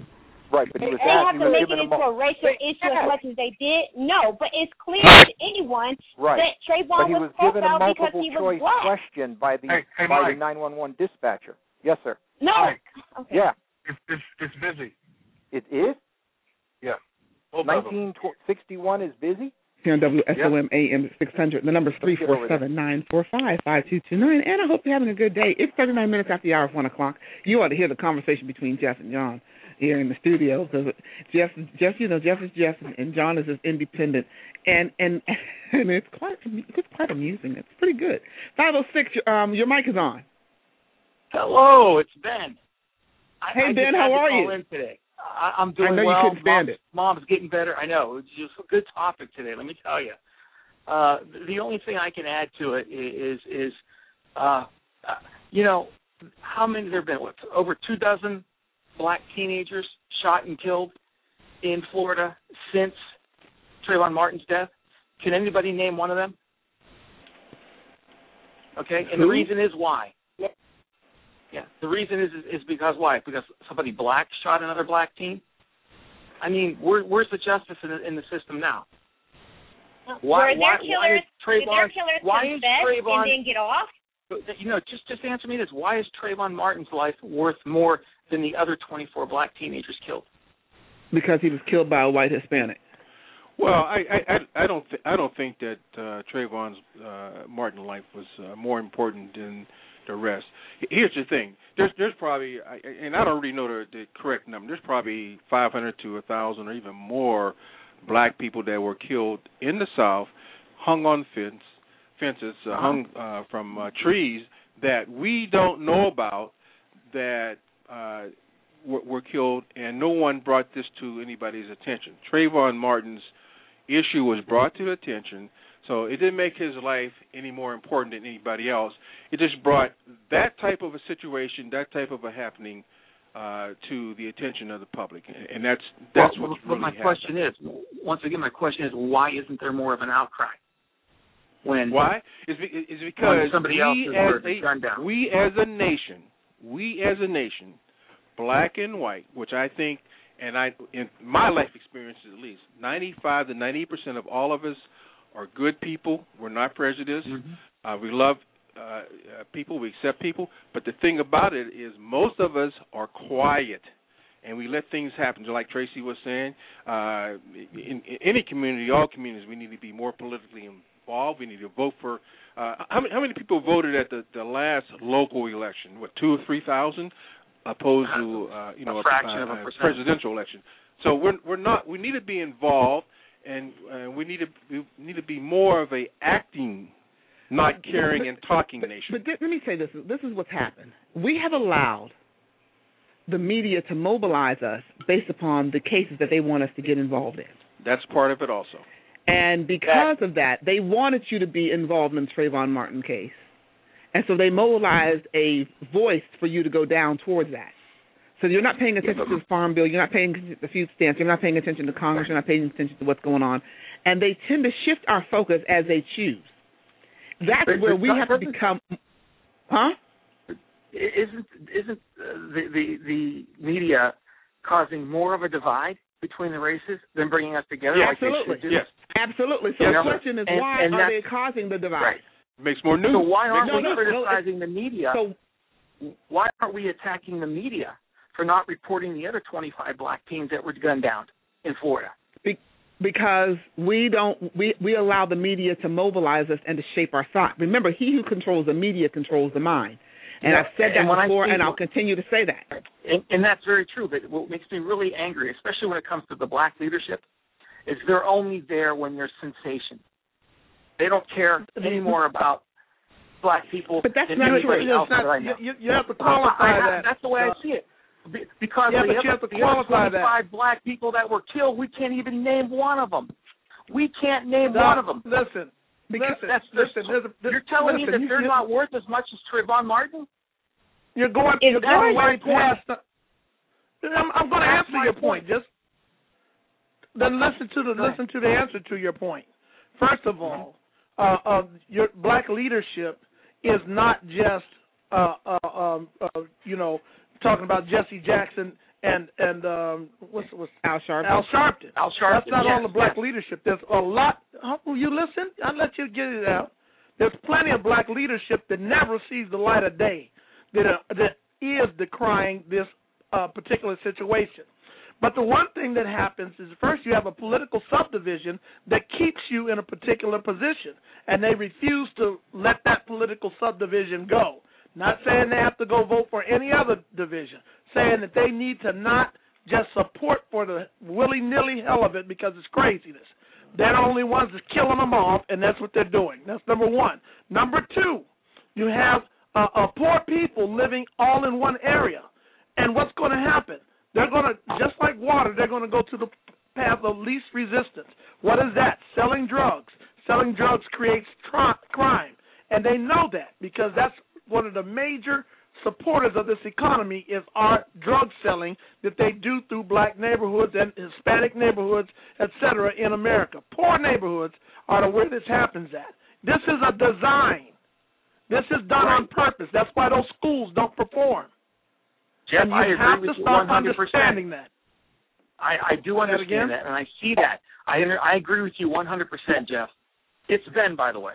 [SPEAKER 16] Right, but he was
[SPEAKER 17] they
[SPEAKER 16] asked,
[SPEAKER 17] have
[SPEAKER 16] he
[SPEAKER 17] to
[SPEAKER 16] was
[SPEAKER 17] make
[SPEAKER 16] given
[SPEAKER 17] it
[SPEAKER 16] a
[SPEAKER 17] into
[SPEAKER 16] mo-
[SPEAKER 17] a racial issue as much as they did. No, but it's clear to anyone
[SPEAKER 16] right.
[SPEAKER 17] that Trayvon
[SPEAKER 16] but he
[SPEAKER 17] was,
[SPEAKER 16] was given a
[SPEAKER 17] profiled because
[SPEAKER 16] multiple
[SPEAKER 17] he was
[SPEAKER 16] choice
[SPEAKER 17] black.
[SPEAKER 16] question by the
[SPEAKER 18] Hey, hey,
[SPEAKER 16] by
[SPEAKER 18] Mike.
[SPEAKER 16] the nine one one dispatcher. Yes, sir.
[SPEAKER 17] No.
[SPEAKER 18] Mike,
[SPEAKER 17] Okay.
[SPEAKER 16] Yeah.
[SPEAKER 18] it's, it's, it's busy.
[SPEAKER 16] It is?
[SPEAKER 18] Yeah. Both of them.
[SPEAKER 16] nineteen sixty-one is busy?
[SPEAKER 6] Here on W S O M A M six hundred. The number is three four seven, nine four five, five two two nine. And I hope you're having a good day. It's thirty-nine minutes after the hour of one o'clock. You ought to hear the conversation between Jeff and John here in the studio, because Jeff, Jeff, you know, Jeff is Jeff, and John is just independent, and and and it's quite it's quite amusing. It's pretty good. Five oh six, um, your mic is on.
[SPEAKER 14] Hello, it's Ben. I,
[SPEAKER 6] Hey
[SPEAKER 14] I
[SPEAKER 6] Ben,
[SPEAKER 14] just
[SPEAKER 6] how
[SPEAKER 14] had to
[SPEAKER 6] are
[SPEAKER 14] call
[SPEAKER 6] you?
[SPEAKER 14] In today. I, I'm doing
[SPEAKER 6] I know
[SPEAKER 14] well.
[SPEAKER 6] you couldn't stand
[SPEAKER 14] mom's,
[SPEAKER 6] it.
[SPEAKER 14] Mom's getting better. I know. It's just a good topic today. Let me tell you. Uh, the only thing I can add to it is is uh, uh, you know, how many there have been? What, over two dozen black teenagers shot and killed in Florida since Trayvon Martin's death? Can anybody name one of them? Okay, and the reason is why. Yeah, the reason is, is is because why? Because somebody black shot another black teen. I mean, where, where's the justice in the, in the system now? Why,
[SPEAKER 17] Were there
[SPEAKER 14] why,
[SPEAKER 17] killers?
[SPEAKER 14] why is Trayvon?
[SPEAKER 17] Did their killers
[SPEAKER 14] why is
[SPEAKER 17] confess
[SPEAKER 14] Trayvon?
[SPEAKER 17] and then get off?
[SPEAKER 14] You know, just just answer me this: why is Trayvon Martin's life worth more than the other twenty-four black teenagers killed?
[SPEAKER 6] Because he was killed by a white Hispanic.
[SPEAKER 7] Well, I I, I don't th- I don't think that uh, Trayvon's uh, Martin life was uh, more important than the rest. Here's the thing: there's there's probably, and I don't really know the, the correct number. There's probably five hundred to a thousand or even more black people that were killed in the South, hung on fence fences, uh, hung uh, from uh, trees that we don't know about, that uh, were, were killed, and no one brought this to anybody's attention. Trayvon Martin's issue was brought to attention, so it didn't make his life any more important than anybody else. It just brought that type of a situation, that type of a happening, uh, to the attention of the public, and that's that's
[SPEAKER 14] well,
[SPEAKER 7] what's
[SPEAKER 14] but
[SPEAKER 7] really
[SPEAKER 14] my
[SPEAKER 7] happened.
[SPEAKER 14] question is, once again, my question is, why isn't there more of an outcry? When
[SPEAKER 7] why? It's, it's because
[SPEAKER 14] when somebody else
[SPEAKER 7] we
[SPEAKER 14] is
[SPEAKER 7] as
[SPEAKER 14] being gunned down.
[SPEAKER 7] we as a nation, we as a nation, black and white, which I think, and I in my life experience at least, ninety-five to ninety percent of all of us are good people. We're not prejudiced. Mm-hmm. Uh, we love uh, uh, people. We accept people. But the thing about it is, most of us are quiet, and we let things happen. Just like Tracy was saying, uh, in, in any community, all communities, we need to be more politically involved. We need to vote for. Uh, how many, how many people voted at the, the last local election? What, two or three thousand, opposed to uh, you know
[SPEAKER 14] a fraction
[SPEAKER 7] a,
[SPEAKER 14] of a
[SPEAKER 7] a
[SPEAKER 14] percent.
[SPEAKER 7] presidential election. So we're we're not. We need to be involved, and uh, we need to we need to be more of a acting, not caring and talking
[SPEAKER 6] but,
[SPEAKER 7] nation.
[SPEAKER 6] But th- let me say this: this is what's happened. We have allowed the media to mobilize us based upon the cases that they want us to get involved in.
[SPEAKER 7] That's part of it also.
[SPEAKER 6] And because of that, they wanted you to be involved in the Trayvon Martin case. And so they mobilized a voice for you to go down towards that. So you're not paying attention to the Farm Bill, you're not paying attention to the food stamps, you're not paying attention to Congress, you're not paying attention to what's going on. And they tend to shift our focus as they choose. That's
[SPEAKER 14] But-
[SPEAKER 6] where
[SPEAKER 14] but
[SPEAKER 6] we have to
[SPEAKER 14] doesn't-
[SPEAKER 6] become, huh?
[SPEAKER 14] Isn't isn't uh, the, the the media causing more of a divide between the races than bringing us together?
[SPEAKER 6] Yeah,
[SPEAKER 14] like they
[SPEAKER 6] absolutely.
[SPEAKER 14] should do?
[SPEAKER 7] Yes.
[SPEAKER 6] Absolutely. So
[SPEAKER 14] You
[SPEAKER 6] the
[SPEAKER 14] know,
[SPEAKER 6] question is,
[SPEAKER 14] and-
[SPEAKER 6] why
[SPEAKER 14] and
[SPEAKER 6] are they
[SPEAKER 14] that's-
[SPEAKER 6] causing the divide?
[SPEAKER 14] Right.
[SPEAKER 7] Makes more news.
[SPEAKER 14] So why aren't
[SPEAKER 6] No,
[SPEAKER 14] we
[SPEAKER 6] no, no,
[SPEAKER 14] criticizing the media?
[SPEAKER 6] So
[SPEAKER 14] why aren't we attacking the media for not reporting the other twenty-five black teens that were gunned down in Florida?
[SPEAKER 6] Be- because we don't, we, we allow the media to mobilize us and to shape our thought. Remember, he who controls the media controls the mind. And
[SPEAKER 14] Yeah,
[SPEAKER 6] I've said that
[SPEAKER 14] and when I
[SPEAKER 6] before,
[SPEAKER 14] see-
[SPEAKER 6] and I'll continue to say that.
[SPEAKER 14] And, and that's very true. But what makes me really angry, especially when it comes to the black leadership, is they're only there when there's sensation. They don't care anymore about black people
[SPEAKER 10] But that's
[SPEAKER 14] than
[SPEAKER 10] not
[SPEAKER 14] anybody
[SPEAKER 10] true.
[SPEAKER 14] else
[SPEAKER 10] It's not-
[SPEAKER 14] that I know.
[SPEAKER 10] you- you have to qualify
[SPEAKER 14] I have-
[SPEAKER 10] that.
[SPEAKER 14] That's the way I see it. Be- Because
[SPEAKER 10] Yeah,
[SPEAKER 14] the,
[SPEAKER 10] but you
[SPEAKER 14] other,
[SPEAKER 10] have to
[SPEAKER 14] the other
[SPEAKER 10] qualify that.
[SPEAKER 14] twenty-five black people that were killed, we can't even name one of them. We can't name
[SPEAKER 10] Doc,
[SPEAKER 14] one of them.
[SPEAKER 10] Listen,
[SPEAKER 14] Because
[SPEAKER 10] listen,
[SPEAKER 14] that's
[SPEAKER 10] listen. There's a, there's,
[SPEAKER 14] you're telling
[SPEAKER 10] listen,
[SPEAKER 14] me that
[SPEAKER 10] you,
[SPEAKER 14] they're
[SPEAKER 10] you,
[SPEAKER 14] not worth as much as Trayvon Martin?
[SPEAKER 10] You're going,
[SPEAKER 14] Is
[SPEAKER 10] you're
[SPEAKER 14] that
[SPEAKER 10] going
[SPEAKER 14] my
[SPEAKER 10] way
[SPEAKER 14] point?
[SPEAKER 10] past. The, I'm, I'm going to
[SPEAKER 14] That's
[SPEAKER 10] answer
[SPEAKER 14] my
[SPEAKER 10] your
[SPEAKER 14] point.
[SPEAKER 10] point. Just then listen to the listen to the answer to your point. First of all, uh, uh, your black leadership is not just uh, uh, um, uh, you know talking about Jesse Jackson and and um, what's what's
[SPEAKER 6] Al Sharpton.
[SPEAKER 10] Al Sharpton.
[SPEAKER 14] Al Sharpton.
[SPEAKER 10] That's not
[SPEAKER 14] yes,
[SPEAKER 10] all the black
[SPEAKER 14] yes.
[SPEAKER 10] leadership. There's a lot. Will you listen? I'll let you get it out. There's plenty of black leadership that never sees the light of day, that uh, that is decrying this uh, particular situation. But the one thing that happens is first you have a political subdivision that keeps you in a particular position, and they refuse to let that political subdivision go. Not saying they have to go vote for any other division, saying that they need to not just support for the willy-nilly hell of it because it's craziness. They're the only ones that's killing them off, and that's what they're doing. That's number one. Number two, you have uh, uh, poor people living all in one area, and what's going to happen? They're going to, just like water, they're going to go to the path of least resistance. What is that? Selling drugs. Selling drugs creates tri- crime, and they know that because that's one of the major supporters of this economy is our drug selling that they do through black neighborhoods and Hispanic neighborhoods, et cetera, in America. Poor neighborhoods are where this happens at. This is a design. This is done
[SPEAKER 14] right.
[SPEAKER 10] on purpose. That's why those schools don't perform.
[SPEAKER 14] Jeff,
[SPEAKER 10] and you
[SPEAKER 14] I
[SPEAKER 10] have
[SPEAKER 14] agree
[SPEAKER 10] to
[SPEAKER 14] with you
[SPEAKER 10] start
[SPEAKER 14] one hundred percent.
[SPEAKER 10] understanding that.
[SPEAKER 14] I, I do understand that, that, and I see that. I I agree with you one hundred percent, Jeff. It's Ben, by the way.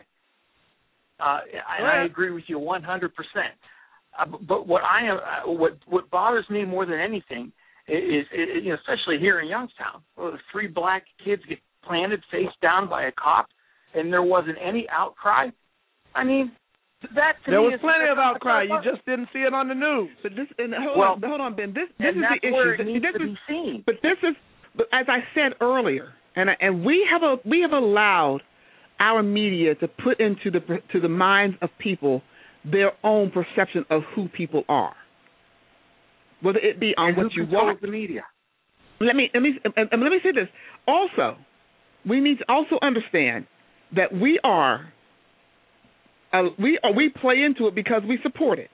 [SPEAKER 14] Uh, and I agree with you one hundred percent. Uh, but what I am, uh, what what bothers me more than anything is, is, you know, especially here in Youngstown, well, three black kids get planted face down by a cop, and there wasn't any outcry. I mean, that to
[SPEAKER 10] there
[SPEAKER 14] me
[SPEAKER 10] was
[SPEAKER 14] is,
[SPEAKER 10] plenty of outcry. You just didn't see it on the news.
[SPEAKER 6] But this, and hold
[SPEAKER 14] well,
[SPEAKER 6] on, hold on, Ben. This, this
[SPEAKER 14] and
[SPEAKER 6] is
[SPEAKER 14] that's
[SPEAKER 6] the issue.
[SPEAKER 14] where it
[SPEAKER 6] this,
[SPEAKER 14] needs
[SPEAKER 6] this
[SPEAKER 14] to
[SPEAKER 6] is,
[SPEAKER 14] be seen.
[SPEAKER 6] But this is, but as I said earlier, and and we have a we have allowed our media to put into the to the minds of people their own perception of who people are, whether it be on
[SPEAKER 14] and
[SPEAKER 6] what
[SPEAKER 14] who
[SPEAKER 6] you watch.
[SPEAKER 14] The media.
[SPEAKER 6] Let me let me and, and let me say this. Also, we need to also understand that we are uh, we are, we play into it because we support it,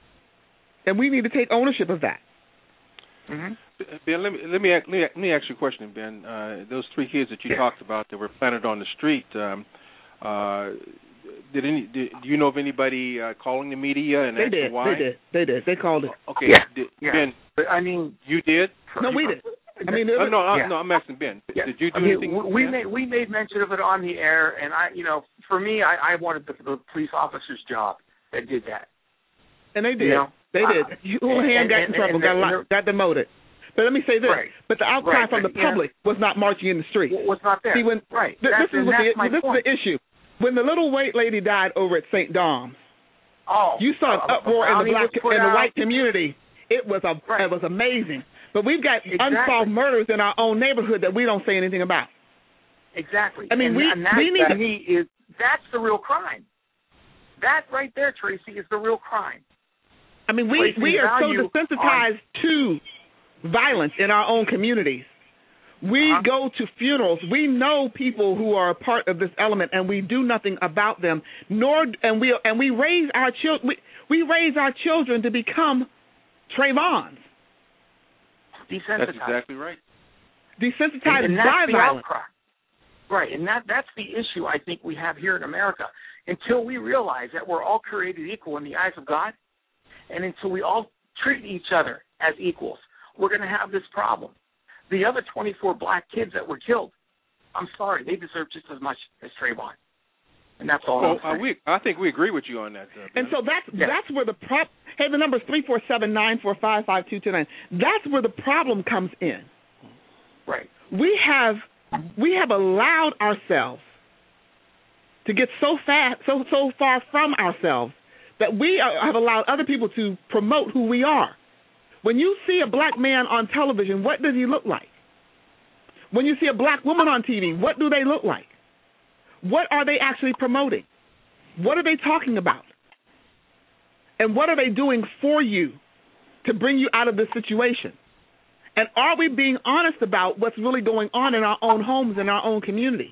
[SPEAKER 6] and we need to take ownership of that.
[SPEAKER 14] Mm-hmm.
[SPEAKER 7] Ben, let me let me let me, let me ask you a question, Ben. Uh, those three kids that you
[SPEAKER 14] yeah.
[SPEAKER 7] talked about that were planted on the street. Um, uh, Did any? Did, do you know of anybody uh, calling the media and
[SPEAKER 6] they
[SPEAKER 7] asking
[SPEAKER 6] did,
[SPEAKER 7] why?
[SPEAKER 6] They did. They did. They called it.
[SPEAKER 7] Okay.
[SPEAKER 14] Yeah.
[SPEAKER 7] Did,
[SPEAKER 14] yeah.
[SPEAKER 7] Ben,
[SPEAKER 14] but I mean,
[SPEAKER 7] you did?
[SPEAKER 6] No, we did. I mean,
[SPEAKER 7] no, no,
[SPEAKER 14] yeah.
[SPEAKER 7] no. I'm asking Ben.
[SPEAKER 14] Yeah.
[SPEAKER 7] Did you do
[SPEAKER 14] I mean,
[SPEAKER 7] anything?
[SPEAKER 14] We
[SPEAKER 7] Ben?
[SPEAKER 14] made we made mention of it on the air, and I, you know, for me, I, I wanted the, the police officer's job that did that.
[SPEAKER 6] And they did.
[SPEAKER 14] You know?
[SPEAKER 6] They did.
[SPEAKER 14] Uh,
[SPEAKER 6] Houlihan got in
[SPEAKER 14] and,
[SPEAKER 6] trouble,
[SPEAKER 14] and,
[SPEAKER 6] got,
[SPEAKER 14] and,
[SPEAKER 6] locked, got demoted. But let me say this.
[SPEAKER 14] Right.
[SPEAKER 6] But the outcry
[SPEAKER 14] right.
[SPEAKER 6] from the
[SPEAKER 14] yeah.
[SPEAKER 6] public was not marching in the street.
[SPEAKER 14] Was not there.
[SPEAKER 6] See, when,
[SPEAKER 14] right.
[SPEAKER 6] Th-
[SPEAKER 14] that's,
[SPEAKER 6] this is, what
[SPEAKER 14] that's
[SPEAKER 6] the,
[SPEAKER 14] my
[SPEAKER 6] this
[SPEAKER 14] point.
[SPEAKER 6] is the issue. When the little white lady died over at Saint Dom's,
[SPEAKER 14] oh,
[SPEAKER 6] you saw an
[SPEAKER 14] uh,
[SPEAKER 6] uproar in the black in the
[SPEAKER 14] out.
[SPEAKER 6] white community. It was a
[SPEAKER 14] right.
[SPEAKER 6] it was amazing. But we've got
[SPEAKER 14] exactly.
[SPEAKER 6] unsolved murders in our own neighborhood that we don't say anything about.
[SPEAKER 14] Exactly.
[SPEAKER 6] I mean,
[SPEAKER 14] and,
[SPEAKER 6] we
[SPEAKER 14] and that,
[SPEAKER 6] we need
[SPEAKER 14] that
[SPEAKER 6] to,
[SPEAKER 14] me is that's the real crime. That right there, Tracy, is the real crime.
[SPEAKER 6] I mean, we
[SPEAKER 14] Placing
[SPEAKER 6] we are so
[SPEAKER 14] value
[SPEAKER 6] desensitized to violence in our own communities. We
[SPEAKER 14] uh-huh.
[SPEAKER 6] go to funerals. We know people who are a part of this element, and we do nothing about them. Nor and we and we raise our children. We, we raise our children to become Trayvons.
[SPEAKER 14] Desensitized.
[SPEAKER 7] That's exactly right.
[SPEAKER 6] Desensitized
[SPEAKER 14] and, and
[SPEAKER 6] by
[SPEAKER 14] that's the
[SPEAKER 6] violence.
[SPEAKER 14] outcry. Right, and that that's the issue I think we have here in America. Until we realize that we're all created equal in the eyes of God, and until we all treat each other as equals, we're going to have this problem. The other twenty-four black kids that were killed, I'm sorry, they deserve just as much as Trayvon. And that's all
[SPEAKER 7] well,
[SPEAKER 14] I'm saying.
[SPEAKER 7] Uh, we, I think we agree with you on that. Uh,
[SPEAKER 6] and so that's
[SPEAKER 14] yeah.
[SPEAKER 6] that's where the prop. Hey, the number is three four seven nine four five five two two nine. That's where the problem comes in.
[SPEAKER 14] Right.
[SPEAKER 6] We have we have allowed ourselves to get so fast, so so far from ourselves that we are, have allowed other people to promote who we are. When you see a black man on television, what does he look like? When you see a black woman on T V, what do they look like? What are they actually promoting? What are they talking about? And what are they doing for you to bring you out of this situation? And are we being honest about what's really going on in our own homes, in our own communities?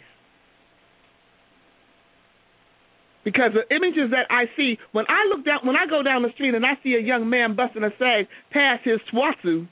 [SPEAKER 6] Because the images that I see, when I look down, when I go down the street and I see a young man busting a sag past his SWATSU,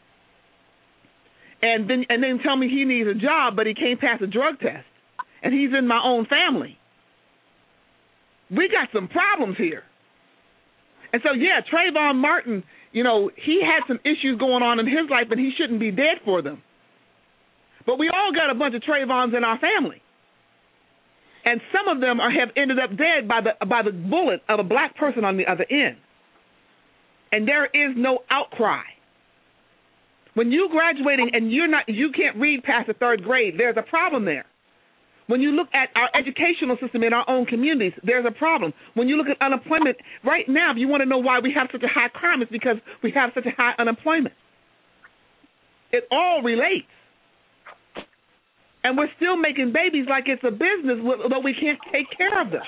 [SPEAKER 6] and then and then tell me he needs a job, but he can't pass a drug test, and he's in my own family, we got some problems here. And so, yeah, Trayvon Martin, you know, he had some issues going on in his life, and he shouldn't be dead for them. But we all got a bunch of Trayvons in our family. And some of them are, have ended up dead by the by the bullet of a black person on the other end. And there is no outcry. When you graduating and you're not, you can't read past the third grade, there's a problem there. When you look at our educational system in our own communities, there's a problem. When you look at unemployment, right now, if you want to know why we have such a high crime, it's because we have such a high unemployment. It all relates. And we're still making babies like it's a business, but we can't take care of them.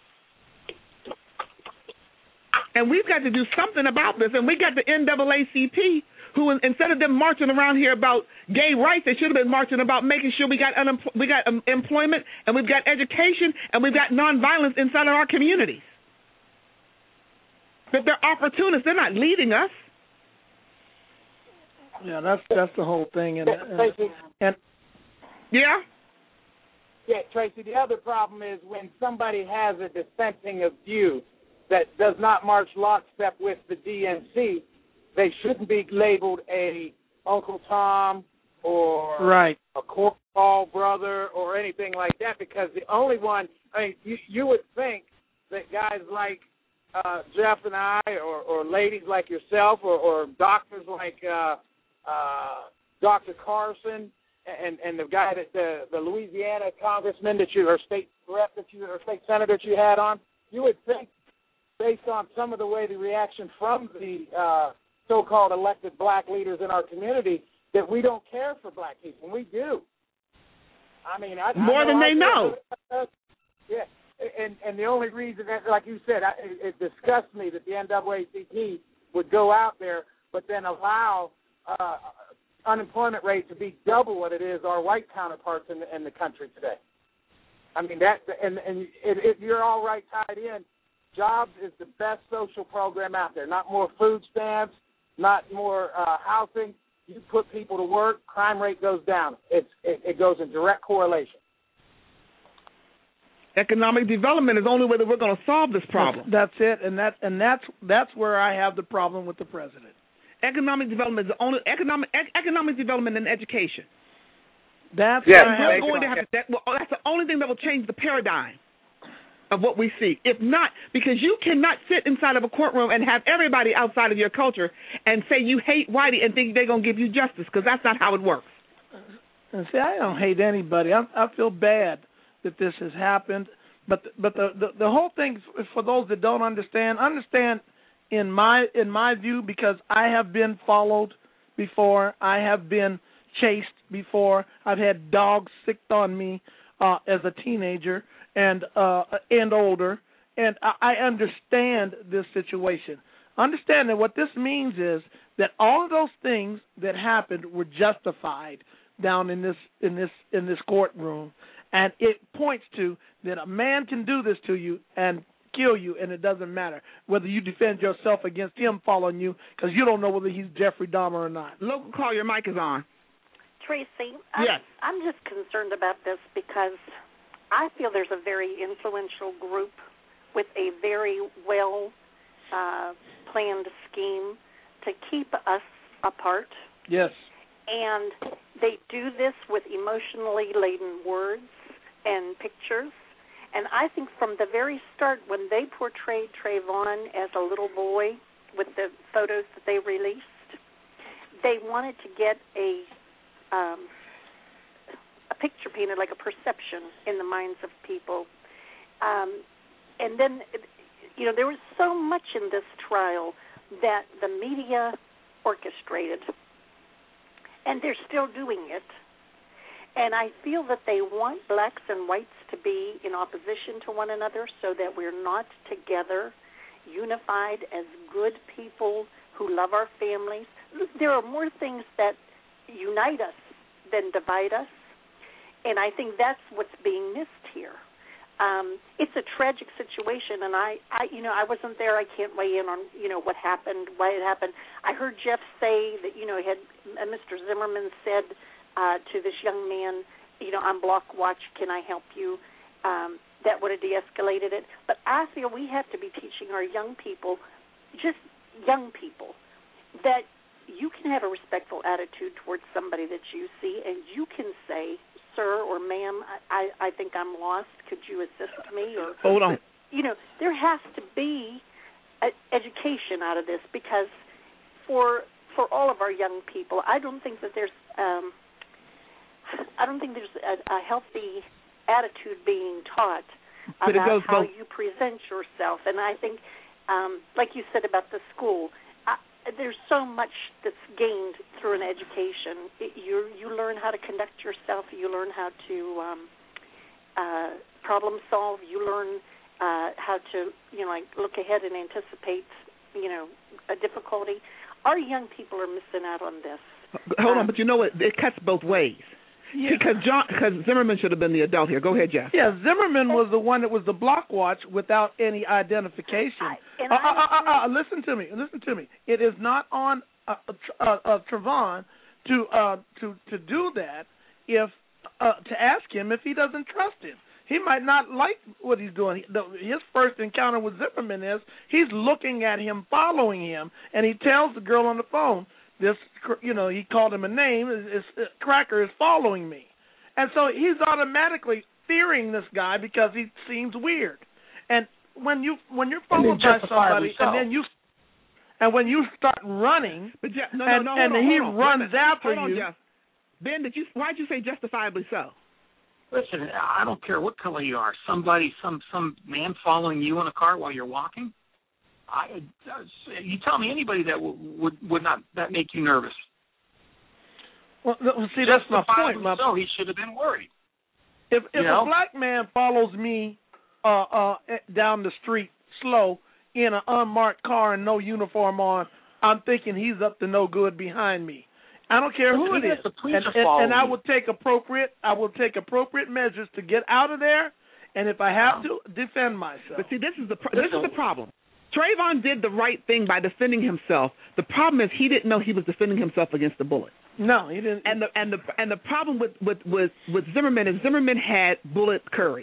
[SPEAKER 6] And we've got to do something about this. And we got the N double A C P, who instead of them marching around here about gay rights, they should have been marching about making sure we got unempl- we got um, employment, and we've got education, and we've got nonviolence inside of our communities. But they're opportunists. They're not leading us.
[SPEAKER 10] Yeah, that's that's the whole thing. And, and, and
[SPEAKER 6] yeah?
[SPEAKER 1] Yeah, Tracy, the other problem is when somebody has a dissenting of view that does not march lockstep with the D N C, they shouldn't be labeled a Uncle Tom or
[SPEAKER 10] right.
[SPEAKER 1] a cornball brother or anything like that, because the only one, I mean, you, you would think that guys like uh, Jeff and I or, or ladies like yourself or, or doctors like uh, uh, Doctor Carson and, and the guy that the, the Louisiana congressman that you or state rep that you or state senator that you had on, you would think based on some of the way the reaction from the uh, so-called elected black leaders in our community that we don't care for black people. We do. I mean, I,
[SPEAKER 6] more
[SPEAKER 1] I know
[SPEAKER 6] than
[SPEAKER 1] I
[SPEAKER 6] they know.
[SPEAKER 1] Uh, yeah, and and the only reason, that, like you said, I, it, it disgusts me that the N double A C P would go out there, but then allow uh, unemployment rate to be double what it is our white counterparts in the, in the country today. I mean that, and and if you're all right tied in, jobs is the best social program out there. Not more food stamps, not more uh, housing. You put people to work, crime rate goes down. It's it, it goes in direct correlation.
[SPEAKER 6] Economic development is the only way that we're going to solve this problem.
[SPEAKER 10] That's, that's it, and that and that's that's where I have the problem with the president.
[SPEAKER 6] Economic development is the only economic ec- economic development and education.
[SPEAKER 10] That's
[SPEAKER 6] yes,
[SPEAKER 10] we're
[SPEAKER 6] going to have to, that, well, that's the only thing that will change the paradigm of what we see. If not, because you cannot sit inside of a courtroom and have everybody outside of your culture and say you hate whitey and think they're going to give you justice, because that's not how it works.
[SPEAKER 10] And see, I don't hate anybody. I, I feel bad that this has happened, but but the, the the whole thing, for those that don't understand, understand in my in my view, because I have been followed before, I have been chased before, I've had dogs sicked on me uh, as a teenager and uh, and older, and I, I understand this situation. Understand that what this means is that all of those things that happened were justified down in this in this in this courtroom. And it points to that a man can do this to you and kill you, and it doesn't matter whether you defend yourself against him following you, because you don't know whether he's Jeffrey Dahmer or not.
[SPEAKER 6] Local call, your mic is on.
[SPEAKER 11] Tracy, I'm,
[SPEAKER 6] yes.
[SPEAKER 11] I'm just concerned about this because I feel there's a very influential group with a very well uh, planned scheme to keep us apart.
[SPEAKER 10] Yes.
[SPEAKER 11] And they do this with emotionally laden words and pictures. And I think from the very start, when they portrayed Trayvon as a little boy with the photos that they released, they wanted to get a um, a picture painted, like a perception in the minds of people. Um, and then, you know, there was so much in this trial that the media orchestrated, and they're still doing it. And I feel that they want blacks and whites to be in opposition to one another so that we're not together, unified as good people who love our families. There are more things that unite us than divide us, and I think that's what's being missed here. Um, it's a tragic situation, and I, I, you know, I wasn't there. I can't weigh in on, you know, what happened, why it happened. I heard Jeff say that, you know, he had uh, Mister Zimmerman said uh, to this young man, you know, on block watch, can I help you? Um, that would have de-escalated it. But I feel we have to be teaching our young people, just young people, that you can have a respectful attitude towards somebody that you see, and you can say, sir or ma'am, I, I think I'm lost. Could you assist me? Or
[SPEAKER 6] hold on.
[SPEAKER 11] You know, there has to be a, education out of this, because for for all of our young people, I don't think that there's um, I don't think there's a, a healthy attitude being taught
[SPEAKER 6] but
[SPEAKER 11] about how
[SPEAKER 6] both.
[SPEAKER 11] you present yourself. And I think, um, like you said about the school, I, there's so much that's gained through an education. It, you you learn how to conduct yourself. You learn how to um, uh, problem solve. You learn uh, how to, you know, like look ahead and anticipate, you know, a difficulty. Our young people are missing out on this.
[SPEAKER 6] Hold
[SPEAKER 11] um,
[SPEAKER 6] on, but you know what? It cuts both ways. Yeah. Because John, because Zimmerman should have been the adult here. Go ahead, Jeff.
[SPEAKER 10] Yeah, Zimmerman was the one that was the block watch without any identification. I, uh, uh, uh, uh, listen to me. Listen to me. It is not on uh, uh, uh, Trayvon to uh, to to do that. If uh, to ask him if he doesn't trust him. He might not like what he's doing. His first encounter with Zimmerman is he's looking at him, following him, and he tells the girl on the phone, this, you know, he called him a name, is, is, Cracker is following me. And so he's automatically fearing this guy because he seems weird. And when, you, when you're followed by somebody,
[SPEAKER 4] so.
[SPEAKER 10] and then you and when you start running,
[SPEAKER 6] but Jeff, no,
[SPEAKER 10] and,
[SPEAKER 6] no,
[SPEAKER 10] and
[SPEAKER 6] no, hold on,
[SPEAKER 10] he
[SPEAKER 6] hold on.
[SPEAKER 10] runs after
[SPEAKER 6] hold on,
[SPEAKER 10] you.
[SPEAKER 6] Jeff. Ben, did you, why'd you say justifiably so?
[SPEAKER 4] Listen, I don't care what color you are. Somebody, some some man following you in a car while you're walking. I, you tell me anybody that w- would would not that make you nervous?
[SPEAKER 10] Well, see, that's my point. My,
[SPEAKER 4] so he should have been worried.
[SPEAKER 10] If if
[SPEAKER 4] you know?
[SPEAKER 10] a black man follows me uh, uh, down the street slow in an unmarked car and no uniform on, I'm thinking he's up to no good behind me. I don't care who it is, and, and, and I will take appropriate. I will take appropriate measures to get out of there, and if I have to, defend myself.
[SPEAKER 6] But see, this is the pro- this is the problem. Trayvon did the right thing by defending himself. The problem is he didn't know he was defending himself against the bullet.
[SPEAKER 10] No, he didn't.
[SPEAKER 6] And the and the and the problem with with with, with Zimmerman is Zimmerman had bullet courage.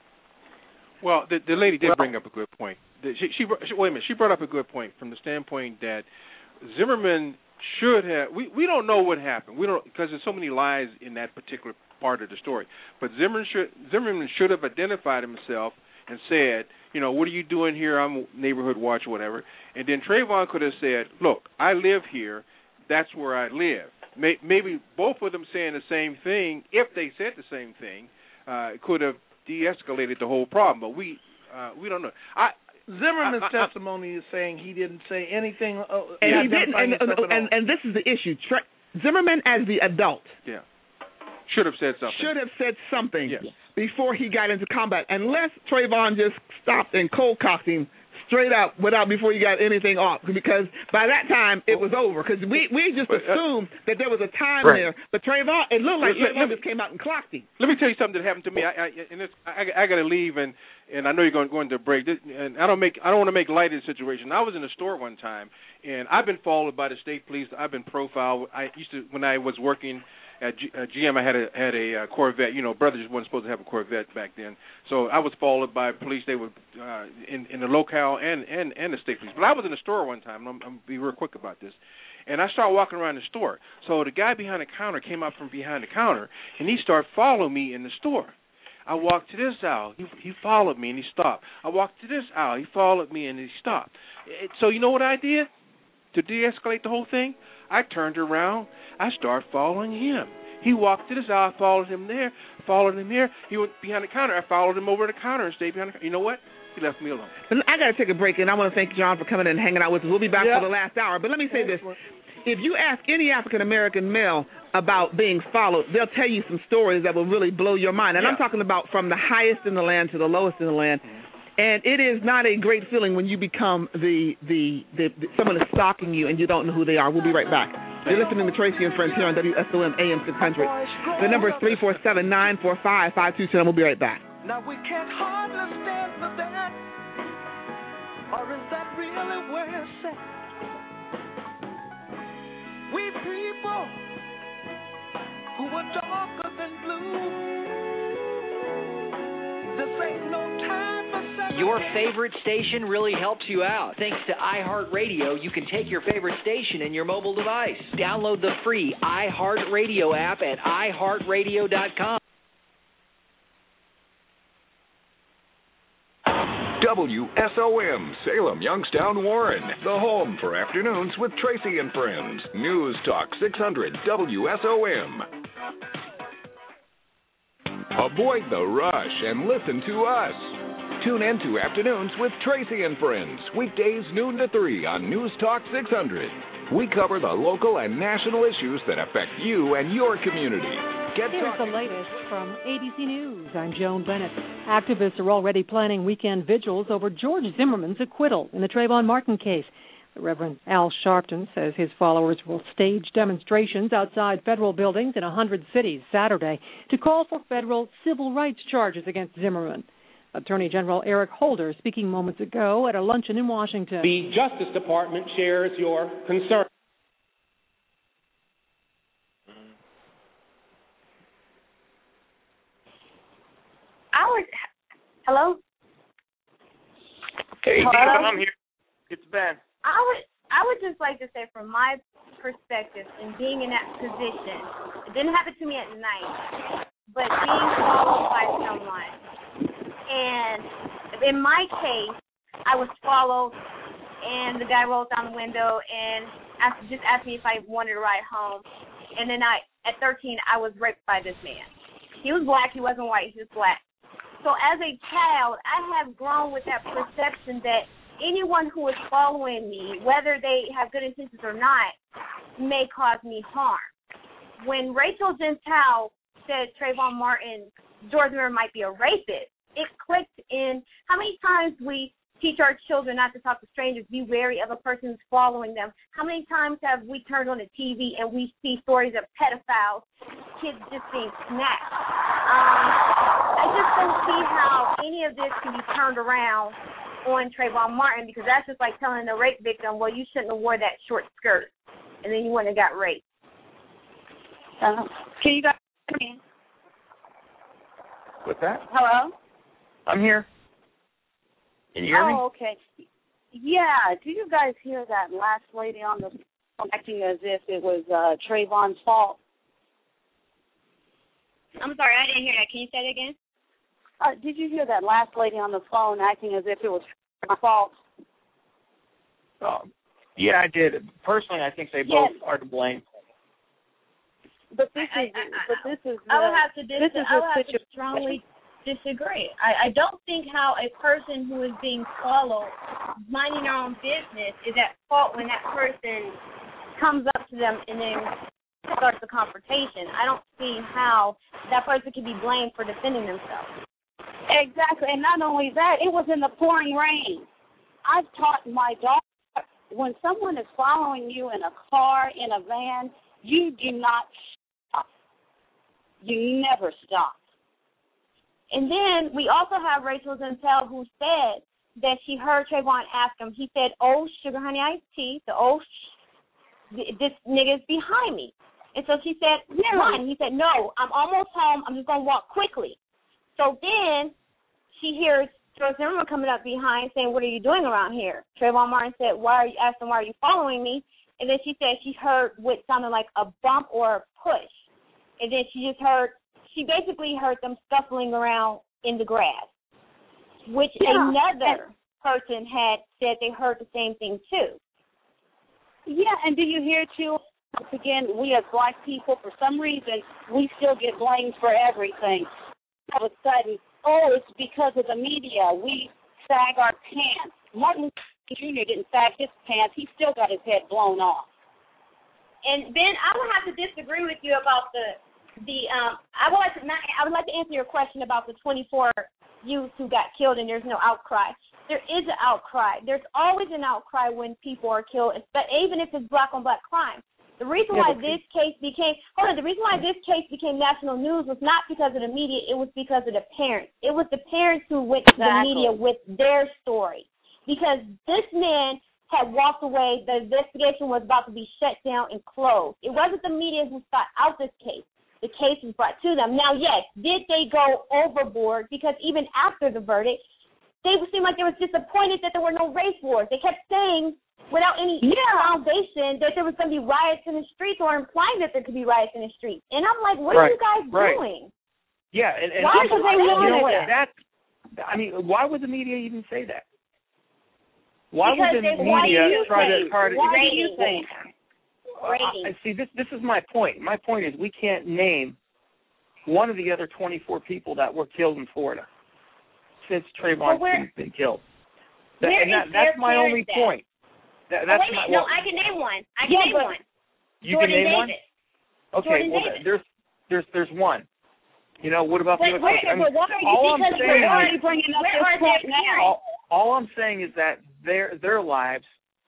[SPEAKER 7] Well, the the lady did
[SPEAKER 6] well,
[SPEAKER 7] bring up a good point. She, she, she wait a minute. She brought up a good point from the standpoint that Zimmerman should have. We, we don't know what happened. We don't because there's so many lies in that particular part of the story. But Zimmerman should Zimmerman should have identified himself and said, you know, what are you doing here? I'm neighborhood watch or whatever. And then Trayvon could have said, look, I live here. That's where I live. May, maybe both of them saying the same thing, if they said the same thing, uh, could have de-escalated the whole problem. But we uh, we don't know. I.
[SPEAKER 10] Zimmerman's
[SPEAKER 7] I, I,
[SPEAKER 10] testimony is saying he didn't say anything. Uh,
[SPEAKER 6] and he didn't. And, and, and, and this is the issue. Tra- Zimmerman, as the adult,
[SPEAKER 7] yeah, should have said something.
[SPEAKER 6] Should have said something
[SPEAKER 7] yes.
[SPEAKER 6] before he got into combat. Unless Trayvon just stopped and cold cocked him straight up without before you got anything off, because by that time it was over. Because we we just but, uh, assumed that there was a time
[SPEAKER 7] right.
[SPEAKER 6] there, but Trayvon, it looked like Trayvon just came out and clocked him.
[SPEAKER 7] Let me tell you something that happened to me. I, I and it's, I, I got to leave, and and I know you're going going to break. And I don't make I don't want to make light of the situation. I was in a store one time, and I've been followed by the state police. I've been profiled. I used to when I was working at G, uh, G M. I had a had a uh, Corvette. You know, brothers weren't supposed to have a Corvette back then. So I was followed by police. They were uh, in in the locale and, and, and the state police. But I was in the store one time. And I'm, I'm gonna be real quick about this. And I started walking around the store. So the guy behind the counter came out from behind the counter, and he started following me in the store. I walked to this aisle. He, he followed me, and he stopped. I walked to this aisle. He followed me, and he stopped. It, so you know what I did to de-escalate the whole thing? I turned around. I started following him. He walked to this aisle. I followed him there. Followed him here. He went behind the counter. I followed him over the counter and stayed behind the counter. You know what? He left me alone.
[SPEAKER 6] I got to take a break, and I want to thank John for coming in and hanging out with us. We'll be back yep. for the last hour. But let me say this. If you ask any African-American male about being followed, they'll tell you some stories that will really blow your mind. And yeah. I'm talking about from the highest in the land to the lowest in the land. Mm-hmm. And it is not a great feeling when you become the, the, the, the someone is stalking you and you don't know who they are. We'll be right back. You're listening to Tracy and Friends here on W S O M A M six hundred. The number is three four seven, nine four five, five two two zero. We'll be right back.
[SPEAKER 2] Now we can't hardly stand for that. Or is that really where it's at? We people who are darker than blue. This ain't no time for sex.
[SPEAKER 20] Your favorite station really helps you out. Thanks to iHeartRadio, you can take your favorite station in your mobile device. Download the free iHeartRadio app at i heart radio dot com.
[SPEAKER 5] W S O M, Salem, Youngstown, Warren. The home for afternoons with Tracy and Friends. News Talk six hundred W S O M. Avoid the rush and listen to us. Tune in to Afternoons with Tracy and Friends, weekdays noon to three on News Talk six hundred. We cover the local and national issues that affect you and your community. Get
[SPEAKER 22] Here's
[SPEAKER 5] talking.
[SPEAKER 22] the latest from A B C News. I'm Joan Bennett. Activists are already planning weekend vigils over George Zimmerman's acquittal in the Trayvon Martin case. The Reverend Al Sharpton says his followers will stage demonstrations outside federal buildings in one hundred cities Saturday to call for federal civil rights charges against Zimmerman. Attorney General Eric Holder speaking moments ago at a luncheon in Washington.
[SPEAKER 23] The Justice Department shares your concern.
[SPEAKER 17] I would. Hello.
[SPEAKER 14] Hey,
[SPEAKER 17] Hello?
[SPEAKER 14] Dean, I'm here. It's Ben.
[SPEAKER 17] I would. I would just like to say, from my perspective, in being in that position, it didn't happen to me at night, but being followed by someone, and in my case, I was followed, and the guy rolled down the window and asked, just asked me if I wanted to ride home, and then I, at thirteen, I was raped by this man. He was black. He wasn't white. He was black. So as a child, I have grown with that perception that anyone who is following me, whether they have good intentions or not, may cause me harm. When Rachel Gentile said Trayvon Martin, George Zimmerman might be a rapist, it clicked in how many times we teach our children not to talk to strangers, be wary of a person who's following them. How many times have we turned on the T V and we see stories of pedophiles, kids just being snatched? Um, I just don't see how any of this can be turned around on Trayvon Martin, because that's just like telling a rape victim, well, you shouldn't have wore that short skirt, and then you wouldn't have got raped. Uh, can you guys hear me?
[SPEAKER 14] What's that?
[SPEAKER 17] Hello?
[SPEAKER 14] I'm here. Can you hear
[SPEAKER 24] oh,
[SPEAKER 14] me?
[SPEAKER 24] okay. Yeah. Do you guys hear that last lady on the phone acting as if it was uh, Trayvon's fault?
[SPEAKER 17] I'm sorry, I didn't hear that. Can you say it again?
[SPEAKER 24] Uh, did you hear that last lady on the phone acting as if it was Trayvon's fault?
[SPEAKER 14] Um, yeah, I did. Personally, I think they both
[SPEAKER 24] yes.
[SPEAKER 14] are to blame.
[SPEAKER 24] But this
[SPEAKER 17] I,
[SPEAKER 24] is,
[SPEAKER 17] I, I,
[SPEAKER 24] but this is.
[SPEAKER 17] I would
[SPEAKER 24] uh,
[SPEAKER 17] have to, dis-
[SPEAKER 24] this is
[SPEAKER 17] I would have
[SPEAKER 24] situ-
[SPEAKER 17] to strongly disagree. I, I don't think how a person who is being followed, minding their own business, is at fault when that person comes up to them and then starts a confrontation. I don't see how that person can be blamed for defending themselves.
[SPEAKER 24] Exactly, and not only that, it was in the pouring rain. I've taught my daughter, when someone is following you in a car, in a van, you do not stop. You never stop.
[SPEAKER 17] And then we also have Rachel Zentel, who said that she heard Trayvon ask him, he said, oh, sugar honey iced tea, the oh, sh- this nigga's behind me. And so she said, run. He said, no, I'm almost home. I'm just going to walk quickly. So then she hears George Zimmerman coming up behind saying, what are you doing around here? Trayvon Martin said, why are you asking, why are you following me? And then she said she heard what sounded like a bump or a push. And then she just heard, she basically heard them scuffling around in the grass, which yeah. another person had said they heard the same thing too.
[SPEAKER 24] Yeah, and do you hear too, once again, we as black people, for some reason, we still get blamed for everything. All of a sudden, oh, it's because of the media. We sag our pants. Martin Luther King Junior didn't sag his pants. He still got his head blown off.
[SPEAKER 17] And Ben, I would have to disagree with you about the the. Um, I would like to not, I would like to answer your question about the twenty-four youths who got killed and there's no outcry. There is an outcry. There's always an outcry when people are killed, but even if it's black on black crime. The reason why this case became hold on, the reason why this case became national news was not because of the media, it was because of the parents. It was the parents who went to the media with their story. Because this man had walked away, the investigation was about to be shut down and closed. It wasn't the media who sought out this case. The case was brought to them. Now, yes, did they go overboard? Because even after the verdict, they seemed like they was disappointed that there were no race wars. They kept saying, without any
[SPEAKER 24] yeah.
[SPEAKER 17] foundation, that there was going to be riots in the streets or implying that there could be riots in the streets. And I'm like, what
[SPEAKER 3] right.
[SPEAKER 17] are you guys
[SPEAKER 3] right.
[SPEAKER 17] doing?
[SPEAKER 3] Yeah, and, and
[SPEAKER 17] why
[SPEAKER 3] I'm,
[SPEAKER 17] would they
[SPEAKER 3] you know what?
[SPEAKER 17] that?
[SPEAKER 3] That's, I mean, why would the media even say that? Why
[SPEAKER 17] because
[SPEAKER 3] would the
[SPEAKER 17] they, why
[SPEAKER 3] media
[SPEAKER 17] try
[SPEAKER 3] to try to?
[SPEAKER 17] Why do you think?
[SPEAKER 3] Uh, I, see, this this is my point. My point is we can't name one of the other twenty-four people that were killed in Florida since Trayvon's
[SPEAKER 17] well,
[SPEAKER 3] been killed. That,
[SPEAKER 17] where
[SPEAKER 3] and that,
[SPEAKER 17] is
[SPEAKER 3] that's my only
[SPEAKER 17] then?
[SPEAKER 3] point. That, that's
[SPEAKER 17] oh, wait a
[SPEAKER 3] my,
[SPEAKER 17] minute.
[SPEAKER 3] well,
[SPEAKER 17] No, I can name one. I can
[SPEAKER 24] yeah,
[SPEAKER 17] name one.
[SPEAKER 3] You
[SPEAKER 17] Jordan
[SPEAKER 3] can name
[SPEAKER 17] Davis.
[SPEAKER 3] one? Okay,
[SPEAKER 17] Jordan
[SPEAKER 3] well,
[SPEAKER 17] Davis.
[SPEAKER 3] there's there's there's one. You know, what about
[SPEAKER 24] but
[SPEAKER 3] the other?
[SPEAKER 24] where,
[SPEAKER 3] I mean,
[SPEAKER 24] but why are you,
[SPEAKER 3] all I'm
[SPEAKER 24] because
[SPEAKER 3] saying
[SPEAKER 24] we're
[SPEAKER 3] is,
[SPEAKER 24] already bringing up
[SPEAKER 17] where
[SPEAKER 24] this
[SPEAKER 17] are
[SPEAKER 24] point
[SPEAKER 17] their
[SPEAKER 24] now.
[SPEAKER 3] all, all I'm saying is that their their lives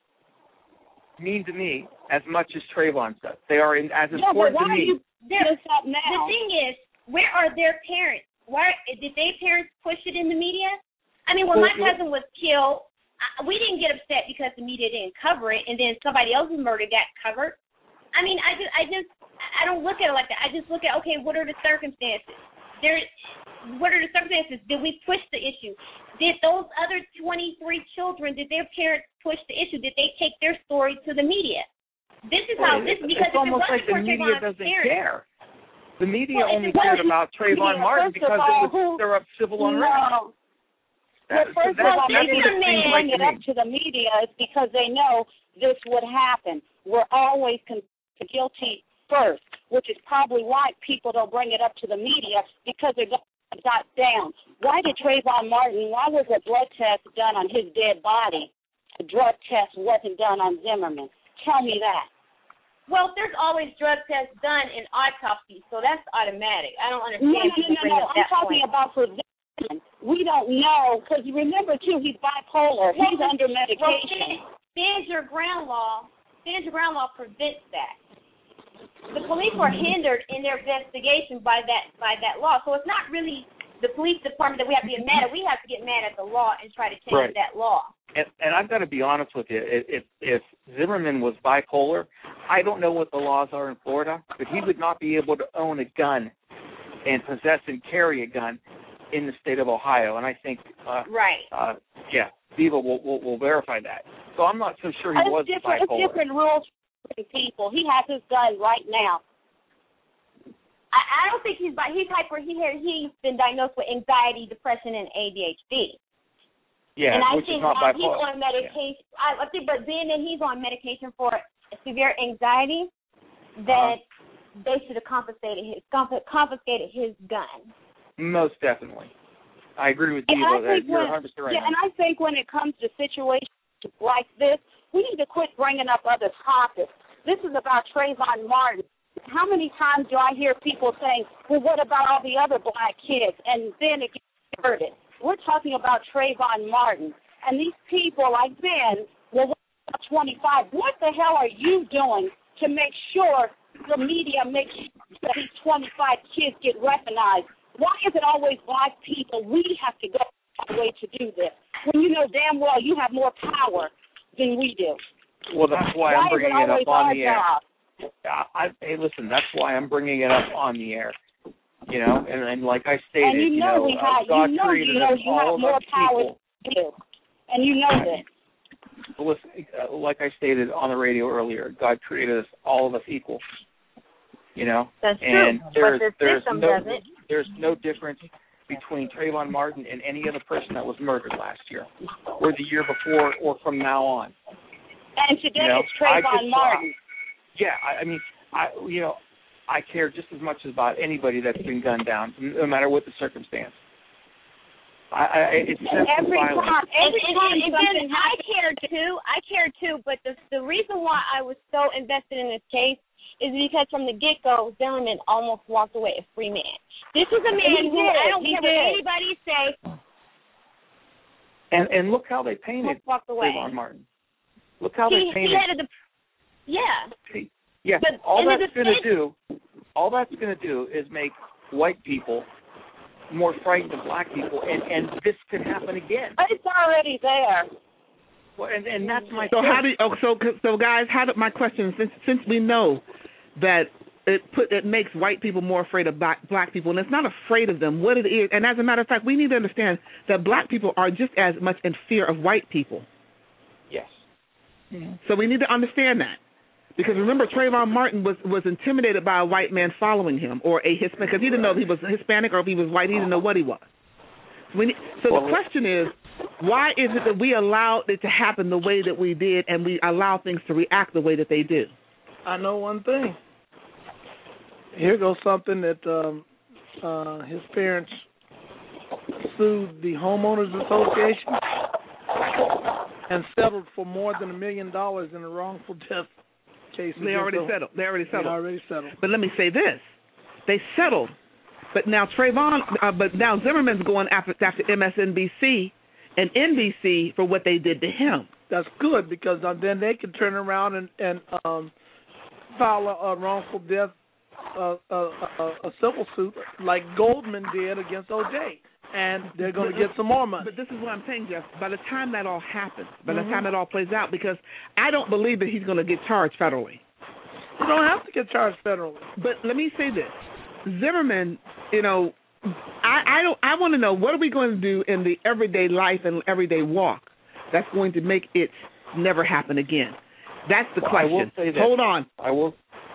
[SPEAKER 3] mean to me as much as Trayvon's does. They are in, as
[SPEAKER 24] yeah,
[SPEAKER 3] important
[SPEAKER 24] but why
[SPEAKER 3] to me.
[SPEAKER 24] Are you this up now?
[SPEAKER 17] The thing is, where are their parents? Why did their parents push it in the media? I mean, when
[SPEAKER 3] well,
[SPEAKER 17] my cousin was killed, I, we didn't get upset because the media didn't cover it, and then somebody else's murder got covered. I mean, I just, I just, I don't look at it like that. I just look at, okay, what are the circumstances? There, what are the circumstances? Did we push the issue? Did those other twenty-three children, did their parents push the issue? Did they take their story to the media? This is how
[SPEAKER 3] well,
[SPEAKER 17] this
[SPEAKER 3] it's,
[SPEAKER 17] because
[SPEAKER 3] it's almost
[SPEAKER 17] if it
[SPEAKER 3] like the
[SPEAKER 17] wasn't
[SPEAKER 3] media
[SPEAKER 17] for
[SPEAKER 3] doesn't
[SPEAKER 17] parents,
[SPEAKER 3] care. The media
[SPEAKER 24] well,
[SPEAKER 3] only
[SPEAKER 24] well,
[SPEAKER 3] cared about Trayvon
[SPEAKER 24] yeah,
[SPEAKER 3] Martin because
[SPEAKER 24] all,
[SPEAKER 3] it was stir up civil unrest.
[SPEAKER 24] No.
[SPEAKER 3] That,
[SPEAKER 24] well, first
[SPEAKER 3] so
[SPEAKER 24] of all,
[SPEAKER 3] that's
[SPEAKER 24] maybe
[SPEAKER 3] what
[SPEAKER 24] the
[SPEAKER 3] it
[SPEAKER 24] men
[SPEAKER 3] seems
[SPEAKER 24] bring
[SPEAKER 3] like
[SPEAKER 24] it up to the media is because they know this would happen. We're always con- guilty first, which is probably why people don't bring it up to the media because they're got down. Why did Trayvon Martin, why was a blood test done on his dead body? The drug test wasn't done on Zimmerman. Tell me that.
[SPEAKER 17] Well, there's always drug tests done in autopsy, so that's automatic. I don't understand.
[SPEAKER 24] No, no, no, no, no. I'm talking point. about for Zimmerman. We don't know, because remember, too, he's bipolar. Well, he's under medication.
[SPEAKER 17] Well, stand your ground law. Stand your ground law prevents that. The police were hindered in their investigation by that by that law. So it's not really the police department that we have to get mad at. We have to get mad at the law and try to change
[SPEAKER 3] right.
[SPEAKER 24] that law.
[SPEAKER 3] And, and I've got to be honest with you. If if Zimmerman was bipolar, I don't know what the laws are in Florida, but he would not be able to own a gun and possess and carry a gun in the state of Ohio. And I think, uh,
[SPEAKER 17] right,
[SPEAKER 3] uh, yeah, Viva will, will will verify that. So I'm not so sure he
[SPEAKER 24] it's
[SPEAKER 3] was
[SPEAKER 24] different,
[SPEAKER 3] bipolar.
[SPEAKER 24] It's different rules for people. He has his gun right now.
[SPEAKER 17] I, I don't think he's bi- he's hyper. He had, he's been diagnosed with anxiety, depression, and A D H D.
[SPEAKER 3] Yeah,
[SPEAKER 17] and I
[SPEAKER 3] which
[SPEAKER 17] think
[SPEAKER 3] is not
[SPEAKER 17] uh,
[SPEAKER 3] bipolar.
[SPEAKER 17] he's on medication. Yeah. I, I think, but being that he's on medication for severe anxiety, that uh-huh. they should have confiscated his confiscated his gun.
[SPEAKER 3] Most definitely, I agree with you.
[SPEAKER 24] Yeah,
[SPEAKER 3] That you're
[SPEAKER 24] when,
[SPEAKER 3] one hundred percent right.
[SPEAKER 24] Yeah, and I think when it comes to situations like this, we need to quit bringing up other topics. This is about Trayvon Martin. How many times do I hear people saying, "Well, what about all the other black kids?" And then it gets diverted. We're talking about Trayvon Martin. And these people like Ben, well, what about twenty-five? What the hell are you doing to make sure the media makes sure that these twenty-five kids get recognized? Why is it always black people? We have to go our way to do this. When you know damn well you have more power than we do.
[SPEAKER 3] Well, that's why,
[SPEAKER 24] why
[SPEAKER 3] I'm bringing
[SPEAKER 24] it,
[SPEAKER 3] it up on the air.
[SPEAKER 24] job?
[SPEAKER 3] I, I, hey, listen, that's why I'm bringing it up on the air. You know, and, and like I stated,
[SPEAKER 24] and you know,
[SPEAKER 3] you know,
[SPEAKER 24] we
[SPEAKER 3] uh,
[SPEAKER 24] have,
[SPEAKER 3] God
[SPEAKER 24] you know,
[SPEAKER 3] created
[SPEAKER 24] you know,
[SPEAKER 3] us
[SPEAKER 24] you
[SPEAKER 3] all
[SPEAKER 24] have
[SPEAKER 3] of
[SPEAKER 24] more
[SPEAKER 3] us
[SPEAKER 24] power
[SPEAKER 3] people.
[SPEAKER 24] than you, and you know that.
[SPEAKER 3] Well, listen, uh, like I stated on the radio earlier, God created us all of us equal. You know,
[SPEAKER 17] that's
[SPEAKER 3] and
[SPEAKER 17] true.
[SPEAKER 3] there's
[SPEAKER 17] But the
[SPEAKER 3] there's
[SPEAKER 17] system
[SPEAKER 3] no
[SPEAKER 17] doesn't.
[SPEAKER 3] there's no difference between Trayvon Martin and any other person that was murdered last year, or the year before, or from now on.
[SPEAKER 24] And today
[SPEAKER 3] you know,
[SPEAKER 24] it's Trayvon
[SPEAKER 3] just,
[SPEAKER 24] Martin.
[SPEAKER 3] Uh, yeah, I, I mean, I you know, I care just as much about anybody that's been gunned down, no matter what the circumstance. I, I it's
[SPEAKER 24] every
[SPEAKER 3] violence.
[SPEAKER 24] time, every
[SPEAKER 17] and,
[SPEAKER 24] time
[SPEAKER 17] and, and
[SPEAKER 24] something
[SPEAKER 17] then I
[SPEAKER 24] happens.
[SPEAKER 17] care too. I care too. But the the reason why I was so invested in this case is because from the get go, Zimmerman almost walked away a free man. This is a man
[SPEAKER 24] He
[SPEAKER 17] who
[SPEAKER 24] did.
[SPEAKER 17] I don't
[SPEAKER 24] He
[SPEAKER 17] care
[SPEAKER 24] did.
[SPEAKER 17] what anybody say.
[SPEAKER 3] And and look how they painted
[SPEAKER 17] walked away.
[SPEAKER 3] Trayvon Martin. Look how
[SPEAKER 17] he,
[SPEAKER 3] they painted.
[SPEAKER 17] He had a, yeah.
[SPEAKER 3] Yeah.
[SPEAKER 17] But
[SPEAKER 3] all
[SPEAKER 17] in the
[SPEAKER 3] that's going to do, all that's going to do is make white people more frightened of black people, and, and this could happen again.
[SPEAKER 24] It's already there.
[SPEAKER 3] Well, and, and that's my
[SPEAKER 6] so
[SPEAKER 3] point.
[SPEAKER 6] how do you, oh, so so guys, how do, my question since since we know that it put it makes white people more afraid of black, black people, and it's not afraid of them. What it is, and as a matter of fact, we need to understand that black people are just as much in fear of white people.
[SPEAKER 14] Yes.
[SPEAKER 6] Mm-hmm. So we need to understand that. Because remember, Trayvon Martin was, was intimidated by a white man following him, or a Hispanic, because he didn't know if he was Hispanic or if he was white. He didn't know what he was. So, we need, so the question is, why is it that we allowed it to happen the way that we did, and we allow things to react the way that they do?
[SPEAKER 10] I know one thing. Here goes something that um, uh, his parents sued the homeowners association and settled for more than a million dollars in a wrongful death.
[SPEAKER 6] They already settled. They already settled.
[SPEAKER 10] They already settled.
[SPEAKER 6] But let me say this: they settled, but now Trayvon, uh, but now Zimmerman's going after after M S N B C and N B C for what they did to him.
[SPEAKER 10] That's good, because uh, then they can turn around and and um, file a, a wrongful death, uh, a, a, a civil suit like Goldman did against O J. And they're going to get some more money.
[SPEAKER 6] But this is what I'm saying, Jeff. By the time that all happens, by
[SPEAKER 10] mm-hmm.
[SPEAKER 6] the time it all plays out, because I don't believe that he's going to get charged federally.
[SPEAKER 10] You don't have to get charged federally.
[SPEAKER 6] But let me say this: Zimmerman, you know, I, I don't. I want to know, what are we going to do in the everyday life and everyday walk that's going to make it never happen again? That's the
[SPEAKER 14] well,
[SPEAKER 6] question.
[SPEAKER 14] I will say this.
[SPEAKER 6] Hold on.
[SPEAKER 14] I will.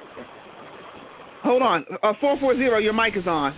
[SPEAKER 6] Hold on. Uh, four four zero. Your mic is on.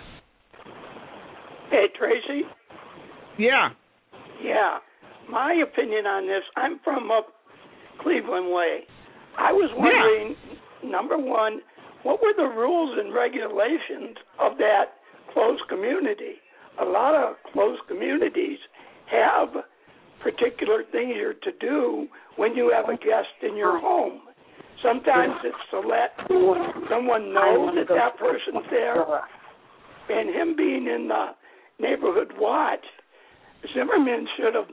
[SPEAKER 8] Hey, Tracy?
[SPEAKER 6] Yeah.
[SPEAKER 8] Yeah. My opinion on this, I'm from up Cleveland Way. I was wondering, yeah. number one, what were the rules and regulations of that closed community? A lot of closed communities have particular things you're to do when you have a guest in your home. Sometimes it's to let someone know that that person's there, and him being in the neighborhood watch, Zimmerman should have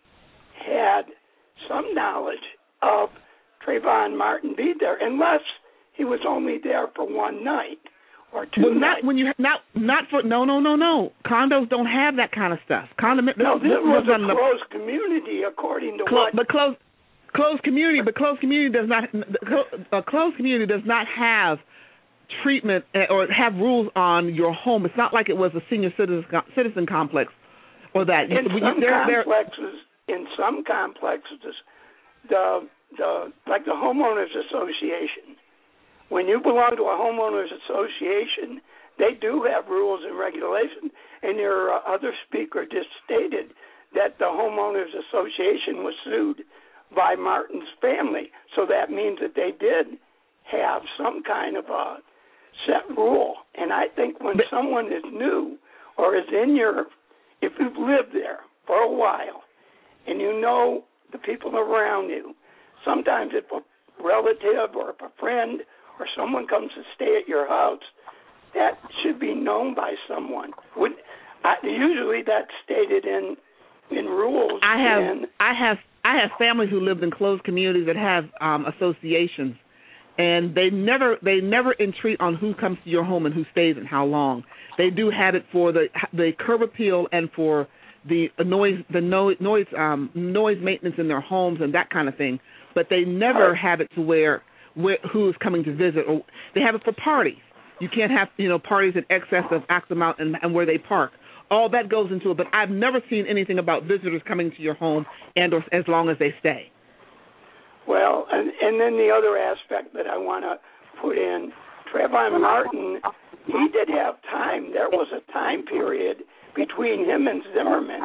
[SPEAKER 8] had some knowledge of Trayvon Martin be there, unless he was only there for one night or two
[SPEAKER 6] well, not
[SPEAKER 8] nights.
[SPEAKER 6] when you not not for no no no no condos don't have that kind of stuff. Condom,
[SPEAKER 8] no, this, this was a
[SPEAKER 6] the,
[SPEAKER 8] closed community according to
[SPEAKER 6] clo-
[SPEAKER 8] what.
[SPEAKER 6] But closed closed community, but closed community does not a closed community does not have treatment or have rules on your home. It's not like it was a senior citizen citizen complex or that.
[SPEAKER 8] In
[SPEAKER 6] you,
[SPEAKER 8] some
[SPEAKER 6] they're,
[SPEAKER 8] complexes, they're, in some complexes, the the like the homeowners association. When you belong to a homeowners association, they do have rules and regulations. And your uh, other speaker just stated that the homeowners association was sued by Martin's family, so that means that they did have some kind of a set rule. And I think when but, someone is new or is in your, if you've lived there for a while and you know the people around you, sometimes if a relative or if a friend or someone comes to stay at your house, that should be known by someone. Would I, usually that's stated in in rules.
[SPEAKER 6] I have
[SPEAKER 8] and,
[SPEAKER 6] I have I have families who lived in closed communities that have um, associations. And they never they never entreat on who comes to your home and who stays and how long. They do have it for the the curb appeal and for the noise the noise noise um, noise maintenance in their homes and that kind of thing. But they never have it to where, where who is coming to visit. Or they have it for parties. You can't have you know parties in excess of X amount and, and where they park. All that goes into it. But I've never seen anything about visitors coming to your home and or as long as they stay.
[SPEAKER 8] Well, and, and then the other aspect that I want to put in, Trayvon Martin, he did have time. There was a time period between him and Zimmerman,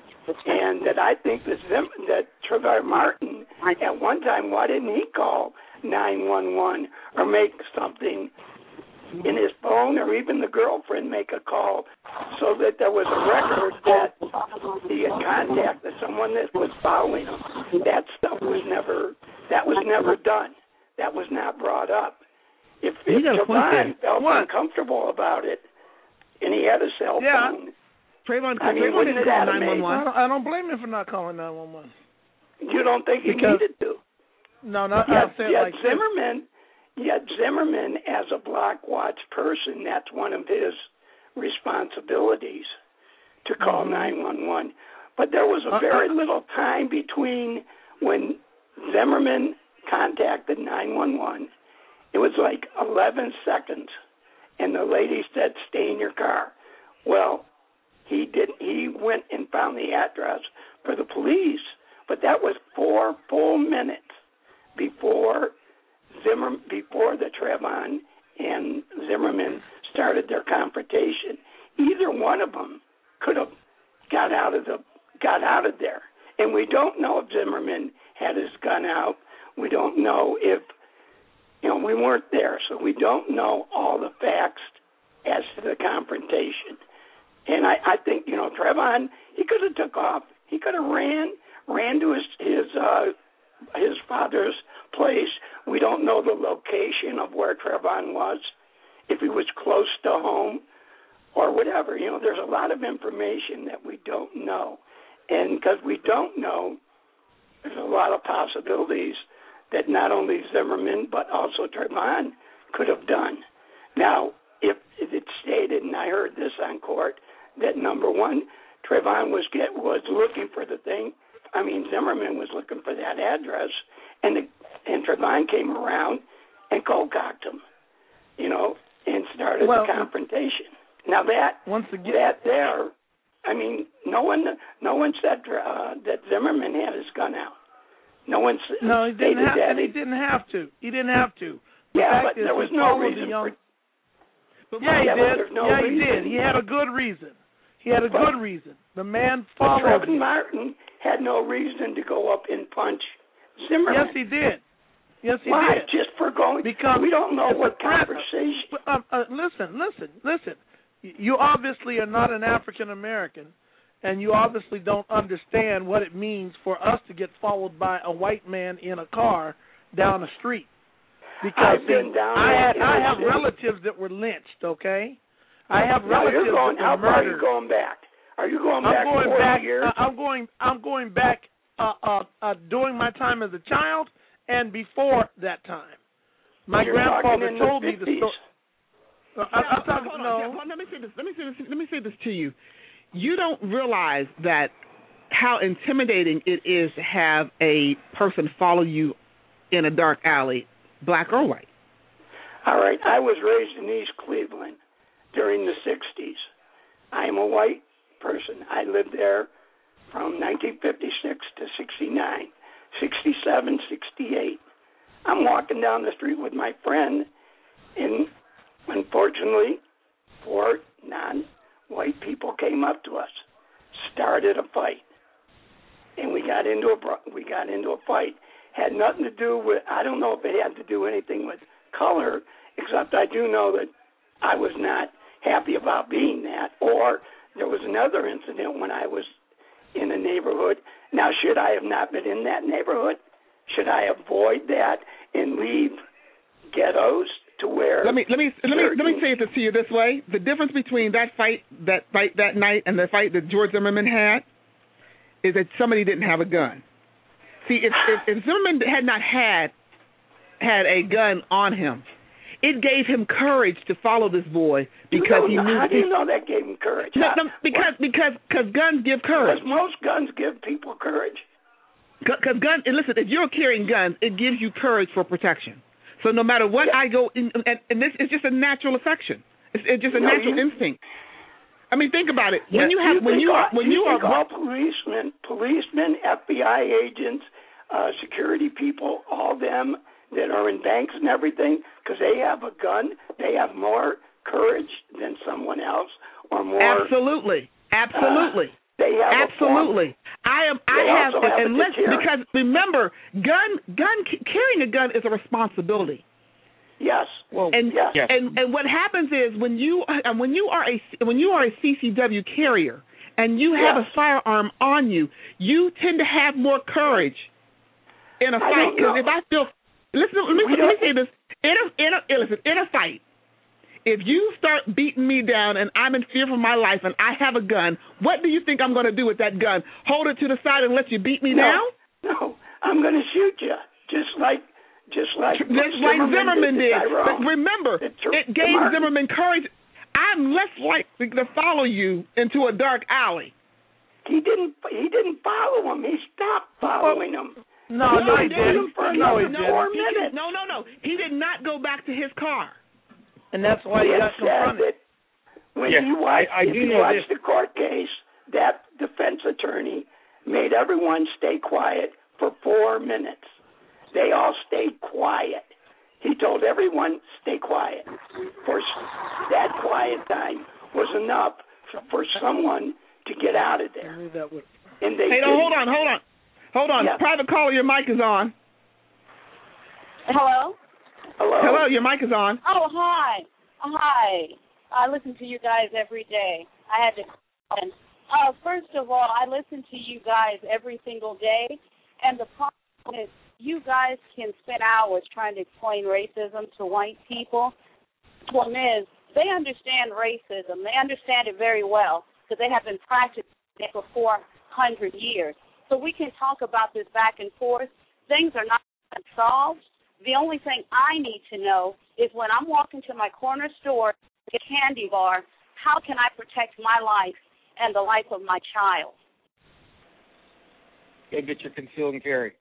[SPEAKER 8] and that I think that Zim, that Trayvon Martin, at one time, why didn't he call nine one one or make something in his phone, or even the girlfriend make a call, so that there was a record that he had contacted someone that was following him? That stuff was never, that was never done. That was not brought up. If, if Trayvon felt
[SPEAKER 10] what?
[SPEAKER 8] uncomfortable about it, and he had a cell
[SPEAKER 10] yeah.
[SPEAKER 8] phone,
[SPEAKER 6] Trayvon,
[SPEAKER 8] I mean,
[SPEAKER 6] Trayvon didn't call nine one one.
[SPEAKER 10] I don't, I don't blame him for not calling nine one one.
[SPEAKER 8] You don't think he
[SPEAKER 10] because,
[SPEAKER 8] needed to?
[SPEAKER 10] No, not
[SPEAKER 8] yet,
[SPEAKER 10] I said
[SPEAKER 8] yet
[SPEAKER 10] like
[SPEAKER 8] Zimmerman. Yet Zimmerman, as a Block Watch person, that's one of his responsibilities to call
[SPEAKER 10] mm-hmm.
[SPEAKER 8] nine one one. But there was a very uh, little time between when Zimmerman contacted nine one one It was like eleven seconds, and the lady said, "Stay in your car." Well, he didn't. He went and found the address for the police, but that was four full minutes before Zimmer, before the Trayvon and Zimmerman started their confrontation. Either one of them could have got out of the got out of there, and we don't know if Zimmerman had his gun out. We don't know if, you know, we weren't there, so we don't know all the facts as to the confrontation. And I, I think, you know, Trayvon, he could have took off. He could have ran, ran to his his uh, his father's place. We don't know the location of where Trayvon was, if he was close to home or whatever. You know, there's a lot of information that we don't know. And because we don't know, there's a lot of possibilities that not only Zimmerman but also Trayvon could have done. Now, if, if it's stated, and I heard this on court, that number one, Trayvon was get was looking for the thing. I mean, Zimmerman was looking for that address, and the, and Trayvon came around and cold cocked him, you know, and started
[SPEAKER 10] well,
[SPEAKER 8] the confrontation. Now that
[SPEAKER 10] once again,
[SPEAKER 8] that there, I mean, no one no one said uh, that Zimmerman had his gun out. No one
[SPEAKER 10] no, he
[SPEAKER 8] stated
[SPEAKER 10] didn't have,
[SPEAKER 8] that.
[SPEAKER 10] and he didn't have to. He didn't have to. The
[SPEAKER 8] yeah,
[SPEAKER 10] fact
[SPEAKER 8] but
[SPEAKER 10] is,
[SPEAKER 8] there was
[SPEAKER 10] he
[SPEAKER 8] no
[SPEAKER 10] followed
[SPEAKER 8] reason
[SPEAKER 10] the young,
[SPEAKER 8] for.
[SPEAKER 10] Yeah, he
[SPEAKER 8] yeah,
[SPEAKER 10] did.
[SPEAKER 8] No
[SPEAKER 10] yeah,
[SPEAKER 8] reason.
[SPEAKER 10] he did. He had a good reason. He had a
[SPEAKER 8] but,
[SPEAKER 10] good reason. The man
[SPEAKER 8] but
[SPEAKER 10] followed.
[SPEAKER 8] Trayvon Martin had no reason to go up and punch Zimmerman.
[SPEAKER 10] Yes, he did. Yes, he
[SPEAKER 8] Why?
[SPEAKER 10] did.
[SPEAKER 8] Just for going?
[SPEAKER 10] Because
[SPEAKER 8] we don't know what
[SPEAKER 10] threat.
[SPEAKER 8] conversation.
[SPEAKER 10] Uh, uh, listen, listen, listen. You obviously are not an African American, and you obviously don't understand what it means for us to get followed by a white man in a car down the street. Because
[SPEAKER 8] I've been
[SPEAKER 10] see,
[SPEAKER 8] down
[SPEAKER 10] I had
[SPEAKER 8] there,
[SPEAKER 10] I have
[SPEAKER 8] you know,
[SPEAKER 10] relatives that were lynched. Okay, I have
[SPEAKER 8] now
[SPEAKER 10] relatives
[SPEAKER 8] you're going,
[SPEAKER 10] that were
[SPEAKER 8] how far
[SPEAKER 10] murdered.
[SPEAKER 8] are you going back? Are you going
[SPEAKER 10] I'm
[SPEAKER 8] back
[SPEAKER 10] going
[SPEAKER 8] forty
[SPEAKER 10] back.
[SPEAKER 8] years?
[SPEAKER 10] Uh, I'm going. I'm going back uh, uh, uh, during my time as a child and before that time. My
[SPEAKER 8] You're
[SPEAKER 10] grandfather
[SPEAKER 8] talking in
[SPEAKER 10] told
[SPEAKER 8] the
[SPEAKER 10] me the
[SPEAKER 8] fifties.
[SPEAKER 10] story. Uh, I, I'm talking,
[SPEAKER 6] hold
[SPEAKER 10] no.
[SPEAKER 6] on, Jeff, hold on, let me say this. Let me say this. Let me say this to you. You don't realize that how intimidating it is to have a person follow you in a dark alley, black or white.
[SPEAKER 8] All right, I was raised in East Cleveland during the sixties. I am a white person. I lived there from nineteen fifty-six to sixty-nine, sixty-seven, sixty-eight. I'm walking down the street with my friend, and unfortunately, four non-white people came up to us, started a fight, and we got into a we got into a fight. Had nothing to do with, I don't know if it had to do anything with color, except I do know that I was not happy about being that. Or there was another incident when I was in a neighborhood. Now, should I have not been in that neighborhood? Should I avoid that and leave ghettos to where?
[SPEAKER 6] Let me let me let me let me say it to you this way: the difference between that fight that fight that night and the fight that George Zimmerman had is that somebody didn't have a gun. See, if, if, if Zimmerman had not had had a gun on him, it gave him courage to follow this boy because he
[SPEAKER 8] know,
[SPEAKER 6] knew.
[SPEAKER 8] How do you know that gave him courage?
[SPEAKER 6] No, no, because what? because because guns give courage.
[SPEAKER 8] Because most guns give people courage.
[SPEAKER 6] Because gun, and listen, if you're carrying guns, it gives you courage for protection. So no matter what yeah. I go, in, and, and this is just a natural affection. It's, it's just a
[SPEAKER 8] no,
[SPEAKER 6] natural
[SPEAKER 8] you,
[SPEAKER 6] instinct. I mean, think about it.
[SPEAKER 8] Yeah,
[SPEAKER 6] when you have,
[SPEAKER 8] you
[SPEAKER 6] when you
[SPEAKER 8] all,
[SPEAKER 6] are, when
[SPEAKER 8] you,
[SPEAKER 6] you are,
[SPEAKER 8] all policemen, policemen, F B I agents, uh, security people, all them that are in banks and everything, because they have a gun, they have more courage than someone else, or more.
[SPEAKER 6] Absolutely, absolutely,
[SPEAKER 8] uh, they have
[SPEAKER 6] absolutely. I am. I
[SPEAKER 8] they
[SPEAKER 6] have,
[SPEAKER 8] have
[SPEAKER 6] and let's, because remember, gun, gun, carrying a gun is a responsibility.
[SPEAKER 8] Yes.
[SPEAKER 6] Well, and,
[SPEAKER 8] yes.
[SPEAKER 6] and and what happens is when you and when you are a when you are a C C W carrier and you have
[SPEAKER 8] yes.
[SPEAKER 6] a firearm on you, you tend to have more courage in a fight. Because if I feel, listen, let me, let me say this: in a in a listen, in a fight, if you start beating me down and I'm in fear for my life and I have a gun, what do you think I'm going to do with that gun? Hold it to the side and let you beat me
[SPEAKER 8] no,
[SPEAKER 6] down?
[SPEAKER 8] No, I'm going to shoot you, just like. Just like,
[SPEAKER 6] just like
[SPEAKER 8] Zimmerman,
[SPEAKER 6] Zimmerman did.
[SPEAKER 8] did.
[SPEAKER 6] But remember, it, it gave
[SPEAKER 8] Martin.
[SPEAKER 6] Zimmerman courage. I'm less likely to follow you into a dark alley.
[SPEAKER 8] He didn't. He didn't follow him. He stopped following him.
[SPEAKER 10] No, no, he
[SPEAKER 6] he
[SPEAKER 10] didn't.
[SPEAKER 6] didn't.
[SPEAKER 10] No, he
[SPEAKER 6] no,
[SPEAKER 10] didn't.
[SPEAKER 6] he didn't. No, no, no. He did not go back to his car.
[SPEAKER 10] And that's why he
[SPEAKER 8] It
[SPEAKER 10] got
[SPEAKER 8] said
[SPEAKER 10] confronted.
[SPEAKER 8] that when
[SPEAKER 14] Yes,
[SPEAKER 8] you watch,
[SPEAKER 14] I- I
[SPEAKER 8] if
[SPEAKER 14] do
[SPEAKER 8] you
[SPEAKER 14] know
[SPEAKER 8] watch
[SPEAKER 14] this.
[SPEAKER 8] the court case, that defense attorney made everyone stay quiet for four minutes. They all stayed quiet. He told everyone, stay quiet. For s- that quiet time was enough for, for someone to get out of there. And they
[SPEAKER 6] Hey, no,
[SPEAKER 8] didn't.
[SPEAKER 6] hold on, hold on. Hold on.
[SPEAKER 8] Yeah.
[SPEAKER 6] Private caller, your mic is on.
[SPEAKER 24] Hello?
[SPEAKER 8] Hello?
[SPEAKER 6] Hello, your mic is on.
[SPEAKER 24] Oh, hi. Hi. I listen to you guys every day. I had to call in. Uh, first of all, I listen to you guys every single day, and the problem is you guys can spend hours trying to explain racism to white people. The problem is they understand racism. They understand it very well because they have been practicing it for four hundred years. So we can talk about this back and forth. Things are not solved. The only thing I need to know is when I'm walking to my corner store, a candy bar, how can I protect my life and the life of my child?
[SPEAKER 14] Go get your concealed and carry.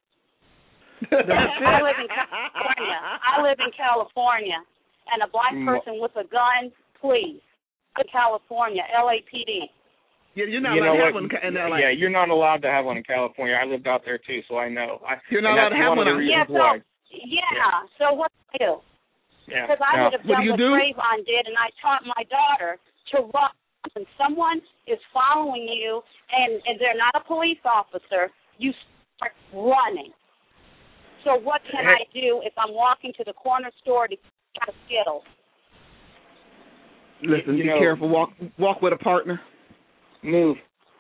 [SPEAKER 24] I live in California. I live in California, and a black person with a gun, please, to California, L A P D.
[SPEAKER 6] Yeah, you're not
[SPEAKER 14] You know
[SPEAKER 6] allowed to have
[SPEAKER 14] what?
[SPEAKER 6] one in L A.
[SPEAKER 14] Yeah, you're not allowed to have one in California. I lived out there too, so I know. I,
[SPEAKER 6] You're not
[SPEAKER 14] and
[SPEAKER 6] allowed to
[SPEAKER 14] that's
[SPEAKER 6] have
[SPEAKER 14] one.
[SPEAKER 6] one
[SPEAKER 14] Of the
[SPEAKER 24] Yeah,
[SPEAKER 14] reasons
[SPEAKER 24] so,
[SPEAKER 14] why.
[SPEAKER 24] yeah, so what do I do?
[SPEAKER 14] Yeah.
[SPEAKER 24] Because I
[SPEAKER 14] Now,
[SPEAKER 24] would have
[SPEAKER 6] what
[SPEAKER 24] done
[SPEAKER 6] do you
[SPEAKER 24] what
[SPEAKER 6] do?
[SPEAKER 24] Trayvon did, and I taught my daughter to run. When someone is following you and, and they're not a police officer, you start running. So what can I do if I'm walking to the corner store to get a Skittles?
[SPEAKER 6] Listen,
[SPEAKER 14] You
[SPEAKER 6] be
[SPEAKER 14] know-
[SPEAKER 6] careful. Walk walk with a partner.
[SPEAKER 14] Move.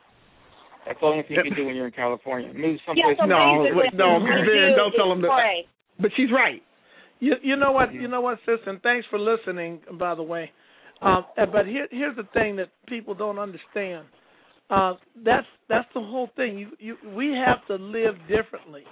[SPEAKER 14] That's the only thing you can do when you're in California. Move
[SPEAKER 24] Yeah,
[SPEAKER 14] someplace.
[SPEAKER 24] so
[SPEAKER 6] No,
[SPEAKER 24] basically
[SPEAKER 6] wait, no,
[SPEAKER 24] what you
[SPEAKER 6] then
[SPEAKER 24] do
[SPEAKER 6] don't tell
[SPEAKER 24] is
[SPEAKER 6] them that.
[SPEAKER 24] pray.
[SPEAKER 6] But she's right.
[SPEAKER 10] You, you know what? You know what, sis, and thanks for listening, by the way. Um, uh, but here, here's the thing that people don't understand. Uh, that's that's the whole thing. You, you, we have to live differently.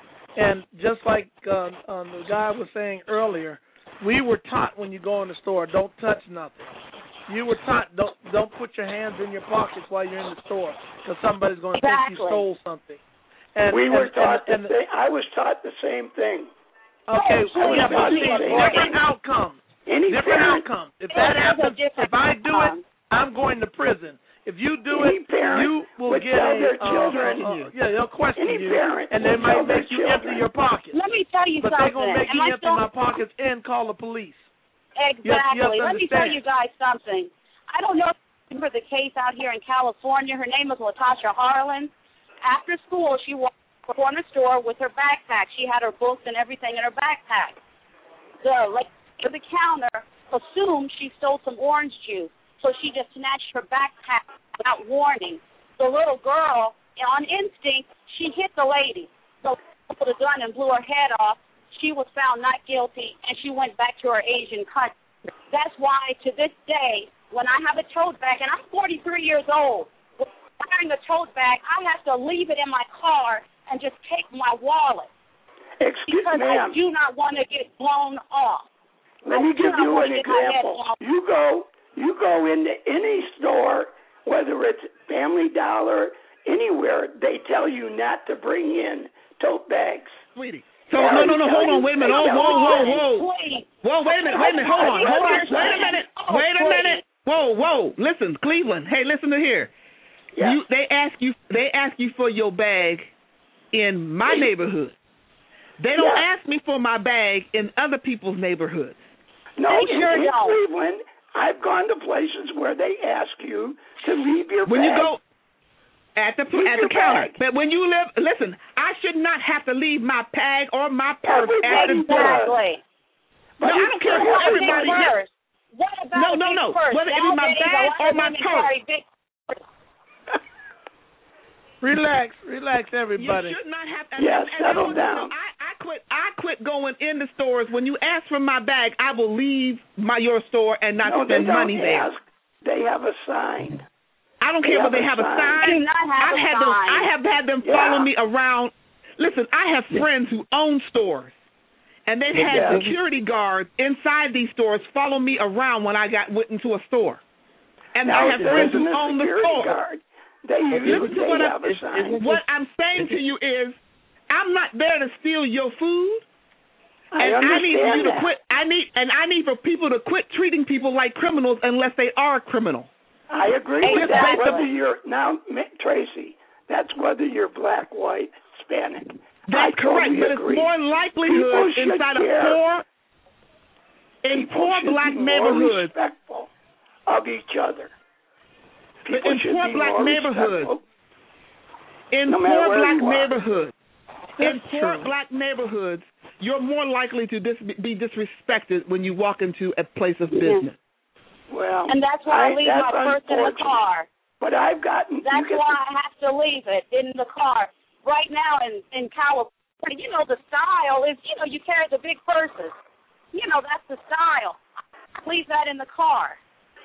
[SPEAKER 10] And just like uh, um, the guy was saying earlier, we were taught when you go in the store, don't touch nothing. You were taught don't don't put your hands in your pockets while you're in the store because somebody's going to
[SPEAKER 24] Exactly.
[SPEAKER 10] think you stole something. And,
[SPEAKER 8] we were
[SPEAKER 10] and,
[SPEAKER 8] taught
[SPEAKER 10] and,
[SPEAKER 8] the same. I was taught the same thing.
[SPEAKER 10] Okay,
[SPEAKER 8] I was
[SPEAKER 10] yeah,
[SPEAKER 8] taught
[SPEAKER 10] but
[SPEAKER 8] the
[SPEAKER 10] see,
[SPEAKER 8] same
[SPEAKER 10] different
[SPEAKER 8] thing.
[SPEAKER 10] outcomes.
[SPEAKER 8] Any
[SPEAKER 10] Different
[SPEAKER 8] parent,
[SPEAKER 10] outcomes. If
[SPEAKER 24] It
[SPEAKER 10] that
[SPEAKER 24] is a
[SPEAKER 10] happens,
[SPEAKER 24] different
[SPEAKER 10] if I do it,
[SPEAKER 24] outcome.
[SPEAKER 10] I'm going to prison. If you do
[SPEAKER 8] Any
[SPEAKER 10] it,
[SPEAKER 8] parent
[SPEAKER 10] you will
[SPEAKER 8] would
[SPEAKER 10] get
[SPEAKER 8] tell
[SPEAKER 10] a
[SPEAKER 8] their
[SPEAKER 10] uh,
[SPEAKER 8] children.
[SPEAKER 10] uh, uh, yeah, they'll question
[SPEAKER 8] Any
[SPEAKER 10] you,
[SPEAKER 8] parent
[SPEAKER 10] and they
[SPEAKER 8] would
[SPEAKER 10] might
[SPEAKER 8] tell their
[SPEAKER 10] make you empty
[SPEAKER 8] children.
[SPEAKER 10] your pockets.
[SPEAKER 24] Let me tell you
[SPEAKER 10] But
[SPEAKER 24] something.
[SPEAKER 10] they're going to make
[SPEAKER 24] Am
[SPEAKER 10] me
[SPEAKER 24] I
[SPEAKER 10] empty
[SPEAKER 24] still...
[SPEAKER 10] my pockets and call the police.
[SPEAKER 24] Exactly.
[SPEAKER 10] You have- you have to
[SPEAKER 24] Let me tell
[SPEAKER 10] understand.
[SPEAKER 24] you guys something. I don't know if you remember the case out here in California. Her name is Latasha Harlan. After school, she walked to the corner store with her backpack. She had her books and everything in her backpack. The lady at the counter assumed she stole some orange juice, so she just snatched her backpack without warning. The little girl, on instinct, she hit the lady. So she put a gun and blew her head off. She was found not guilty, and she went back to her Asian country. That's why, to this day, when I have a tote bag, and I'm forty-three years old, wearing a tote bag, I have to leave it in my car and just take my wallet.
[SPEAKER 8] Excuse
[SPEAKER 24] because
[SPEAKER 8] me,
[SPEAKER 24] I
[SPEAKER 8] ma'am.
[SPEAKER 24] do not want to get blown off.
[SPEAKER 8] Let
[SPEAKER 24] I
[SPEAKER 8] me
[SPEAKER 24] do
[SPEAKER 8] give
[SPEAKER 24] not
[SPEAKER 8] you
[SPEAKER 24] want
[SPEAKER 8] an
[SPEAKER 24] to get my head
[SPEAKER 8] example.
[SPEAKER 24] blown.
[SPEAKER 8] You go, you go into any store, whether it's Family Dollar, anywhere, they tell you not to bring in tote bags.
[SPEAKER 6] Sweetie. So no, no, no. Hold on. Wait a minute. Oh, whoa, whoa, whoa. Whoa, wait a minute. Wait a minute. Hold on. Hold on. Wait a minute. Wait a minute. Whoa, whoa. Listen, Cleveland. Hey, listen to here.
[SPEAKER 8] Yeah.
[SPEAKER 6] You, they ask you. They ask you for your bag in my neighborhood. They don't
[SPEAKER 8] Yeah.
[SPEAKER 6] ask me for my bag in other people's neighborhoods.
[SPEAKER 8] No,
[SPEAKER 24] They
[SPEAKER 8] in,
[SPEAKER 24] sure
[SPEAKER 8] in
[SPEAKER 24] don't.
[SPEAKER 8] Cleveland, I've gone to places where they ask you to leave your
[SPEAKER 6] When
[SPEAKER 8] bag.
[SPEAKER 6] you go at the
[SPEAKER 8] Leave
[SPEAKER 6] at the
[SPEAKER 8] your
[SPEAKER 6] counter,
[SPEAKER 8] bag.
[SPEAKER 6] but when you live, listen, I should not have to leave my bag or my purse at the
[SPEAKER 8] Everybody
[SPEAKER 6] door.
[SPEAKER 24] Exactly.
[SPEAKER 6] No, I don't care who
[SPEAKER 24] What
[SPEAKER 6] everybody
[SPEAKER 24] about
[SPEAKER 6] is.
[SPEAKER 24] purse? What about
[SPEAKER 6] No,
[SPEAKER 24] a
[SPEAKER 6] no,
[SPEAKER 24] big
[SPEAKER 6] no.
[SPEAKER 24] purse?
[SPEAKER 6] Whether it be my
[SPEAKER 24] Nowadays,
[SPEAKER 6] bag
[SPEAKER 24] a lot
[SPEAKER 6] or
[SPEAKER 24] of
[SPEAKER 6] my
[SPEAKER 24] women
[SPEAKER 6] purse.
[SPEAKER 24] carry big purses.
[SPEAKER 10] Relax, relax, everybody.
[SPEAKER 6] You should not have. And,
[SPEAKER 8] Yeah,
[SPEAKER 6] and, and
[SPEAKER 8] settle
[SPEAKER 6] you know,
[SPEAKER 8] down.
[SPEAKER 6] I, I quit. I quit going in the stores. When you ask for my bag, I will leave my your store and not
[SPEAKER 8] no, they
[SPEAKER 6] spend
[SPEAKER 8] don't
[SPEAKER 6] money there.
[SPEAKER 8] ask. They have a sign.
[SPEAKER 6] I don't
[SPEAKER 8] They
[SPEAKER 6] care
[SPEAKER 8] have
[SPEAKER 6] whether they
[SPEAKER 8] a
[SPEAKER 6] have a
[SPEAKER 8] sign.
[SPEAKER 6] sign.
[SPEAKER 24] They do not have
[SPEAKER 6] I've
[SPEAKER 24] a
[SPEAKER 6] had them.
[SPEAKER 24] sign.
[SPEAKER 6] I have had them
[SPEAKER 8] Yeah.
[SPEAKER 6] follow me around. Listen, I have friends who own stores, and they've had
[SPEAKER 8] Yeah.
[SPEAKER 6] security guards inside these stores follow me around when I got went into a store. And
[SPEAKER 8] Now,
[SPEAKER 6] I have
[SPEAKER 8] there
[SPEAKER 6] friends who
[SPEAKER 8] isn't a
[SPEAKER 6] own the
[SPEAKER 8] security
[SPEAKER 6] store.
[SPEAKER 8] guard. They
[SPEAKER 6] Listen
[SPEAKER 8] usually
[SPEAKER 6] to what
[SPEAKER 8] they
[SPEAKER 6] I-
[SPEAKER 8] have a sign.
[SPEAKER 6] What I'm saying to you is, I'm not there to steal your food.
[SPEAKER 8] I
[SPEAKER 6] and I need for you to
[SPEAKER 8] that.
[SPEAKER 6] quit. I need and I need for people to quit treating people like criminals unless they are a criminal.
[SPEAKER 8] I agree
[SPEAKER 6] Hey,
[SPEAKER 8] with that.
[SPEAKER 6] listen.
[SPEAKER 8] Whether you're now, Tracy, that's whether you're black, white, Hispanic.
[SPEAKER 6] That's
[SPEAKER 8] I
[SPEAKER 6] correct,
[SPEAKER 8] totally
[SPEAKER 6] but
[SPEAKER 8] agree.
[SPEAKER 6] it's more likelihood
[SPEAKER 8] People should
[SPEAKER 6] inside of
[SPEAKER 8] care.
[SPEAKER 6] poor in
[SPEAKER 8] People
[SPEAKER 6] poor
[SPEAKER 8] should
[SPEAKER 6] black
[SPEAKER 8] be more
[SPEAKER 6] neighborhoods.
[SPEAKER 8] respectful of each other.
[SPEAKER 6] But
[SPEAKER 8] People
[SPEAKER 6] in
[SPEAKER 8] should
[SPEAKER 6] poor
[SPEAKER 8] be
[SPEAKER 6] black
[SPEAKER 8] more
[SPEAKER 6] neighborhoods,
[SPEAKER 8] respectful.
[SPEAKER 6] in
[SPEAKER 8] No matter
[SPEAKER 6] poor
[SPEAKER 8] where
[SPEAKER 6] black
[SPEAKER 8] you are.
[SPEAKER 6] neighborhoods, in
[SPEAKER 10] That's
[SPEAKER 6] poor
[SPEAKER 10] true.
[SPEAKER 6] black neighborhoods, you're more likely to dis- be disrespected when you walk into a place of business.
[SPEAKER 8] Well,
[SPEAKER 24] And that's why I,
[SPEAKER 8] I-
[SPEAKER 24] leave
[SPEAKER 8] that's
[SPEAKER 24] my purse in the
[SPEAKER 8] unfortunate.
[SPEAKER 24] car.
[SPEAKER 8] But I've gotten.
[SPEAKER 24] That's
[SPEAKER 8] you get
[SPEAKER 24] why I have to leave it in the car. Right now in, in California, you know, the style is, you know, you carry the big purses. You know, that's the style. Leave that in the car.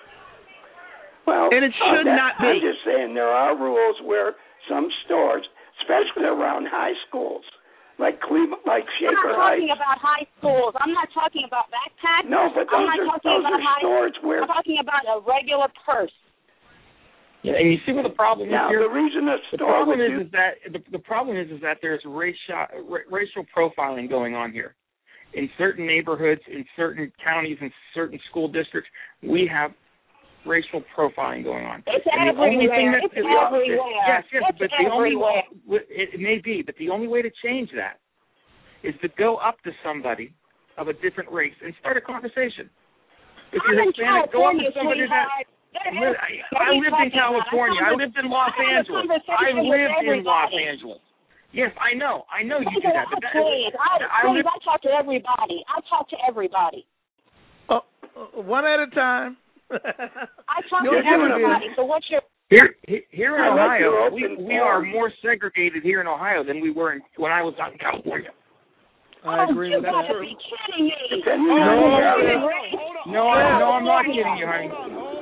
[SPEAKER 8] Well,
[SPEAKER 6] And it
[SPEAKER 8] uh,
[SPEAKER 6] should
[SPEAKER 8] that-
[SPEAKER 6] not be.
[SPEAKER 8] I'm just saying there are rules where some stores, especially around high schools, like Cleveland, like
[SPEAKER 24] I'm
[SPEAKER 8] Shaker
[SPEAKER 24] not talking
[SPEAKER 8] Heights.
[SPEAKER 24] about high schools. I'm not talking about backpacks.
[SPEAKER 8] No, but
[SPEAKER 24] I'm
[SPEAKER 8] those
[SPEAKER 24] not
[SPEAKER 8] are
[SPEAKER 24] talking
[SPEAKER 8] those
[SPEAKER 24] about
[SPEAKER 8] are
[SPEAKER 24] high
[SPEAKER 8] stores where.
[SPEAKER 24] I'm talking about a regular purse.
[SPEAKER 3] Yeah, and you see what the problem
[SPEAKER 8] Now
[SPEAKER 3] is here?
[SPEAKER 8] the reason a
[SPEAKER 3] The
[SPEAKER 8] store
[SPEAKER 3] problem
[SPEAKER 8] would
[SPEAKER 3] is,
[SPEAKER 8] do-
[SPEAKER 3] is that the, the problem is is that there's racial ra- racial profiling going on here. In certain neighborhoods, in certain counties, in certain school districts, we have racial profiling going on.
[SPEAKER 24] It's
[SPEAKER 3] And the only thing
[SPEAKER 24] everywhere.
[SPEAKER 3] that-
[SPEAKER 24] It's
[SPEAKER 3] the-
[SPEAKER 24] everywhere.
[SPEAKER 3] Yes, yes,
[SPEAKER 24] It's
[SPEAKER 3] but the only
[SPEAKER 24] everywhere.
[SPEAKER 3] it, it may be, but the only way to change that is to go up to somebody of a different race and start a conversation. If
[SPEAKER 24] I'm
[SPEAKER 3] you're
[SPEAKER 24] in
[SPEAKER 3] Hispanic, go up to
[SPEAKER 24] California,
[SPEAKER 3] somebody that.
[SPEAKER 24] sweetheart.
[SPEAKER 3] I, I lived in California. I lived in Los Angeles. I lived in Los Angeles. Yes, I know. I know you do that. But that
[SPEAKER 24] Please, I,
[SPEAKER 3] I
[SPEAKER 24] please,
[SPEAKER 3] lived,
[SPEAKER 24] I talk to everybody. I talk to everybody.
[SPEAKER 10] Oh, uh, one at a time.
[SPEAKER 24] I talk
[SPEAKER 10] You're
[SPEAKER 24] to everybody.
[SPEAKER 10] doing it.
[SPEAKER 24] So what's your
[SPEAKER 3] here, here in
[SPEAKER 8] I like your
[SPEAKER 3] Ohio, we,
[SPEAKER 8] open
[SPEAKER 3] we are
[SPEAKER 8] forum.
[SPEAKER 3] more segregated here in Ohio than we were in, when I was out in California.
[SPEAKER 10] I agree
[SPEAKER 24] oh,
[SPEAKER 10] with
[SPEAKER 24] you gotta
[SPEAKER 10] that.
[SPEAKER 24] be kidding me.
[SPEAKER 8] Then you
[SPEAKER 3] No,
[SPEAKER 8] know,
[SPEAKER 3] no, no, I, no, I'm not kidding you, honey.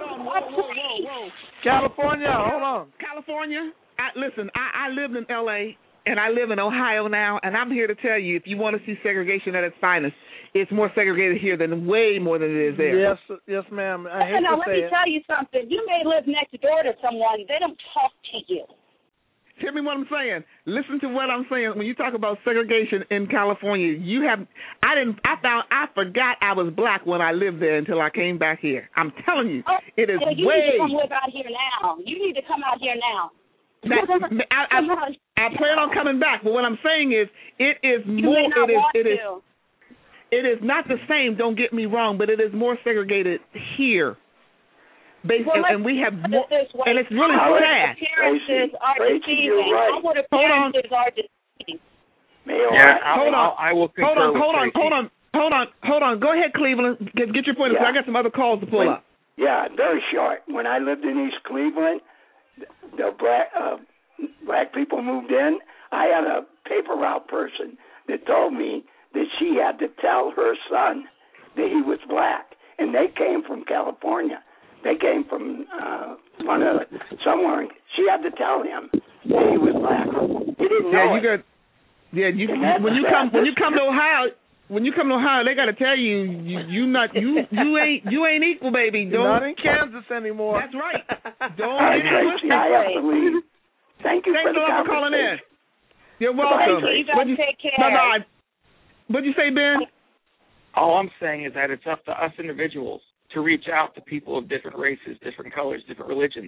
[SPEAKER 10] California, hold on.
[SPEAKER 6] California, I, listen, I, I lived in L A and I live in Ohio now, and I'm here to tell you, if you want to see segregation at its finest, it's more segregated here than way more than it is there.
[SPEAKER 10] Yes, yes, ma'am. I hate
[SPEAKER 24] now,
[SPEAKER 10] to
[SPEAKER 24] let
[SPEAKER 10] say
[SPEAKER 24] me
[SPEAKER 10] it.
[SPEAKER 24] tell you something. You may live next door to someone. They don't talk to you.
[SPEAKER 6] Hear me what I'm saying. Listen to what I'm saying. When you talk about segregation in California, you have I didn't I found I forgot I was black when I lived there until I came back here. I'm telling you,
[SPEAKER 24] Oh,
[SPEAKER 6] it is
[SPEAKER 24] you
[SPEAKER 6] way.
[SPEAKER 24] need to come live out here now. You need to come out here now.
[SPEAKER 6] That, I, I, I plan on coming back, but what I'm saying is, it is
[SPEAKER 24] You
[SPEAKER 6] more.
[SPEAKER 24] may not
[SPEAKER 6] It is.
[SPEAKER 24] want
[SPEAKER 6] It is.
[SPEAKER 24] to.
[SPEAKER 6] It is not the same. Don't get me wrong, but it is more segregated here. Based,
[SPEAKER 24] Well,
[SPEAKER 6] and, and we have
[SPEAKER 24] put
[SPEAKER 6] more,
[SPEAKER 24] it this way.
[SPEAKER 6] and it's really
[SPEAKER 24] Our
[SPEAKER 6] sad.
[SPEAKER 24] appearances are
[SPEAKER 8] Tracy,
[SPEAKER 24] deceiving.
[SPEAKER 8] you're right.
[SPEAKER 24] Our
[SPEAKER 6] Hold on.
[SPEAKER 24] appearances are deceiving.
[SPEAKER 8] May I-
[SPEAKER 3] Yeah, I'll,
[SPEAKER 6] Hold on.
[SPEAKER 3] I'll, I will concur
[SPEAKER 6] Hold on,
[SPEAKER 3] with
[SPEAKER 6] hold on,
[SPEAKER 3] Tracy.
[SPEAKER 6] hold on, hold on, hold on. Go ahead, Cleveland. Get, get your point.
[SPEAKER 8] Yeah.
[SPEAKER 6] I got some other calls to pull
[SPEAKER 8] When-
[SPEAKER 6] up.
[SPEAKER 8] Yeah, very short. When I lived in East Cleveland, the, the black uh, black people moved in. I had a paper route person that told me that she had to tell her son that he was black, and they came from California. They came from uh, one of the, somewhere. She had to tell him that he was black. He didn't
[SPEAKER 6] Yeah,
[SPEAKER 8] know
[SPEAKER 6] you
[SPEAKER 8] it.
[SPEAKER 6] got. Yeah, you
[SPEAKER 8] And that's
[SPEAKER 6] when you
[SPEAKER 8] sad.
[SPEAKER 6] come when you come to Ohio. When you come to Ohio, they got to tell you, you you not you you ain't you ain't equal, baby.
[SPEAKER 10] You're
[SPEAKER 6] Don't.
[SPEAKER 10] not in Kansas anymore.
[SPEAKER 6] That's right. Don't
[SPEAKER 8] All right,
[SPEAKER 6] get it
[SPEAKER 8] Tracy,
[SPEAKER 6] twisted.
[SPEAKER 8] I have to leave. Thank you
[SPEAKER 6] Thanks
[SPEAKER 8] for
[SPEAKER 6] a
[SPEAKER 8] the
[SPEAKER 6] lot for calling in.
[SPEAKER 8] conversation.
[SPEAKER 6] You're welcome.
[SPEAKER 24] You guys
[SPEAKER 6] What'd you,
[SPEAKER 24] take care.
[SPEAKER 6] Bye bye. What'd you say, Ben?
[SPEAKER 3] All I'm saying is that it's up to us individuals to reach out to people of different races, different colors, different religions,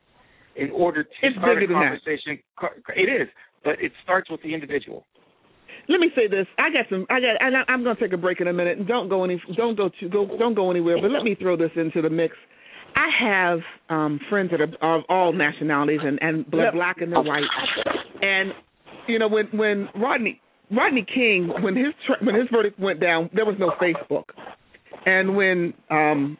[SPEAKER 3] in order to
[SPEAKER 6] It's
[SPEAKER 3] start a
[SPEAKER 6] bigger than that.
[SPEAKER 3] conversation. It is, but it starts with the individual.
[SPEAKER 6] Let me say this. I got some. I got. And I, I'm going to take a break in a minute. And don't go any. Don't go to. Go. Don't go anywhere. But let me throw this into the mix. I have um, friends that are of all nationalities, and and they're black and they're white. And you know, when when Rodney Rodney King, when his tr- when his verdict went down, there was no Facebook. And when um,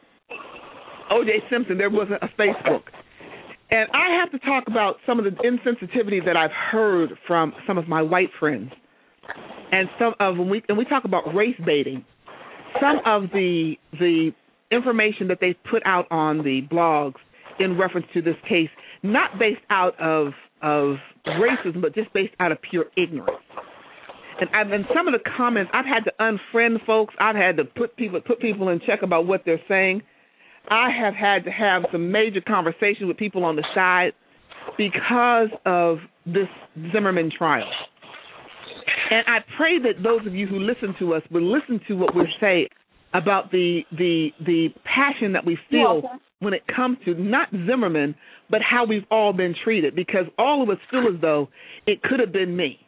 [SPEAKER 6] O J Simpson, there wasn't a Facebook. And I have to talk about some of the insensitivity that I've heard from some of my white friends. And some of when we and we talk about race baiting, some of the the information that they put out on the blogs in reference to this case, not based out of of racism, but just based out of pure ignorance. And I've and some of the comments, I've had to unfriend folks. I've had to put people put people in check about what they're saying. I have had to have some major conversations with people on the side because of this Zimmerman trial. And I pray that those of you who listen to us will listen to what we say about the the the passion that we feel when it comes to not Zimmerman, but how we've all been treated, because all of us feel as though it could have been me.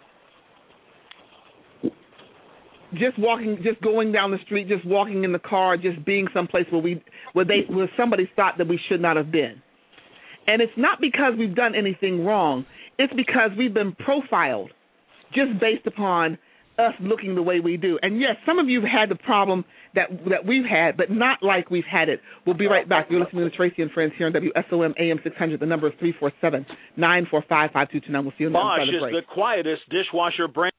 [SPEAKER 6] Just walking, just going down the street, just walking in the car, just being someplace where we where they where somebody thought that we should not have been. And it's not because we've done anything wrong. It's because we've been profiled just based upon us looking the way we do. And yes, some of you have had the problem that that we've had, but not like we've had it. We'll be right back. You're listening to Tracy and Friends here on W S O M A M six hundred. The number is three four seven, nine four five, five two two nine. We'll see you on the other side of the break.
[SPEAKER 9] Bosch is the quietest dishwasher brand.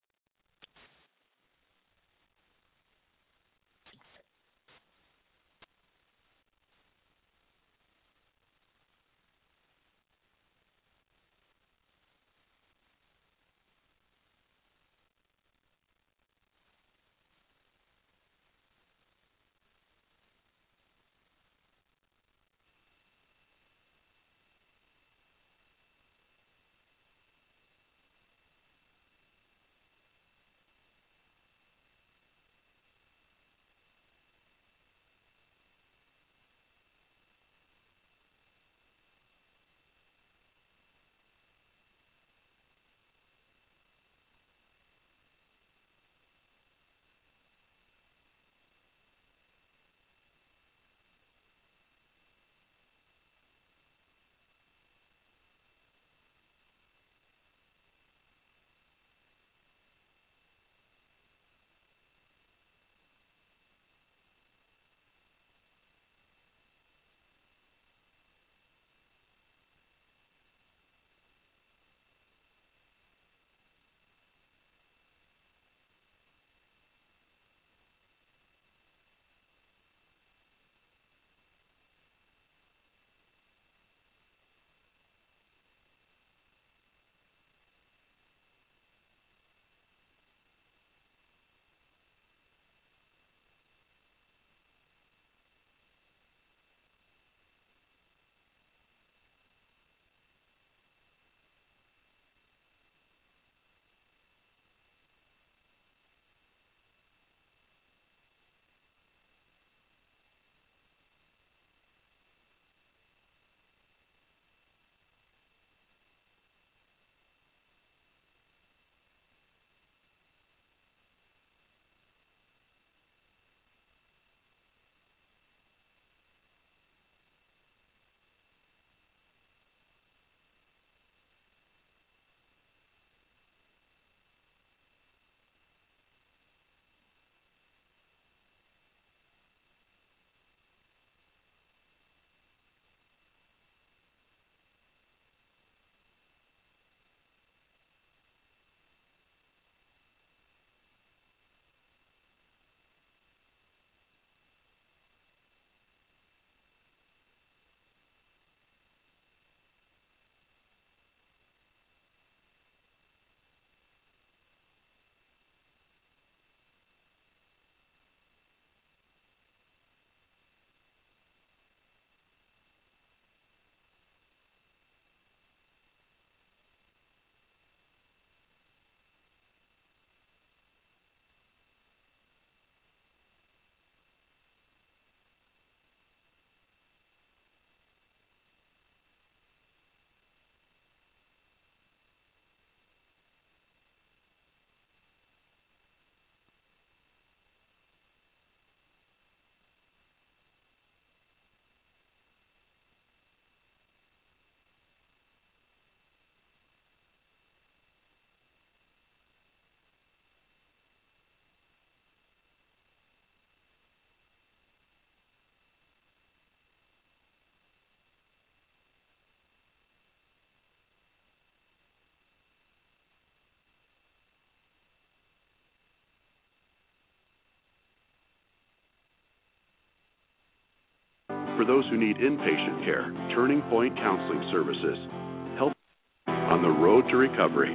[SPEAKER 13] For those who need inpatient care, Turning Point Counseling Services help on the road to recovery.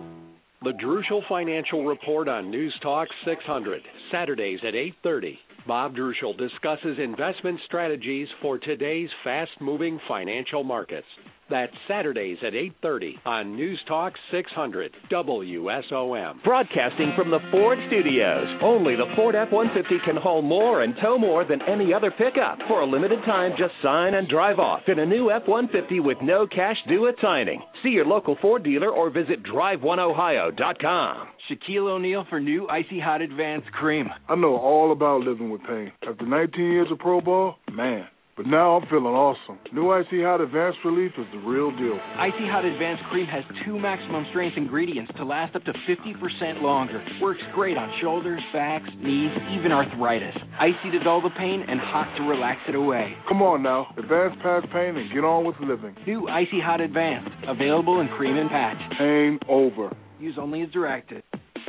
[SPEAKER 19] The Druschel Financial Report on News Talk six hundred, Saturdays at eight thirty. Bob Druschel discusses investment strategies for today's fast-moving financial markets. That's Saturdays at eight thirty on News Talk six hundred W S O M.
[SPEAKER 12] Broadcasting from the Ford Studios. Only the Ford F one fifty can haul more and tow more than any other pickup. For a limited time, just sign and drive off in a new F one fifty with no cash due at signing. See your local Ford dealer or visit drive one ohio dot com.
[SPEAKER 15] Shaquille O'Neal for new Icy Hot Advanced Cream.
[SPEAKER 18] I know all about living with pain. After nineteen years of pro ball, man. But now I'm feeling awesome. New Icy Hot Advanced Relief is the real deal.
[SPEAKER 15] Icy Hot Advanced Cream has two maximum strength ingredients to last up to fifty percent longer. Works great on shoulders, backs, knees, even arthritis. Icy to dull the pain and hot to relax it away.
[SPEAKER 18] Come on now. Advance past pain and get on with living.
[SPEAKER 15] New Icy Hot Advanced. Available in cream and patch.
[SPEAKER 18] Pain over.
[SPEAKER 15] Use only as directed.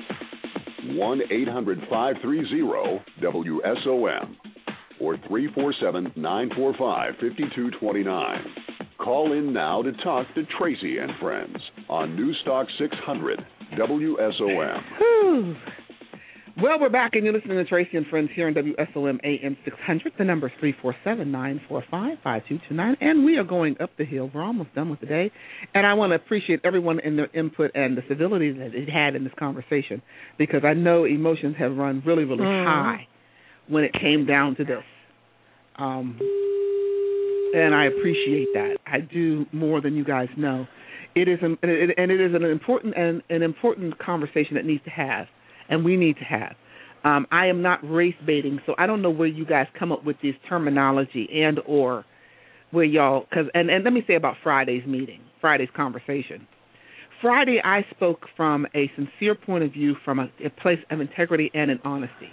[SPEAKER 13] one eight hundred five three zero W S O M or three four seven, nine four five, five two two nine. Call in now to talk to Tracy and Friends on Newstalk six hundred W S O M.
[SPEAKER 6] Whew. Well, we're back, and you're listening to Tracy and Friends here on W S O M A M six hundred. The number is three four seven, nine four five, five two two nine, and we are going up the hill. We're almost done with the day, and I want to appreciate everyone in their input and the civility that it had in this conversation, because I know emotions have run really, really mm. high when it came down to this. Um, and I appreciate that. I do more than you guys know. It is, an, and it is an important and an important conversation that needs to have, and we need to have. Um, I am not race baiting, so I don't know where you guys come up with this terminology and or where y'all. Cause, and, and let me say about Friday's meeting, Friday's conversation. Friday, I spoke from a sincere point of view, from a, a place of integrity and an honesty.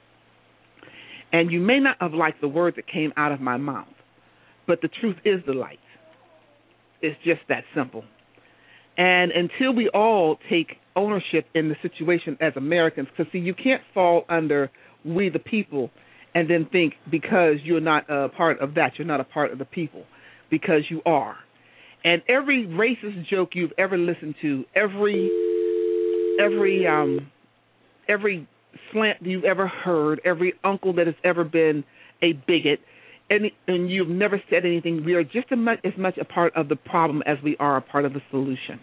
[SPEAKER 6] And you may not have liked the words that came out of my mouth, but the truth is the light. It's just that simple. And until we all take ownership in the situation as Americans, because, see, you can't fall under we the people and then think because you're not a part of that, you're not a part of the people, because you are. And every racist joke you've ever listened to, every every um, every slant you've ever heard, every uncle that has ever been a bigot, and, and you've never said anything, we are just as much, as much a part of the problem as we are a part of the solution.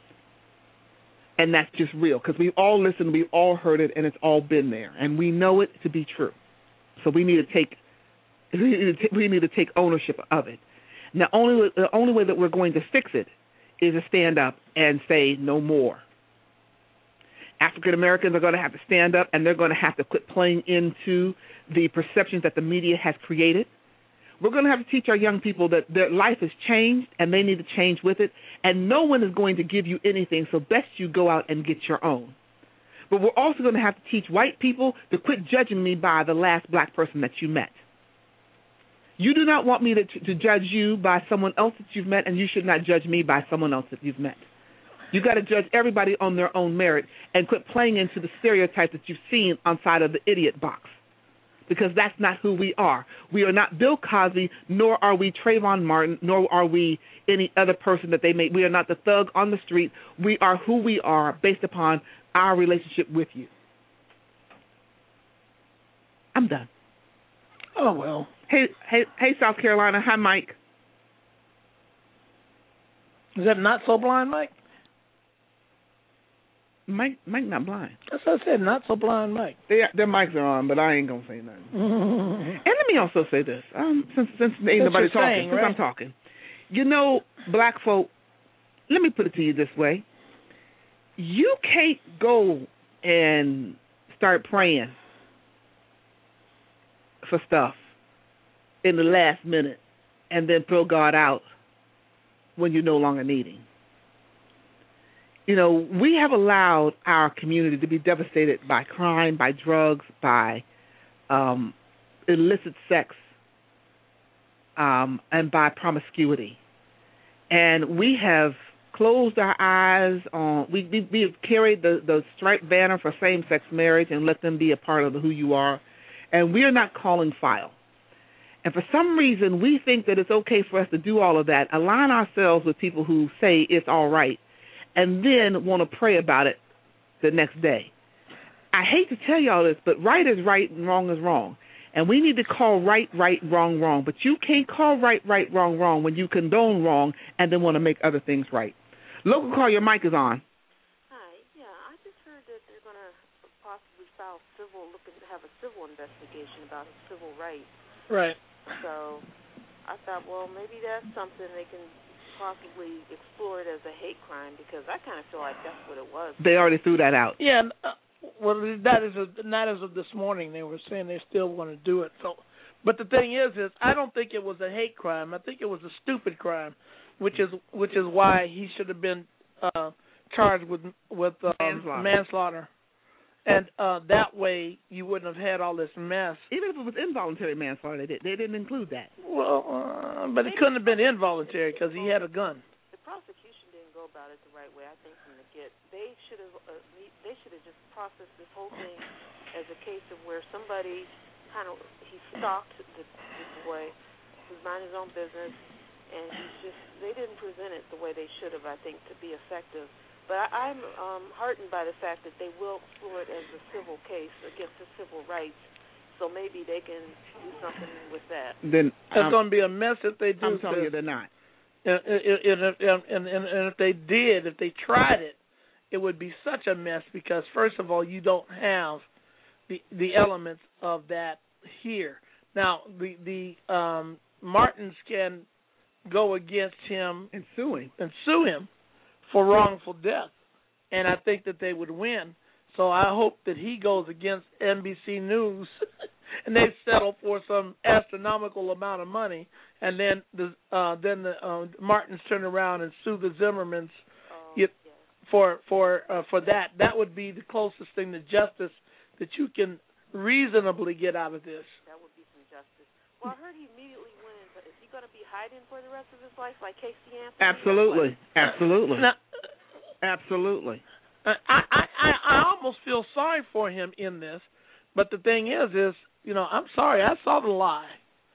[SPEAKER 6] And that's just real, because we've all listened, we've all heard it, and it's all been there, and we know it to be true. So we need to take we need to, t- we need to take ownership of it. Now, only the only way that we're going to fix it is to stand up and say no more. African Americans are going to have to stand up, and they're going to have to quit playing into the perceptions that the media has created. We're going to have to teach our young people that their life has changed, and they need to change with it, and no one is going to give you anything, so best you go out and get your own. But we're also going to have to teach white people to quit judging me by the last black person that you met. You do not want me to, to judge you by someone else that you've met, and you should not judge me by someone else that you've met. You got to judge everybody on their own merit and quit playing into the stereotypes that you've seen on side of the idiot box, because that's not who we are. We are not Bill Cosby, nor are we Trayvon Martin, nor are we any other person that they made. We are not the thug on the street. We are who we are based upon our relationship with you. I'm done.
[SPEAKER 10] Oh, well.
[SPEAKER 6] Hey, hey, hey, South Carolina. Hi, Mike.
[SPEAKER 10] Is that not so blind, Mike?
[SPEAKER 6] Mike, Mike, not blind.
[SPEAKER 10] That's what I said. Not so blind, Mike.
[SPEAKER 6] They, their mics are on, but I ain't gonna say nothing. And let me also say this: um, since since ain't nobody talking,
[SPEAKER 10] saying,
[SPEAKER 6] since
[SPEAKER 10] right?
[SPEAKER 6] I'm talking, you know, black folk. Let me put it to you this way: you can't go and start praying for stuff in the last minute and then throw God out when you no longer need Him. You know, we have allowed our community to be devastated by crime, by drugs, by um, illicit sex, um, and by promiscuity. And we have closed our eyes on, we, we, we have carried the, the striped banner for same-sex marriage and let them be a part of who you are. And we are not calling foul. And for some reason, we think that it's okay for us to do all of that, align ourselves with people who say it's all right, and then want to pray about it the next day. I hate to tell y'all this, but right is right and wrong is wrong. And we need to call right, right, wrong, wrong. But you can't call right, right, wrong, wrong when you condone wrong and then want to make other things right. Local call, your mic is on.
[SPEAKER 1] Hi, yeah, I just heard that they're going to possibly file civil, looking to have a civil investigation about civil rights.
[SPEAKER 10] Right.
[SPEAKER 1] So I thought, well, maybe that's something they can possibly explore it as a hate crime, because I kind of feel like that's what it was.
[SPEAKER 6] They already threw that out.
[SPEAKER 10] Yeah, uh, well, that is a, not as of this morning. They were saying they still want to do it. So, but the thing is, is I don't think it was a hate crime. I think it was a stupid crime, which is which is why he should have been uh, charged with with um,
[SPEAKER 6] manslaughter.
[SPEAKER 10] manslaughter. And uh, that way you wouldn't have had all this mess.
[SPEAKER 6] Even if it was involuntary manslaughter, they, did, they didn't include that.
[SPEAKER 10] Well, uh, but it couldn't have been involuntary because he had a gun.
[SPEAKER 1] The prosecution didn't go about it the right way, I think, from the get. They should have uh, they should have just processed this whole thing as a case of where somebody kind of, he stalked the, the boy who's minding his own business, and he's just, they didn't present it the way they should have, I think, to be effective. But I, I'm um, heartened by the fact that they will explore it as a civil case against the civil rights, so maybe they can do something with that.
[SPEAKER 6] Then
[SPEAKER 10] It's
[SPEAKER 6] um,
[SPEAKER 10] going to be a mess if they do.
[SPEAKER 6] I'm telling you, they're not.
[SPEAKER 10] And, and, and, and, and if they did, if they tried it, it would be such a mess because, first of all, you don't have the the elements of that here. Now, the the um, Martins can go against him
[SPEAKER 6] and sue him
[SPEAKER 10] and sue him for wrongful death, and I think that they would win. So I hope that he goes against N B C News, and they settle for some astronomical amount of money, and then the uh, then the uh, Martins turn around and sue the Zimmermans
[SPEAKER 1] oh,
[SPEAKER 10] you, yeah. for for uh, for that. That would be the closest thing to justice that you can reasonably get out of this.
[SPEAKER 1] That would be some justice. Well, I heard he immediately went into, is he going to be hiding for the rest of his life like Casey Anthony?
[SPEAKER 6] Absolutely. Absolutely.
[SPEAKER 10] Now,
[SPEAKER 6] Absolutely.
[SPEAKER 10] I, I, I, I almost feel sorry for him in this, but the thing is, is you know, I'm sorry, I saw the lie,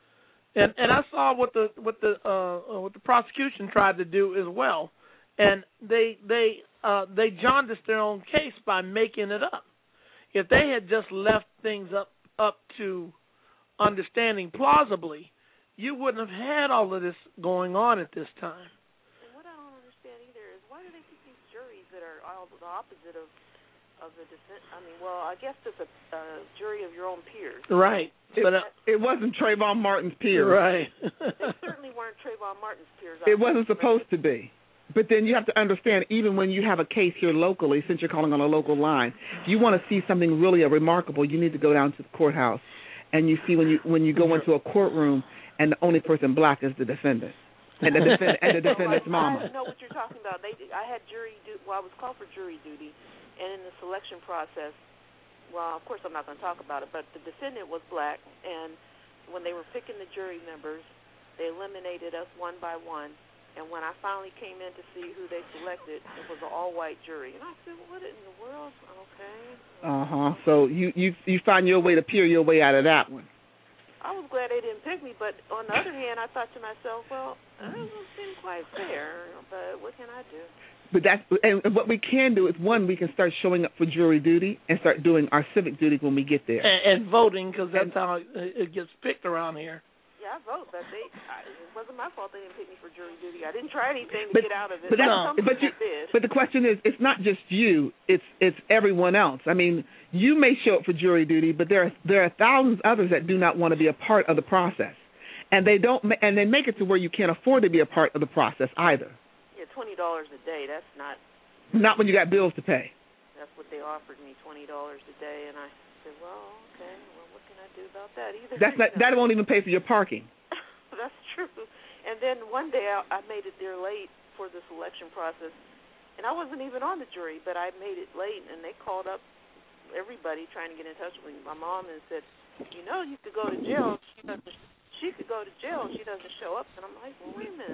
[SPEAKER 10] and and I saw what the what the uh, what the prosecution tried to do as well, and they they uh, they jaundiced their own case by making it up. If they had just left things up up to understanding plausibly, you wouldn't have had all of this going on at this time.
[SPEAKER 1] And what I don't understand either is why do they keep these juries that are all the opposite of of the defense? I mean, well, I guess it's a uh, jury of your own peers.
[SPEAKER 10] Right.
[SPEAKER 6] It,
[SPEAKER 10] but uh,
[SPEAKER 6] it wasn't Trayvon Martin's peers.
[SPEAKER 10] Right.
[SPEAKER 1] They certainly weren't Trayvon Martin's peers.
[SPEAKER 6] It wasn't supposed to be. But then you have to understand, even when you have a case here locally, since you're calling on a local line, you want to see something really remarkable, you need to go down to the courthouse, and you see when you when you go into a courtroom, and the only person black is the defendant, and the defendant and the defendant's mama.
[SPEAKER 1] I know what you're talking about. They, I had jury duty. Well, I was called for jury duty, and in the selection process, well, of course I'm not going to talk about it, but the defendant was black, and when they were picking the jury members, they eliminated us one by one. And when I finally came in to see who they selected, it was an all-white jury. And I said, what in the world? Okay.
[SPEAKER 6] Uh-huh. So you, you, you find your way to peer your way out of that one.
[SPEAKER 1] I was glad they didn't pick me, but on the other hand, I thought to myself, well, that doesn't seem quite fair, but what can I do?
[SPEAKER 6] But that's and what we can do is, one, we can start showing up for jury duty and start doing our civic duty when we get there.
[SPEAKER 10] And, and voting, because that's how it gets picked around here.
[SPEAKER 1] Yeah, I vote, but they, I, it wasn't my fault they didn't pick me for jury duty. I didn't try anything to
[SPEAKER 6] but,
[SPEAKER 1] get out of it.
[SPEAKER 6] But, that's, but, you, but the question is, it's not just you, it's it's everyone else. I mean, you may show up for jury duty, but there are, there are thousands others that do not want to be a part of the process. And they don't, and they make it to where you can't afford to be a part of the process either.
[SPEAKER 1] Yeah, twenty dollars a day, that's not...
[SPEAKER 6] Not when you got bills to pay.
[SPEAKER 1] That's what they offered me, twenty dollars a day, and I said, well, okay, well, what can I do about that either?
[SPEAKER 6] That's not, that won't even pay for your parking.
[SPEAKER 1] That's true. And then one day I, I made it there late for the selection process, and I wasn't even on the jury, but I made it late, and they called up everybody trying to get in touch with me. My mom and said, you know, you could go to jail. She doesn't. She could go to jail. She doesn't show up. And I'm like, well, wait a minute.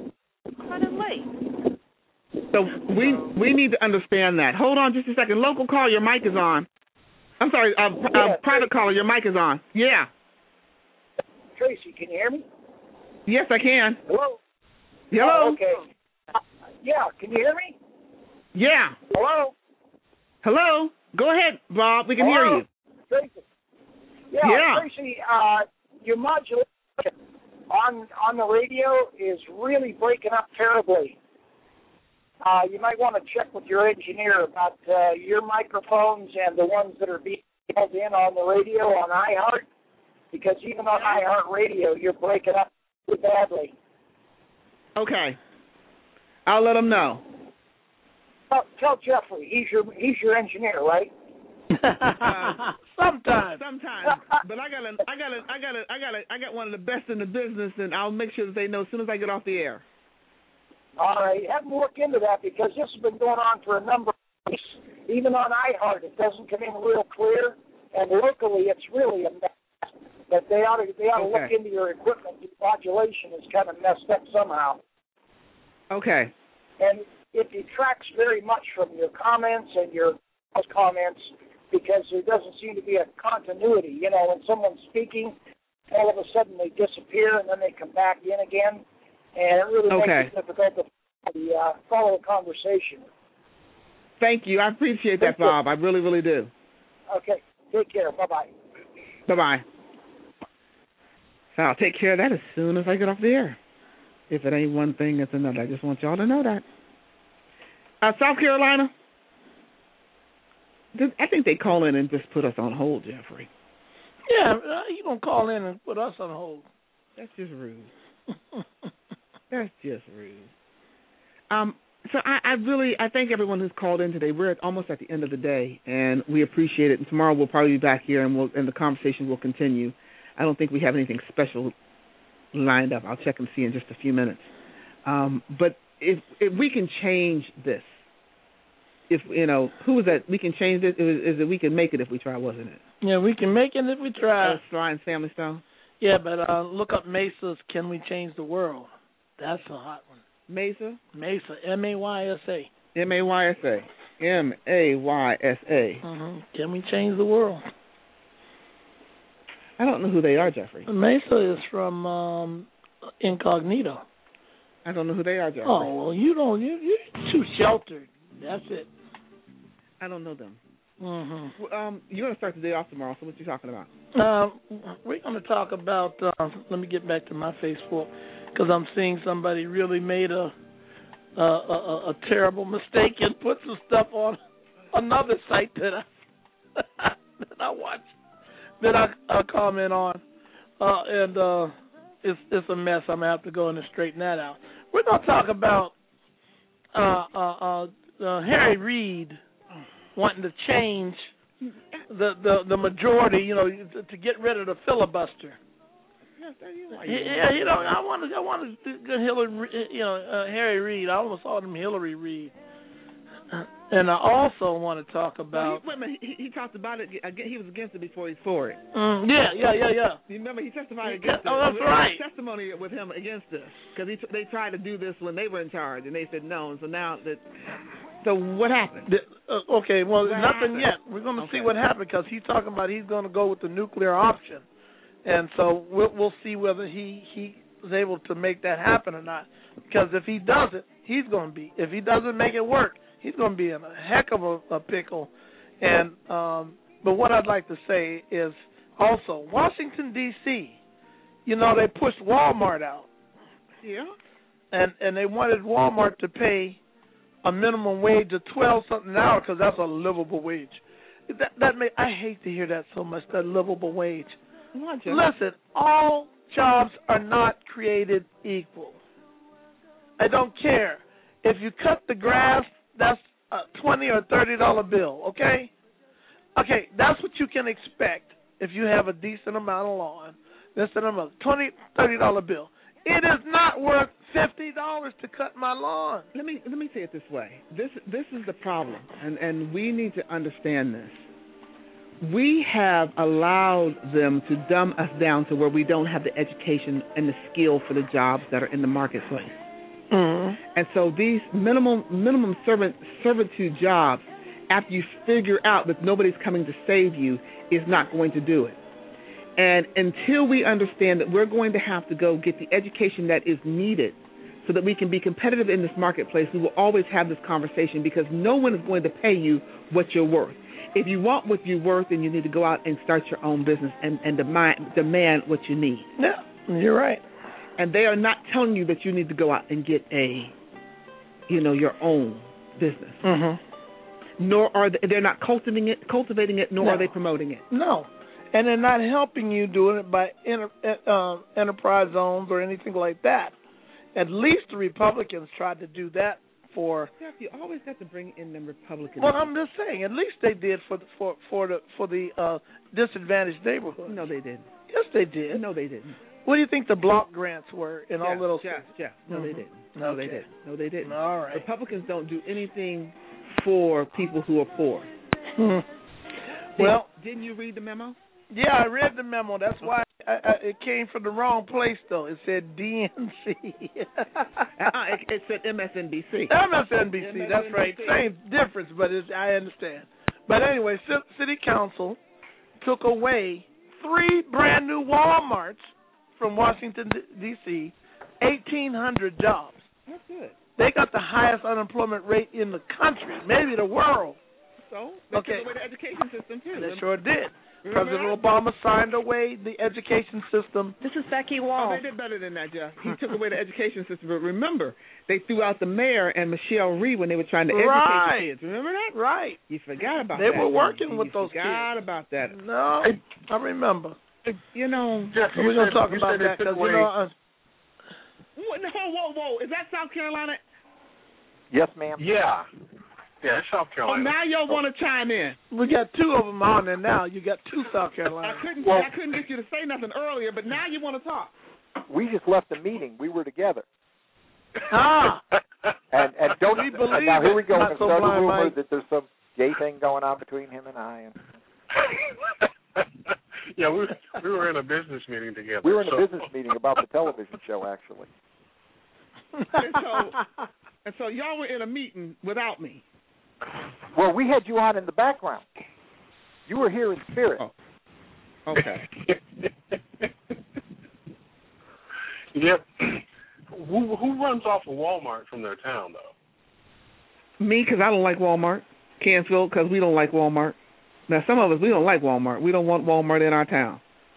[SPEAKER 1] I'm running late.
[SPEAKER 6] So we we need to understand that. Hold on just a second. Local call, your mic is on. I'm sorry, uh, uh, private caller, your mic is on. Yeah.
[SPEAKER 11] Tracy, can you hear me?
[SPEAKER 6] Yes, I can.
[SPEAKER 11] Hello?
[SPEAKER 6] Hello?
[SPEAKER 11] Oh, okay. Uh, yeah, can you hear me?
[SPEAKER 6] Yeah.
[SPEAKER 11] Hello?
[SPEAKER 6] Hello? Go ahead, Bob. We can
[SPEAKER 11] Hello?
[SPEAKER 6] hear you.
[SPEAKER 11] Tracy. Yeah,
[SPEAKER 6] Yeah.
[SPEAKER 11] Tracy, uh, your modulation on on the radio is really breaking up terribly. Uh, you might want to check with your engineer about uh, your microphones and the ones that are being held in on the radio on iHeart, because even on iHeart Radio, you're breaking up pretty badly.
[SPEAKER 6] Okay. I'll let them know.
[SPEAKER 11] Tell, tell Jeffrey, he's your he's your engineer, right?
[SPEAKER 6] Uh,
[SPEAKER 10] sometimes.
[SPEAKER 6] Sometimes. But I got a, I got a, I got a, I got a, I got one of the best in the business, and I'll make sure that they know as soon as I get off the air.
[SPEAKER 11] All right, have them look into that, because this has been going on for a number of weeks. Even on iHeart, it doesn't come in real clear, and locally, it's really a mess. But they ought to they ought to
[SPEAKER 6] Okay.
[SPEAKER 11] look into your equipment. Your modulation is kind of messed up somehow.
[SPEAKER 6] Okay.
[SPEAKER 11] And it detracts very much from your comments and your comments, because there doesn't seem to be a continuity. You know, when someone's speaking, all of a sudden they disappear and then they come back in again, and it really
[SPEAKER 6] Okay.
[SPEAKER 11] makes it difficult to uh, follow the conversation.
[SPEAKER 6] Thank you. I appreciate that,
[SPEAKER 11] Thank you.
[SPEAKER 6] Bob. I really, really do.
[SPEAKER 11] Okay, take care. Bye-bye.
[SPEAKER 6] Bye-bye. So I'll take care of that as soon as I get off the air. If it ain't one thing, it's another. I just want y'all to know that. Uh, South Carolina, I think they call in and just put us on hold, Jeffrey.
[SPEAKER 10] Yeah, uh, you gonna call in and put us on hold?
[SPEAKER 6] That's just rude. That's just rude. Um, so I, I really, I thank everyone who's called in today. We're at, almost at the end of the day, and we appreciate it. And tomorrow we'll probably be back here, and we'll, and the conversation will continue. I don't think we have anything special lined up. I'll check and see in just a few minutes. Um, but if if we can change this, if you know who was that? We can change this. It was, is it we can make it if we try, wasn't it?
[SPEAKER 10] Yeah, we can make it if we try.
[SPEAKER 6] Uh, Sly and Family Stone.
[SPEAKER 10] Yeah, but uh, look up Mesa's "Can We Change the World?" That's a hot one.
[SPEAKER 6] Mesa.
[SPEAKER 10] Mesa, M A Y S A.
[SPEAKER 6] M A Y S A. M A Y S A.
[SPEAKER 10] Mm-hmm. Can we change the world?
[SPEAKER 6] I don't know who they are, Jeffrey.
[SPEAKER 10] Mesa is from um, Incognito.
[SPEAKER 6] I don't know who they are, Jeffrey.
[SPEAKER 10] Oh, well, you don't. You, you're too sheltered. That's it.
[SPEAKER 6] I don't know them.
[SPEAKER 10] Mm-hmm.
[SPEAKER 6] Well, um, you're going to start the day off tomorrow, so what you talking about?
[SPEAKER 10] Um, we're going to talk about, uh, let me get back to my Facebook, because I'm seeing somebody really made a, a, a, a terrible mistake and put some stuff on another site that I, that I watch, that I, I comment on, uh, and uh, it's, it's a mess. I'm going to have to go in and straighten that out. We're going to talk about uh, uh, uh, uh, Harry Reid wanting to change the, the, the majority, you know, to, to get rid of the filibuster. Yeah, you know, I wanted, I wanted to get Hillary, you know, uh, Harry Reid. I almost called him Hillary Reid. And I also want to talk about.
[SPEAKER 6] Well, he, wait a minute, he, he talked about it. He was against it before he's for it.
[SPEAKER 10] Mm, yeah, yeah, yeah, yeah.
[SPEAKER 6] You remember he testified
[SPEAKER 10] Yeah,
[SPEAKER 6] against
[SPEAKER 10] oh,
[SPEAKER 6] it.
[SPEAKER 10] that's right.
[SPEAKER 6] Testimony with him against this because he t- they tried to do this when they were in charge, and they said no. And so now that. So what happened?
[SPEAKER 10] The, uh, okay, well,
[SPEAKER 6] what
[SPEAKER 10] nothing
[SPEAKER 6] happened?
[SPEAKER 10] yet. We're going to
[SPEAKER 6] okay.
[SPEAKER 10] see what happened because he's talking about he's going to go with the nuclear option, and so we'll, we'll see whether he he is able to make that happen or not. Because if he doesn't, he's going to be. If he doesn't make it work, he's going to be in a heck of a, a pickle. And um, but what I'd like to say is also Washington D C. You know, they pushed Walmart out.
[SPEAKER 6] Yeah.
[SPEAKER 10] And and they wanted Walmart to pay a minimum wage of twelve something an hour because that's a livable wage. That that may I hate to hear that so much. That livable wage. Listen, all jobs are not created equal. I don't care if you cut the grass. That's a twenty or thirty dollar bill. Okay, okay, that's what you can expect if you have a decent amount of lawn. Decent amount, twenty, thirty dollar bill. It is not worth fifty dollars to cut my lawn.
[SPEAKER 6] Let me let me say it this way. This this is the problem, and, and we need to understand this. We have allowed them to dumb us down to where we don't have the education and the skill for the jobs that are in the marketplace.
[SPEAKER 10] Mm-hmm.
[SPEAKER 6] And so these minimum minimum servant servitude jobs, after you figure out that nobody's coming to save you, is not going to do it. And until we understand that we're going to have to go get the education that is needed so that we can be competitive in this marketplace, we will always have this conversation because no one is going to pay you what you're worth. if you want what you're worth, then you need to go out and start your own business and, and demand, demand what you need.
[SPEAKER 10] Yeah, you're right.
[SPEAKER 6] And they are not telling you that you need to go out and get a, you know, your own business.
[SPEAKER 10] Mm-hmm.
[SPEAKER 6] Nor are they, they're not cultivating it, cultivating it, nor
[SPEAKER 10] no.
[SPEAKER 6] are they promoting it.
[SPEAKER 10] No. And they're not helping you doing it by inter, uh, enterprise zones or anything like that. At least the Republicans tried to do that for.
[SPEAKER 6] Jeff, you always have to bring in the Republicans.
[SPEAKER 10] Well, I'm just saying. At least they did for the, for for the for the uh, disadvantaged neighborhoods.
[SPEAKER 6] No, they didn't.
[SPEAKER 10] Yes, they did.
[SPEAKER 6] No, they didn't.
[SPEAKER 10] What do you think the block grants were in
[SPEAKER 6] Jeff,
[SPEAKER 10] all little
[SPEAKER 6] Jeff,
[SPEAKER 10] states?
[SPEAKER 6] Jeff, no,
[SPEAKER 10] mm-hmm.
[SPEAKER 6] they didn't. No,
[SPEAKER 10] okay.
[SPEAKER 6] they didn't. No, they didn't.
[SPEAKER 10] All right.
[SPEAKER 6] Republicans don't do anything for people who are poor.
[SPEAKER 10] Hmm.
[SPEAKER 6] Did,
[SPEAKER 10] well,
[SPEAKER 6] didn't you read the memo?
[SPEAKER 10] Yeah, I read the memo. That's why I, I, it came from the wrong place, though. It said D N C.
[SPEAKER 6] uh-uh, it, it said M S N B C.
[SPEAKER 10] M S N B C, that's right. Same difference, but it's, I understand. But anyway, City Council took away three brand new Walmarts from Washington, D C, eighteen hundred jobs.
[SPEAKER 6] That's good.
[SPEAKER 10] They got the highest unemployment rate in the country, maybe the world.
[SPEAKER 6] So, they
[SPEAKER 10] okay.
[SPEAKER 6] took away the education system, too.
[SPEAKER 10] They sure did.
[SPEAKER 6] Remember
[SPEAKER 10] President
[SPEAKER 6] that?
[SPEAKER 10] Obama signed away the education system.
[SPEAKER 4] This is Becky Wall.
[SPEAKER 6] Oh, they did better than that, Jeff. He took away the education system. But remember, they threw out the mayor and Michelle Rhee when they were trying to
[SPEAKER 10] right.
[SPEAKER 6] educate the kids. Remember that?
[SPEAKER 10] Right.
[SPEAKER 6] You forgot about
[SPEAKER 10] they
[SPEAKER 6] that.
[SPEAKER 10] They were working
[SPEAKER 6] you
[SPEAKER 10] with
[SPEAKER 6] you
[SPEAKER 10] those
[SPEAKER 6] forgot
[SPEAKER 10] kids.
[SPEAKER 6] about that.
[SPEAKER 10] No, I remember.
[SPEAKER 6] You know,
[SPEAKER 10] Jeff, so we're going to talk about that because, you know... Uh,
[SPEAKER 6] whoa, whoa, whoa. Is that South Carolina?
[SPEAKER 7] Yes, ma'am.
[SPEAKER 16] Yeah. Yeah, it's South Carolina.
[SPEAKER 6] Oh, now y'all want to chime in.
[SPEAKER 10] We got two of them on there now. You got two South Carolina.
[SPEAKER 6] I couldn't,
[SPEAKER 7] well,
[SPEAKER 6] I couldn't get you to say nothing earlier, but now you want to talk.
[SPEAKER 7] We just left the meeting. We were together.
[SPEAKER 10] Ah.
[SPEAKER 7] and and don't
[SPEAKER 10] we believe
[SPEAKER 7] now here we go.
[SPEAKER 10] Not
[SPEAKER 7] And
[SPEAKER 10] so
[SPEAKER 7] start a
[SPEAKER 10] blind,
[SPEAKER 7] rumor
[SPEAKER 10] Mike.
[SPEAKER 7] that there's some gay thing going on between him and I. And
[SPEAKER 16] yeah, we we were in a business meeting together.
[SPEAKER 7] We were in a
[SPEAKER 16] so.
[SPEAKER 7] business meeting about the television show, actually.
[SPEAKER 6] and, so, and so y'all were in a meeting without me.
[SPEAKER 7] Well, we had you on in the background. You were here in spirit.
[SPEAKER 6] Oh. Okay.
[SPEAKER 16] Yep. Who who runs off of Walmart from their town, though?
[SPEAKER 6] Me, because I don't like Walmart. Cansville, because we don't like Walmart. Now, some of us, we don't like Walmart. We don't want Walmart in our town.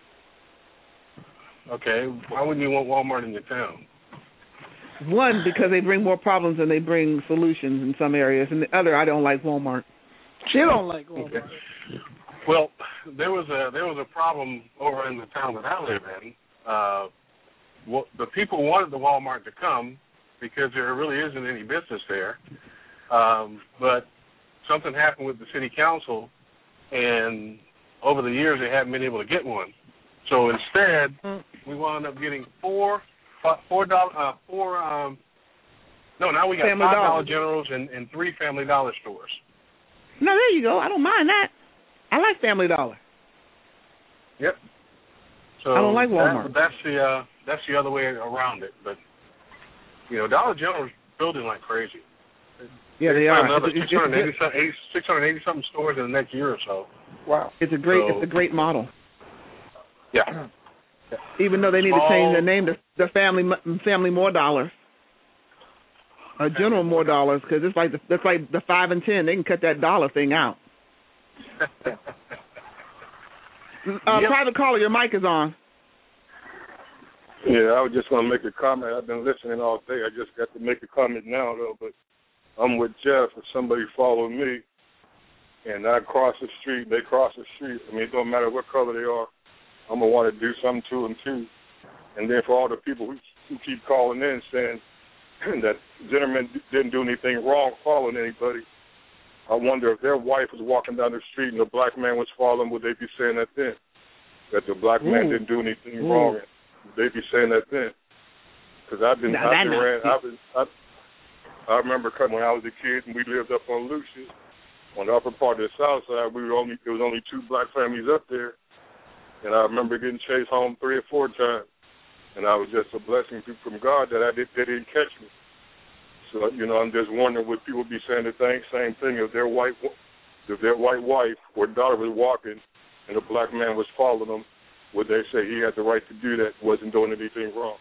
[SPEAKER 16] Okay. Why wouldn't you want Walmart in your town?
[SPEAKER 6] One, because they bring more problems than they bring solutions in some areas. And the other, I don't like Walmart.
[SPEAKER 10] She don't like Walmart.
[SPEAKER 16] Okay. Well, there was a there was a problem over in the town that I live in. Uh, well, the people wanted the Walmart to come because there really isn't any business there. Um, but something happened with the city council, and over the years they haven't been able to get one. So instead, mm. we wound up getting four, four dollar, uh, four. Um, no, now we got
[SPEAKER 6] Family
[SPEAKER 16] five
[SPEAKER 6] Dollar
[SPEAKER 16] Dollar Generals and, and three Family Dollar stores.
[SPEAKER 6] No, there you go. I don't mind that. I like Family Dollar.
[SPEAKER 16] Yep. So
[SPEAKER 6] I don't like Walmart.
[SPEAKER 16] That, that's the uh, that's the other way around it. But you know, Dollar General's building like crazy.
[SPEAKER 6] Yeah, they are.
[SPEAKER 16] Another
[SPEAKER 6] It's,
[SPEAKER 16] six hundred eighty something stores in the next year or so.
[SPEAKER 7] Wow.
[SPEAKER 6] It's a great.
[SPEAKER 16] So,
[SPEAKER 6] it's a great model.
[SPEAKER 16] Yeah.
[SPEAKER 6] Even though they need
[SPEAKER 16] Small,
[SPEAKER 6] to change their name to the Family Family More Dollars, or General More Dollars, because it's like the, it's like the five and ten. They can cut that dollar thing out. uh,
[SPEAKER 16] yep.
[SPEAKER 6] Private caller, your mic is on.
[SPEAKER 21] Yeah, I was just going to make a comment. I've been listening all day. I just got to make a comment now, though. But I'm with Jeff. If somebody follow me, and I cross the street, they cross the street. I mean, it don't matter what color they are. I'm going to want to do something to them, too. And then for all the people who, who keep calling in saying that Zimmerman didn't do anything wrong following anybody, I wonder if their wife was walking down the street and the black man was following, would they be saying that then? That the black man
[SPEAKER 6] Ooh.
[SPEAKER 21] didn't do anything
[SPEAKER 6] Ooh.
[SPEAKER 21] wrong? Would they be saying that then? Because I've been,
[SPEAKER 6] no,
[SPEAKER 21] I've been
[SPEAKER 6] not.
[SPEAKER 21] ran, I've been, I, I remember when I was a kid and we lived up on Lucius, on the upper part of the south side, we were only, there was only two black families up there. And I remember getting chased home three or four times. And I was just a blessing from God that I did, they didn't catch me. So, you know, I'm just wondering would people be saying the thing, same thing if their white if their white wife or daughter was walking and a black man was following them, would they say he had the right to do that, wasn't doing anything wrong?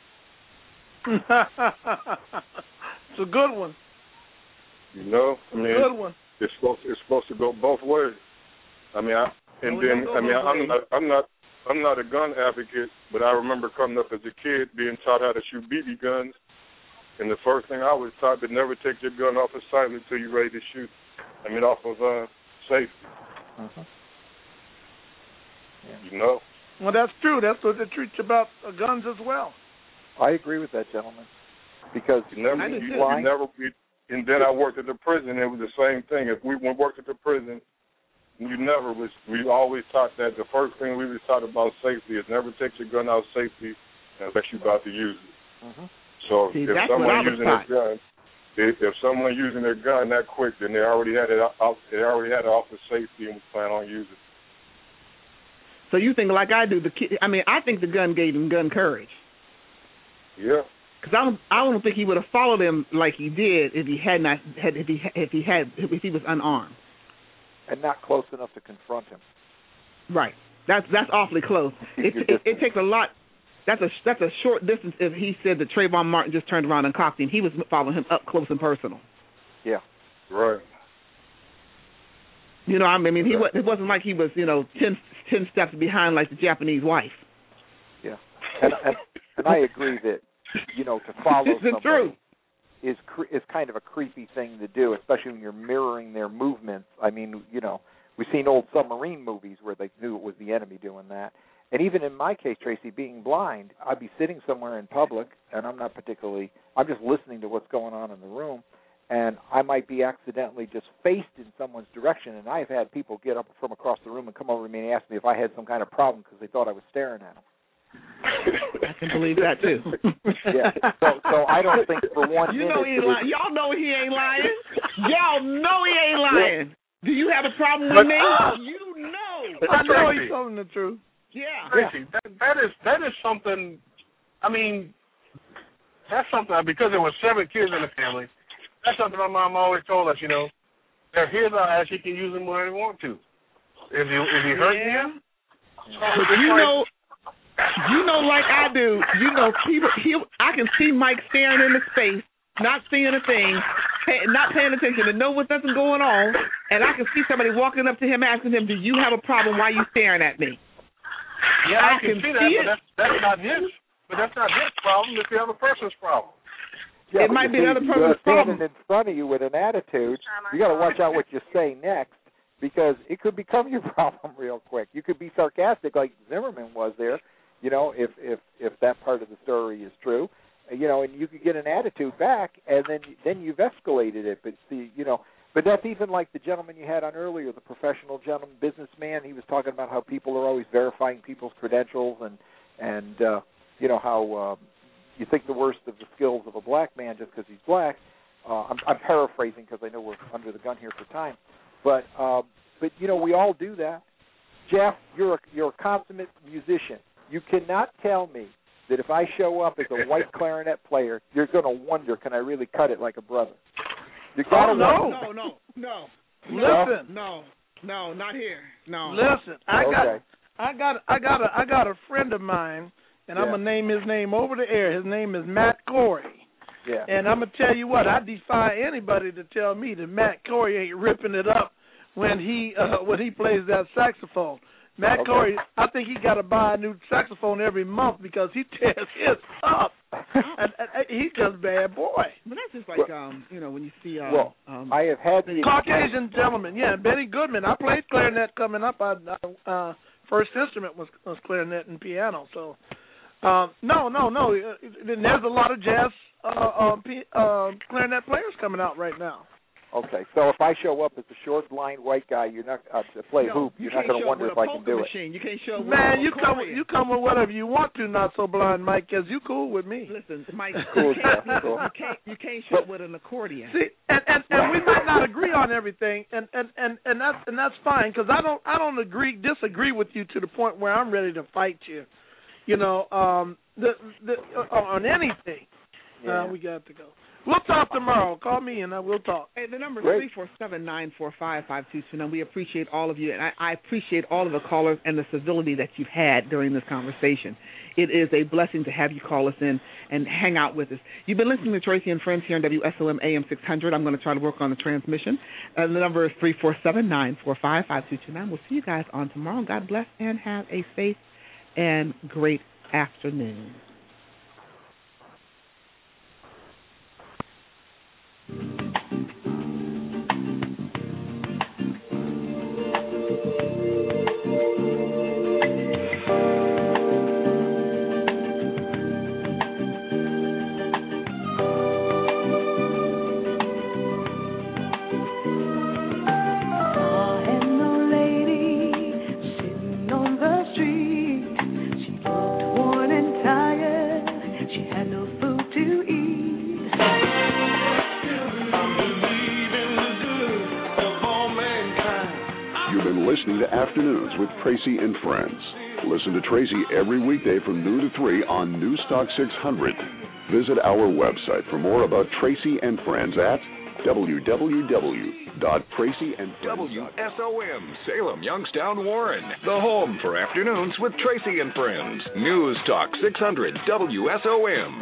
[SPEAKER 10] It's a good one.
[SPEAKER 21] You know? I mean,
[SPEAKER 10] good one.
[SPEAKER 21] It's supposed, it's supposed to go both ways. I mean, I, and
[SPEAKER 6] no,
[SPEAKER 21] then I mean, I'm not, I'm not, I'm not a gun advocate, but I remember coming up as a kid being taught how to shoot B B guns, and the first thing I was taught to never take your gun off of silent until you're ready to shoot. I mean, off of uh, safety.
[SPEAKER 7] Uh-huh. Yeah.
[SPEAKER 21] You know.
[SPEAKER 10] Well, that's true. That's what they teach about uh, guns as well.
[SPEAKER 7] I agree with that, gentleman. Because
[SPEAKER 21] you never, you, you never, you, and then I worked at the prison. It was the same thing. If we worked at the prison, you never was. We always taught that the first thing we was taught about safety is never take your gun out of safety unless you're about to use it.
[SPEAKER 7] Mm-hmm.
[SPEAKER 21] So
[SPEAKER 6] See,
[SPEAKER 21] if someone using their gun, if, if someone using their gun that quick, then they already had it out. They already had it off of safety and was planning on using it.
[SPEAKER 6] So you think like I do? The kid, I mean, I think the gun gave him gun courage.
[SPEAKER 21] Yeah.
[SPEAKER 6] Because I don't, I don't think he would have followed him like he did if he had not had if he if he had if he was unarmed
[SPEAKER 7] and not close enough to confront him.
[SPEAKER 6] Right. That's that's awfully close. It, it, it takes a lot. That's a that's a short distance. If he said that Trayvon Martin just turned around and cocked him, he was following him up close and personal.
[SPEAKER 7] Yeah.
[SPEAKER 21] Right.
[SPEAKER 6] You know, I mean, he was, it wasn't like he was, you know, ten, ten steps behind like the Japanese wife.
[SPEAKER 7] Yeah, and, and, and I agree that, you know, to follow somebody is cre- is kind of a creepy thing to do, especially when you're mirroring their movements. I mean, you know, we've seen old submarine movies where they knew it was the enemy doing that. And even in my case, Tracy, being blind, I'd be sitting somewhere in public, and I'm not particularly, I'm just listening to what's going on in the room, and I might be accidentally just faced in someone's direction, and I've had people get up from across the room and come over to me and ask me if I had some kind of problem because they thought I was staring at them.
[SPEAKER 6] I can believe that, too.
[SPEAKER 7] Yeah, so so I don't think for one
[SPEAKER 6] you
[SPEAKER 7] minute...
[SPEAKER 6] Know he lying. Y'all know he ain't lying. Y'all know he ain't lying. Do you have a problem with me? You know.
[SPEAKER 10] I know he's telling the truth.
[SPEAKER 6] Yeah.
[SPEAKER 16] Tracy, that, that is that is something, I mean, that's something, because there were seven kids in the family, that's something my mom always told us, you know, they're his eyes, he can use them whenever he wants to. If he, if he hurt
[SPEAKER 6] yeah.
[SPEAKER 16] you,
[SPEAKER 6] but you know, you know, like I do, you know, people, he, I can see Mike staring into space, not seeing a thing, pay, not paying attention, and know what's nothing going on, and I can see somebody walking up to him asking him, do you have a problem? Why are you staring at me?
[SPEAKER 16] Yeah, I,
[SPEAKER 6] I
[SPEAKER 16] can,
[SPEAKER 6] can
[SPEAKER 16] see that,
[SPEAKER 6] see
[SPEAKER 16] but that's, that's not his. But that's not his problem. It's the other person's problem.
[SPEAKER 7] Yeah,
[SPEAKER 6] it might be
[SPEAKER 7] see,
[SPEAKER 6] another person's problem.
[SPEAKER 7] Standing in front of you with an attitude, you got to watch out what you say next, because it could become your problem real quick. You could be sarcastic like Zimmerman was there, you know, if if if that part of the story is true, you know, and you could get an attitude back, and then then you've escalated it. But see, you know, but that's even like the gentleman you had on earlier, the professional gentleman, businessman. He was talking about how people are always verifying people's credentials, and and uh, you know how um, you think the worst of the skills of a black man just because he's black. Uh, I'm, I'm paraphrasing because I know we're under the gun here for time, but um, but you know we all do that. Jeff, you're a, you're a consummate musician. You cannot tell me that if I show up as a white clarinet player, you're going to wonder, can I really cut it like a brother? You gotta
[SPEAKER 10] oh, no.
[SPEAKER 6] no, no, no,
[SPEAKER 10] Listen,
[SPEAKER 6] no, no, not here. No.
[SPEAKER 10] Listen, I got,
[SPEAKER 7] okay.
[SPEAKER 10] I got, I got a, I got a friend of mine, and
[SPEAKER 7] yeah.
[SPEAKER 10] I'm gonna name his name over the air. His name is Matt Corey.
[SPEAKER 7] Yeah.
[SPEAKER 10] And I'm gonna tell you what, I defy anybody to tell me that Matt Corey ain't ripping it up when he uh, when he plays that saxophone. Matt
[SPEAKER 7] okay.
[SPEAKER 10] Corey, I think he got to buy a new saxophone every month because he tears his up. and, and, and he's just a bad boy.
[SPEAKER 6] But that's just like, um, you know, when you see... Um,
[SPEAKER 7] well,
[SPEAKER 6] um,
[SPEAKER 7] I have had the...
[SPEAKER 10] Caucasian gentleman, yeah, Benny Goodman. I played clarinet coming up. I, I uh, first instrument was, was clarinet and piano. So, um, no, no, no. There's a lot of jazz uh, uh, p- uh, clarinet players coming out right now.
[SPEAKER 7] Okay, so if I show up as a short, blind white guy, you're not uh, to play
[SPEAKER 6] no,
[SPEAKER 7] hoop. You're
[SPEAKER 6] you
[SPEAKER 7] not going to wonder if I can do
[SPEAKER 6] machine.
[SPEAKER 7] it.
[SPEAKER 6] You can't show up
[SPEAKER 10] Man,
[SPEAKER 6] with
[SPEAKER 10] you come you come with whatever you want to, not so blind, Mike, because you cool with me.
[SPEAKER 6] Listen, Mike,
[SPEAKER 7] cool,
[SPEAKER 6] you, can't,
[SPEAKER 7] yeah, cool.
[SPEAKER 6] you can't you can't show up with an accordion.
[SPEAKER 10] See, and, and, and we might not agree on everything, and, and, and, and that's and that's fine, because I don't I don't agree disagree with you to the point where I'm ready to fight you, you know, um, the, the, on anything.
[SPEAKER 7] Yeah.
[SPEAKER 10] Uh, we got to go. We'll talk tomorrow. Call me and uh, we'll talk.
[SPEAKER 6] Hey, the number is
[SPEAKER 10] Great.
[SPEAKER 6] three four seven, nine four five, five two two nine. We appreciate all of you, and I, I appreciate all of the callers and the civility that you've had during this conversation. It is a blessing to have you call us in and hang out with us. You've been listening to Tracy and Friends here on W S O M A M six hundred. I'm going to try to work on the transmission. Uh, the number is three four seven, nine four five, five two two nine. We'll see you guys on tomorrow. God bless and have a safe and great afternoon.
[SPEAKER 13] Listening to Afternoons with Tracy and Friends. Listen to Tracy every weekday from noon to three on Newstalk six hundred. Visit our website for more about Tracy and Friends at w w w dot tracy and friends dot com.
[SPEAKER 2] W S O M, Salem, Youngstown, Warren. The home for Afternoons with Tracy and Friends. Newstalk six hundred W S O M.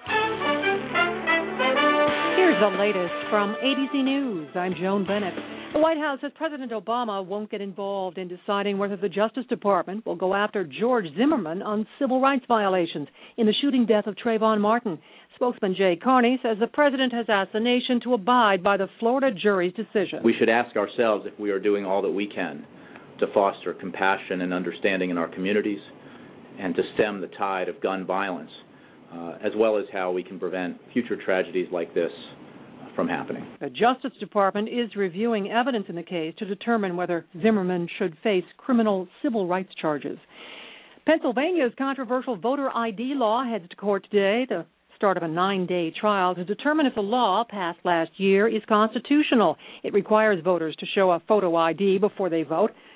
[SPEAKER 22] Here's the latest from A B C News. I'm Joan Bennett. The White House says President Obama won't get involved in deciding whether the Justice Department will go after George Zimmerman on civil rights violations in the shooting death of Trayvon Martin. Spokesman Jay Carney says the president has asked the nation to abide by the Florida jury's decision.
[SPEAKER 4] We should ask ourselves if we are doing all that we can to foster compassion and understanding in our communities and to stem the tide of gun violence, uh, as well as how we can prevent future tragedies like this from happening.
[SPEAKER 22] The Justice Department is reviewing evidence in the case to determine whether Zimmerman should face criminal civil rights charges. Pennsylvania's controversial voter I D law heads to court today, the start of a nine-day trial to determine if the law passed last year is constitutional. It requires voters to show a photo I D before they vote.